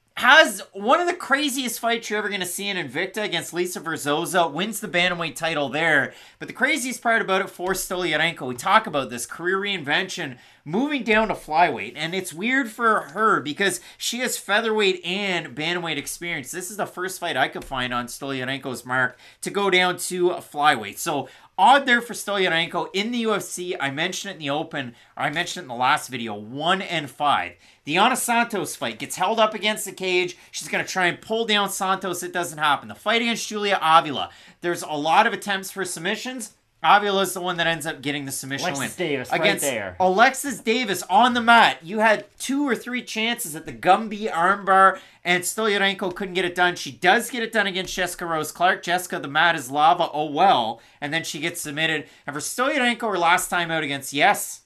has one of the craziest fights you're ever going to see in Invicta against Lisa Verzosa, wins the bantamweight title there. But the craziest part about it for Stoliarenko, we talk about this career reinvention, moving down to flyweight. And it's weird for her because she has featherweight and bantamweight experience. This is the first fight I could find on Stoliarenko's mark to go down to flyweight. So odd there for Stoliarenko in the U F C. I mentioned it in the open, or I mentioned it in the last video, one and five. The Ana Santos fight gets held up against the cage. She's going to try and pull down Santos. It doesn't happen. The fight against Julia Avila, there's a lot of attempts for submissions. Avila is the one that ends up getting the submission Alexis win. Davis, against right there. Alexis Davis on the mat. You had two or three chances at the Gumby armbar, and Stoliarenko couldn't get it done. She does get it done against Jessica Rose Clark. Jessica, the mat is lava. Oh well. And then she gets submitted. And for Stoliarenko, her last time out against, yes,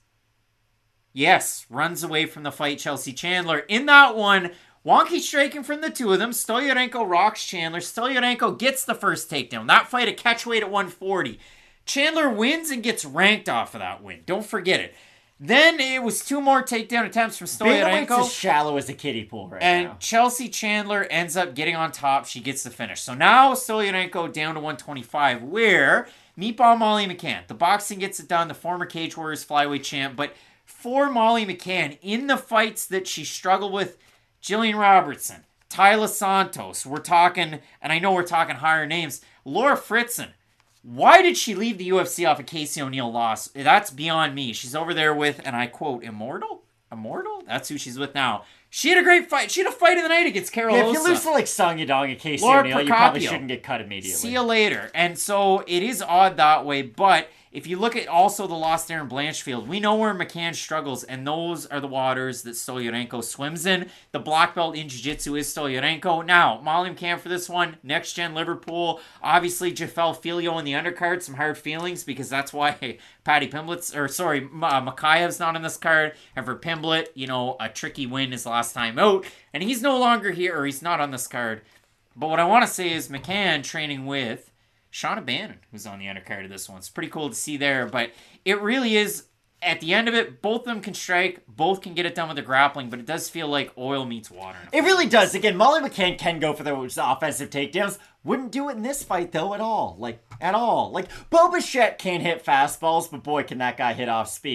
yes, runs away from the fight, Chelsea Chandler. In that one, wonky striking from the two of them. Stoliarenko rocks Chandler. Stoliarenko gets the first takedown. That fight a catchweight at one forty. Chandler wins and gets ranked off of that win. Don't forget it. Then it was two more takedown attempts from Stoliarenko. Bantamweight's as shallow as a kiddie pool right and now. And Chelsea Chandler ends up getting on top. She gets the finish. So now Stoliarenko down to one twenty-five, where Meatball Molly McCann, the boxing gets it done, the former Cage Warriors flyweight champ. But for Molly McCann, in the fights that she struggled with, Jillian Robertson, Tyla Santos, we're talking, and I know we're talking higher names, Laura Fritzen. Why did she leave the U F C off a Casey O'Neill loss? That's beyond me. She's over there with, and I quote, Immortal? Immortal? That's who she's with now. She had a great fight. She had a fight of the night against Carol yeah, Osa. If you lose to like Song Yadong and Casey Laura O'Neill, you Procopio. probably shouldn't get cut immediately. See you later. And so it is odd that way, but if you look at also the lost Aaron Blanchfield, we know where McCann struggles, and those are the waters that Stoliarenko swims in. The black belt in Jiu-Jitsu is Stoliarenko. Now, Molly McCann for this one, Next Gen Liverpool, obviously Jafel Filio in the undercard, some hard feelings because that's why Patty Pimblett's, or sorry, uh, Makayev's not on this card, and for Pimblett, you know, a tricky win his last time out, and he's no longer here, or he's not on this card. But what I want to say is McCann training with Shauna Bannon, who's on the undercard of this one. It's pretty cool to see there, but it really is, at the end of it, both of them can strike, both can get it done with the grappling, but it does feel like oil meets water. It really does. Again, Molly McCann can go for those offensive takedowns. Wouldn't do it in this fight, though, at all. Like, at all. Like, Bo Bichette can't hit fastballs, but boy, can that guy hit off speed.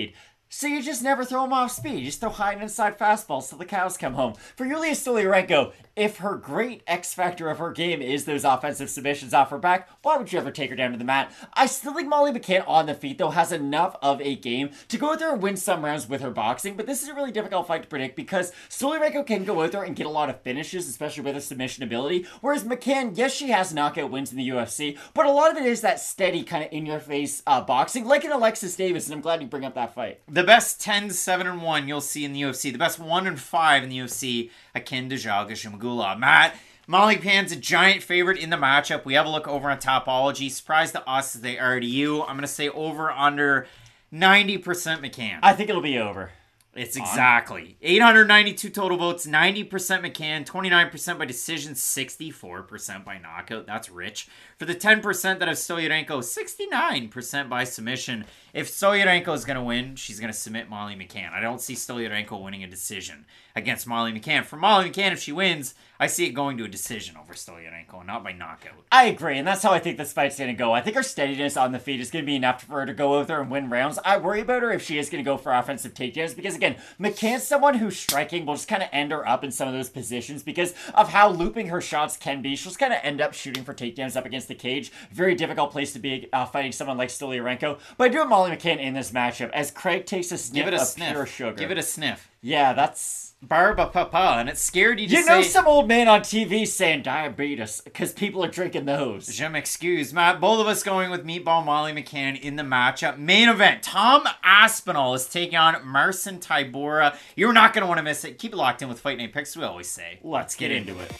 So you just never throw him off speed. You just throw high and inside fastballs till the cows come home. For Yulia Stoliarenko, if her great X factor of her game is those offensive submissions off her back, why would you ever take her down to the mat? I still think Molly McCann on the feet, though, has enough of a game to go out there and win some rounds with her boxing, but this is a really difficult fight to predict because Stoliarenko can go out there and get a lot of finishes, especially with her submission ability, whereas McCann, yes, she has knockout wins in the U F C, but a lot of it is that steady kind of in-your-face uh, boxing, like an Alexis Davis, and I'm glad you bring up that fight. The best ten, seven, and one you'll see in the U F C. The best one and five in the U F C, Akin Dajal Gashimagula. Matt, Molly McCann's a giant favorite in the matchup. We have a look over on Topology. Surprised to us as they are to you. I'm going to say over under ninety percent McCann. I think it'll be over. It's exactly. eight hundred ninety-two total votes, ninety percent McCann, twenty-nine percent by decision, sixty-four percent by knockout. That's rich. For the ten percent that have Stoliarenko, sixty-nine percent by submission. If Stoliarenko is going to win, she's going to submit Molly McCann. I don't see Stoliarenko winning a decision against Molly McCann. For Molly McCann, if she wins, I see it going to a decision over Stoliarenko, and not by knockout. I agree, and that's how I think this fight's going to go. I think her steadiness on the feet is going to be enough for her to go out there and win rounds. I worry about her if she is going to go for offensive takedowns, because again, McCann's someone who's striking will just kind of end her up in some of those positions because of how looping her shots can be. She'll just kind of end up shooting for takedowns up against the cage. Very difficult place to be uh, fighting someone like Stoliarenko. But I do have Molly McCann in this matchup as Craig takes a sniff Give it a of sniff. pure sugar. Give it a sniff. Yeah, that's... Barba papa, and it scared you to You say... know some old man on T V saying diabetes because people are drinking those. Je m'excuse, Matt. Both of us going with Meatball Molly McCann in the matchup. Main event, Tom Aspinall is taking on Marcin Tybura. You're not going to want to miss it. Keep it locked in with Fight Night Picks, we always say. Let's get into it.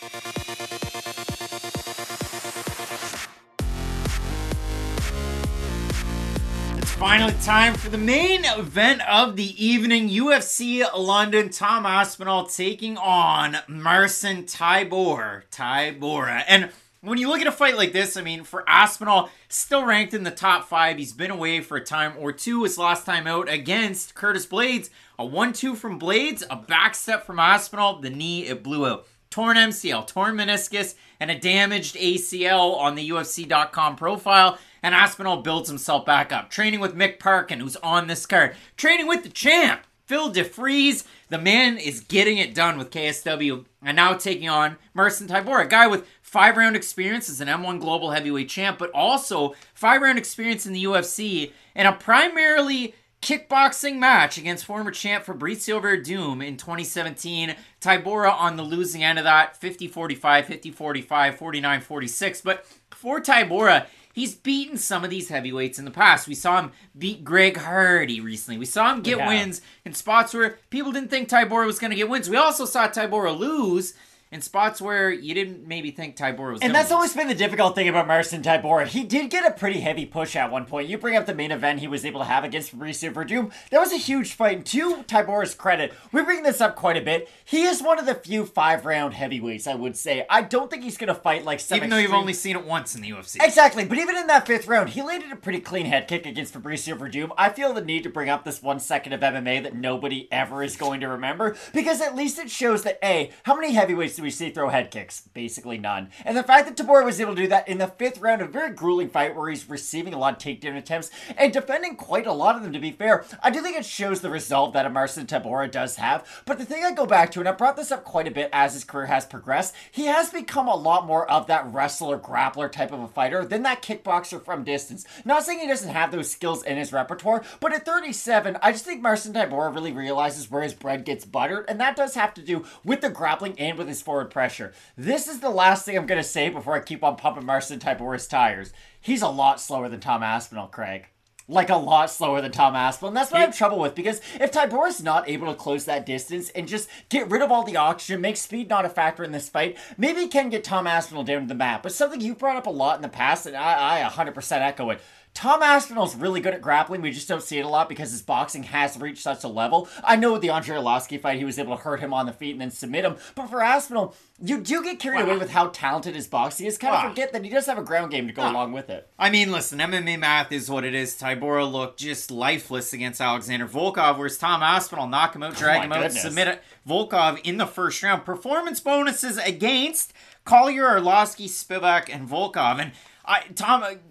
Finally, time for the main event of the evening. U F C London, Tom Aspinall taking on Marcin Tybura. Tybura. And when you look at a fight like this, I mean, for Aspinall, still ranked in the top five. He's been away for a time or two. His last time out against Curtis Blades. A one two from Blades, a back step from Aspinall. The knee, it blew out. Torn M C L, torn meniscus, and a damaged A C L on the U F C dot com profile. And Aspinall builds himself back up. Training with Mick Parkin, who's on this card. Training with the champ, Phil DeFries. The man is getting it done with K S W. And now taking on Marcin Tybura, a guy with five-round experience as an M one Global Heavyweight champ, but also five-round experience in the U F C and a primarily kickboxing match against former champ Fabricio Verdum in twenty seventeen. Tybura on the losing end of that, fifty forty-five, fifty forty-five, forty-nine forty-six. But for Tybura, he's beaten some of these heavyweights in the past. We saw him beat Greg Hardy recently. We saw him get Yeah. wins in spots where people didn't think Tybura was going to get wins. We also saw Tybura lose in spots where you didn't maybe think Tybura was going to And that's lose. always been the difficult thing about Marcin Tybura. He did get a pretty heavy push at one point. You bring up the main event he was able to have against Fabricio Verdum. That was a huge fight. And to Tybura's credit, we bring this up quite a bit. He is one of the few five-round heavyweights, I would say. I don't think he's going to fight like some Even though you've extreme- only seen it once in the U F C. Exactly, but even in that fifth round, he landed a pretty clean head kick against Fabricio Verdum. I feel the need to bring up this one second of M M A that nobody ever is going to remember, because at least it shows that, A, how many heavyweights do we see throw head kicks? Basically none. And the fact that Tybura was able to do that in the fifth round, a very grueling fight where he's receiving a lot of takedown attempts and defending quite a lot of them, to be fair, I do think it shows the resolve that a Marcin Tybura does have. But the thing I go back to, and I brought this up quite a bit as his career has progressed, he has become a lot more of that wrestler, grappler type of a fighter than that kickboxer from distance. Not saying he doesn't have those skills in his repertoire, but at thirty-seven, I just think Marcin Tybura really realizes where his bread gets buttered, and that does have to do with the grappling and with his forward pressure. This is the last thing I'm going to say before I keep on pumping Marcin Tybura's tires. He's a lot slower than Tom Aspinall, Craig. Like a lot slower than Tom Aspinall. And that's what I have trouble with, because if Tybura's not able to close that distance and just get rid of all the oxygen, make speed not a factor in this fight, maybe he can get Tom Aspinall down to the mat. But something you brought up a lot in the past, and I, I one hundred percent echo it. Tom Aspinall's really good at grappling. We just don't see it a lot because his boxing has reached such a level. I know with the Andrei Arlovski fight, he was able to hurt him on the feet and then submit him. But for Aspinall, you do get carried Wow. away with how talented his boxing is. Kind of Wow. forget that he does have a ground game to go Wow. along with it. I mean, listen, M M A math is what it is. Tybura looked just lifeless against Alexander Volkov, whereas Tom Aspinall knock him out, drag my him out, goodness. submit Volkov in the first round. Performance bonuses against Collier, Arlovski, Spivak, and Volkov. And I, Tom...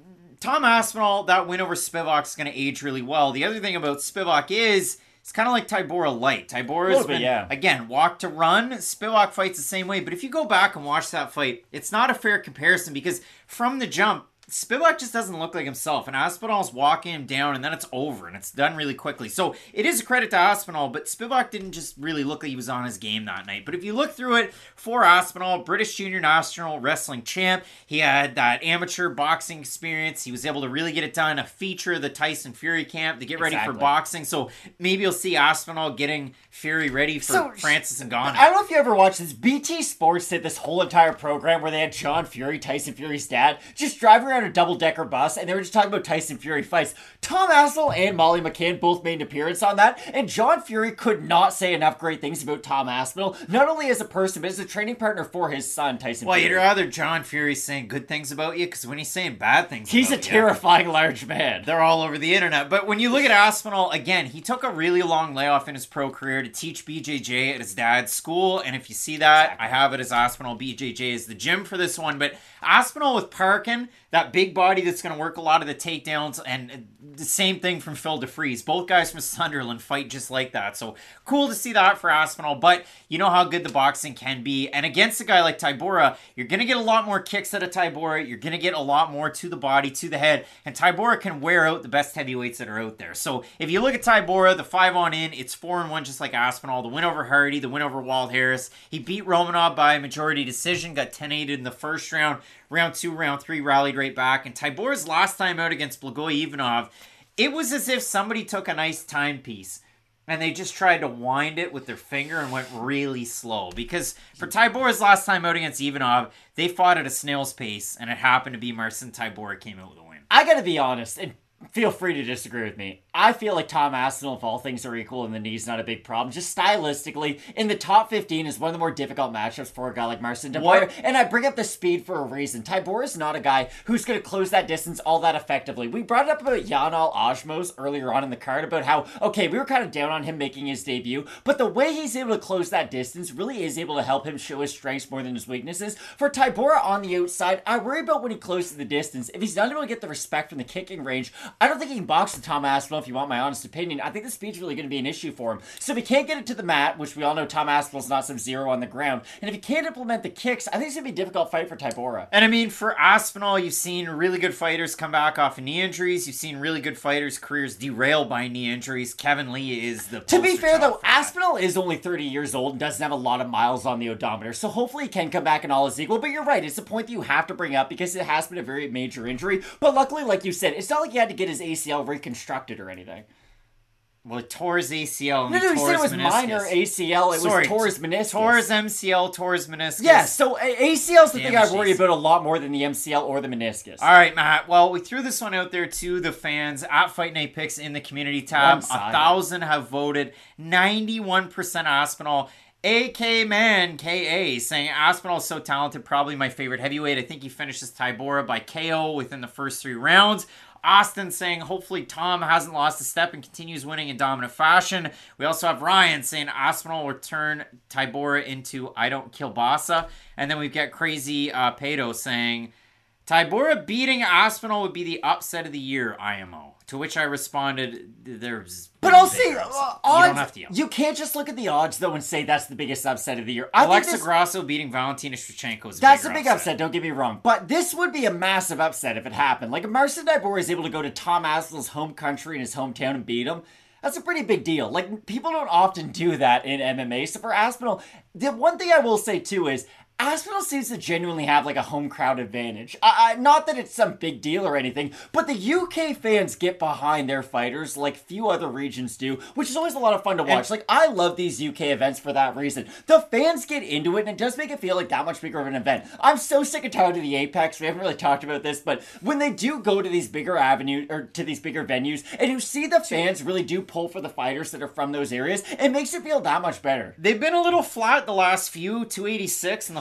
Tom Aspinall, that win over Spivak is going to age really well. The other thing about Spivak is it's kind of like Tybura light. Tybura has been, yeah. again, walk to run. Spivak fights the same way. But if you go back and watch that fight, it's not a fair comparison because from the jump, Spivak just doesn't look like himself, and Aspinall's walking him down, and then it's over, and it's done really quickly. So it is a credit to Aspinall, but Spivak didn't just really look like he was on his game that night. But if you look through it, for Aspinall, British Junior National Wrestling Champ, he had that amateur boxing experience. He was able to really get it done, a feature of the Tyson Fury camp to get ready Exactly. for boxing. So maybe you'll see Aspinall getting Fury ready for So, Francis Ngannou. I don't know if you ever watched this. B T Sports did this whole entire program where they had John Fury, Tyson Fury's dad, just driving around a double-decker bus, and they were just talking about Tyson Fury fights. Tom Aspinall and Molly McCann both made an appearance on that, and John Fury could not say enough great things about Tom Aspinall, not only as a person, but as a training partner for his son, Tyson Well, Fury. you'd rather John Fury saying good things about you, because when he's saying bad things He's a about you, terrifying large man. they're all over the internet. But when you look at Aspinall, again, he took a really long layoff in his pro career to teach B J J at his dad's school. And if you see that, Exactly. I have it as Aspinall B J J is the gym for this one. But Aspinall with Parkin, that big body that's going to work a lot of the takedowns, and the same thing from Phil DeFries. Both guys from Sunderland fight just like that. So cool to see that for Aspinall. But you know how good the boxing can be. And against a guy like Tybura, you're going to get a lot more kicks out of Tybura. You're going to get a lot more to the body, to the head. And Tybura can wear out the best heavyweights that are out there. So if you look at Tybura, the five on in, it's four and one just like Aspinall. The win over Hardy, the win over Walt Harris. He beat Romanov by majority decision, got ten eight in the first round. Round two, round three, rallied right back. And Tybura's last time out against Blagoy Ivanov, it was as if somebody took a nice timepiece and they just tried to wind it with their finger and went really slow. Because for Tybura's last time out against Ivanov, they fought at a snail's pace, and it happened to be Marcin Tybura came out with a win. I gotta be honest, and feel free to disagree with me. I feel like Tom Aspinall, if all things are equal, and the knee's not a big problem, just stylistically, in the top fifteen is one of the more difficult matchups for a guy like Marcin Tybura. What? And I bring up the speed for a reason. Tybura is not a guy who's going to close that distance all that effectively. We brought it up about Yanal Ajmos earlier on in the card about how, okay, we were kind of down on him making his debut, but the way he's able to close that distance really is able to help him show his strengths more than his weaknesses. For Tybura on the outside, I worry about when he closes the distance. If he's not able to get the respect from the kicking range, I don't think he can box with Tom Aspinall, if you want my honest opinion. I think the speed's really going to be an issue for him. So if he can't get it to the mat, which we all know Tom Aspinall's not some zero on the ground, and if he can't implement the kicks, I think it's going to be a difficult fight for Tybura. And I mean, for Aspinall, you've seen really good fighters come back off of knee injuries. You've seen really good fighters' careers derailed by knee injuries. Kevin Lee is the To be poster fair, child though, for that. Aspinall is only thirty years old and doesn't have a lot of miles on the odometer, so hopefully he can come back and all is equal. But you're right, it's a point that you have to bring up because it has been a very major injury. But luckily, like you said, it's not like he had to get his A C L reconstructed or anything. Well, it tore his A C L and No, he no, he tore said it his was meniscus. minor A C L. It Sorry, was tore his meniscus. Tore his M C L, tore his meniscus. Yeah, so A C L's the thing I Damaged worry A C L. about a lot more than the M C L or the meniscus. All right, Matt. Well, we threw this one out there to the fans at Fight Night Picks in the community tab. A One-sided. thousand have voted. ninety-one percent Aspinall. A K Man K A saying Aspinall is so talented, probably my favorite heavyweight. I think he finishes Tybura by K O within the first three rounds. Austin saying hopefully Tom hasn't lost a step and continues winning in dominant fashion. We also have Ryan saying Aspinall will turn Tybura into I don't kill Bassa. And then we've got Crazy uh, Pato saying Tybura beating Aspinall would be the upset of the year, I M O. To which I responded, there's... But I'll say, bigger uh, upset. odds, You don't have to yell. you can't just look at the odds, though, and say that's the biggest upset of the year. I Alexa think this, Grasso beating Valentina Shevchenko is a that's a bigger big upset. don't get me wrong. But this would be a massive upset if it happened. Like, if Marcin Tybura is able to go to Tom Aspinall's home country in his hometown and beat him, that's a pretty big deal. Like, people don't often do that in M M A. So for Aspinall, the one thing I will say, too, is Aspinall seems to genuinely have like a home crowd advantage. I, I, not that it's some big deal or anything, but the U K fans get behind their fighters like few other regions do, which is always a lot of fun to watch. And- like, I love these U K events for that reason. The fans get into it, and it does make it feel like that much bigger of an event. I'm so sick and tired of the Apex. We haven't really talked about this, but when they do go to these bigger avenues or to these bigger venues, and you see the fans really do pull for the fighters that are from those areas, it makes it feel that much better. They've been a little flat the last few, two eighty-six in the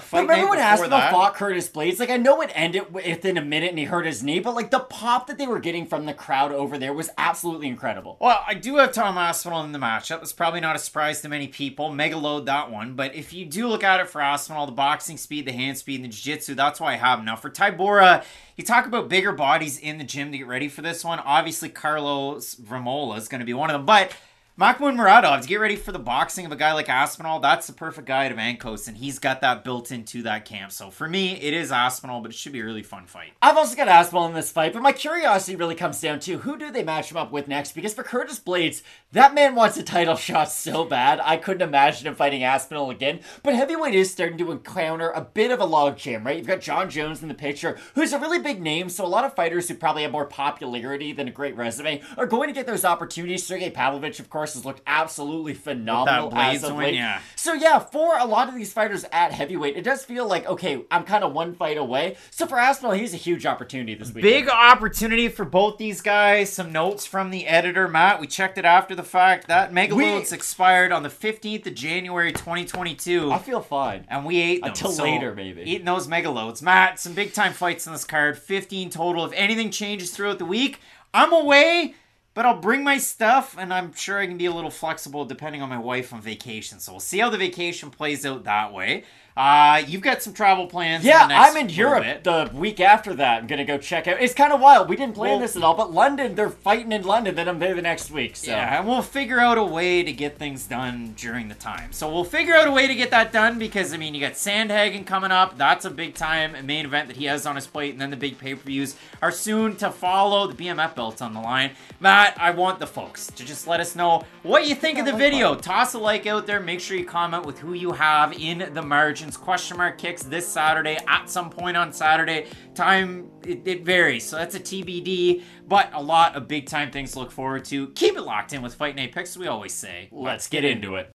fight remember night when before Aspinall that. fought Curtis Blades? Like, I know it ended within a minute and he hurt his knee, but like the pop that they were getting from the crowd over there was absolutely incredible. Well, I do have Tom Aspinall in the match. That was probably not a surprise to many people. Mega load that one. But if you do look at it for Aspinall, the boxing speed, the hand speed, and the jiu-jitsu, that's why I have him. Now, for Tybura, you talk about bigger bodies in the gym to get ready for this one. Obviously, Carlos Ramola is going to be one of them. But Makhmud Muradov, to get ready for the boxing of a guy like Aspinall, that's the perfect guy to Mancos, and he's got that built into that camp. So for me, it is Aspinall, but it should be a really fun fight. I've also got Aspinall in this fight, but my curiosity really comes down to who do they match him up with next? Because for Curtis Blades, that man wants a title shot so bad, I couldn't imagine him fighting Aspinall again. But heavyweight is starting to encounter a bit of a logjam, right? You've got John Jones in the picture, who's a really big name, so a lot of fighters who probably have more popularity than a great resume are going to get those opportunities. Sergey Pavlovich, of course, has looked absolutely phenomenal as of late. Yeah. So yeah, for a lot of these fighters at heavyweight, it does feel like, okay, I'm kind of one fight away. So for Aspinall, he's a huge opportunity this week. Big opportunity for both these guys. Some notes from the editor, Matt. We checked it after the fact. That Megaloads We- expired on the fifteenth of January, twenty twenty-two. I feel fine. And we ate them. Until so later, maybe. Eating those Megaloads. Matt, some big time fights on this card. fifteen total. If anything changes throughout the week, I'm away. But I'll bring my stuff, and I'm sure I can be a little flexible depending on my wife on vacation. So we'll see how the vacation plays out that way. Uh, you've got some travel plans. Yeah, in the next I'm in little Europe bit. the week after that. I'm gonna go check out. It's kind of wild. We didn't plan Well- this at all, but London, they're fighting in London. Then I'm there the next week. So Yeah, and we'll figure out a way to get things done during the time. So we'll figure out a way to get that done because, I mean, you got Sandhagen coming up. That's a big time main event that he has on his plate. And then the big pay-per-views are soon to follow. The B M F belt's on the line. Matt, I want the folks to just let us know what you think of the video. Toss a like out there. Make sure you comment with who you have in the margins. Question mark kicks this Saturday at some point on Saturday. Time, it, it varies. So that's a T B D. But a lot of big time things to look forward to. Keep it locked in with Fight Night Picks, as we always say. let's get into it.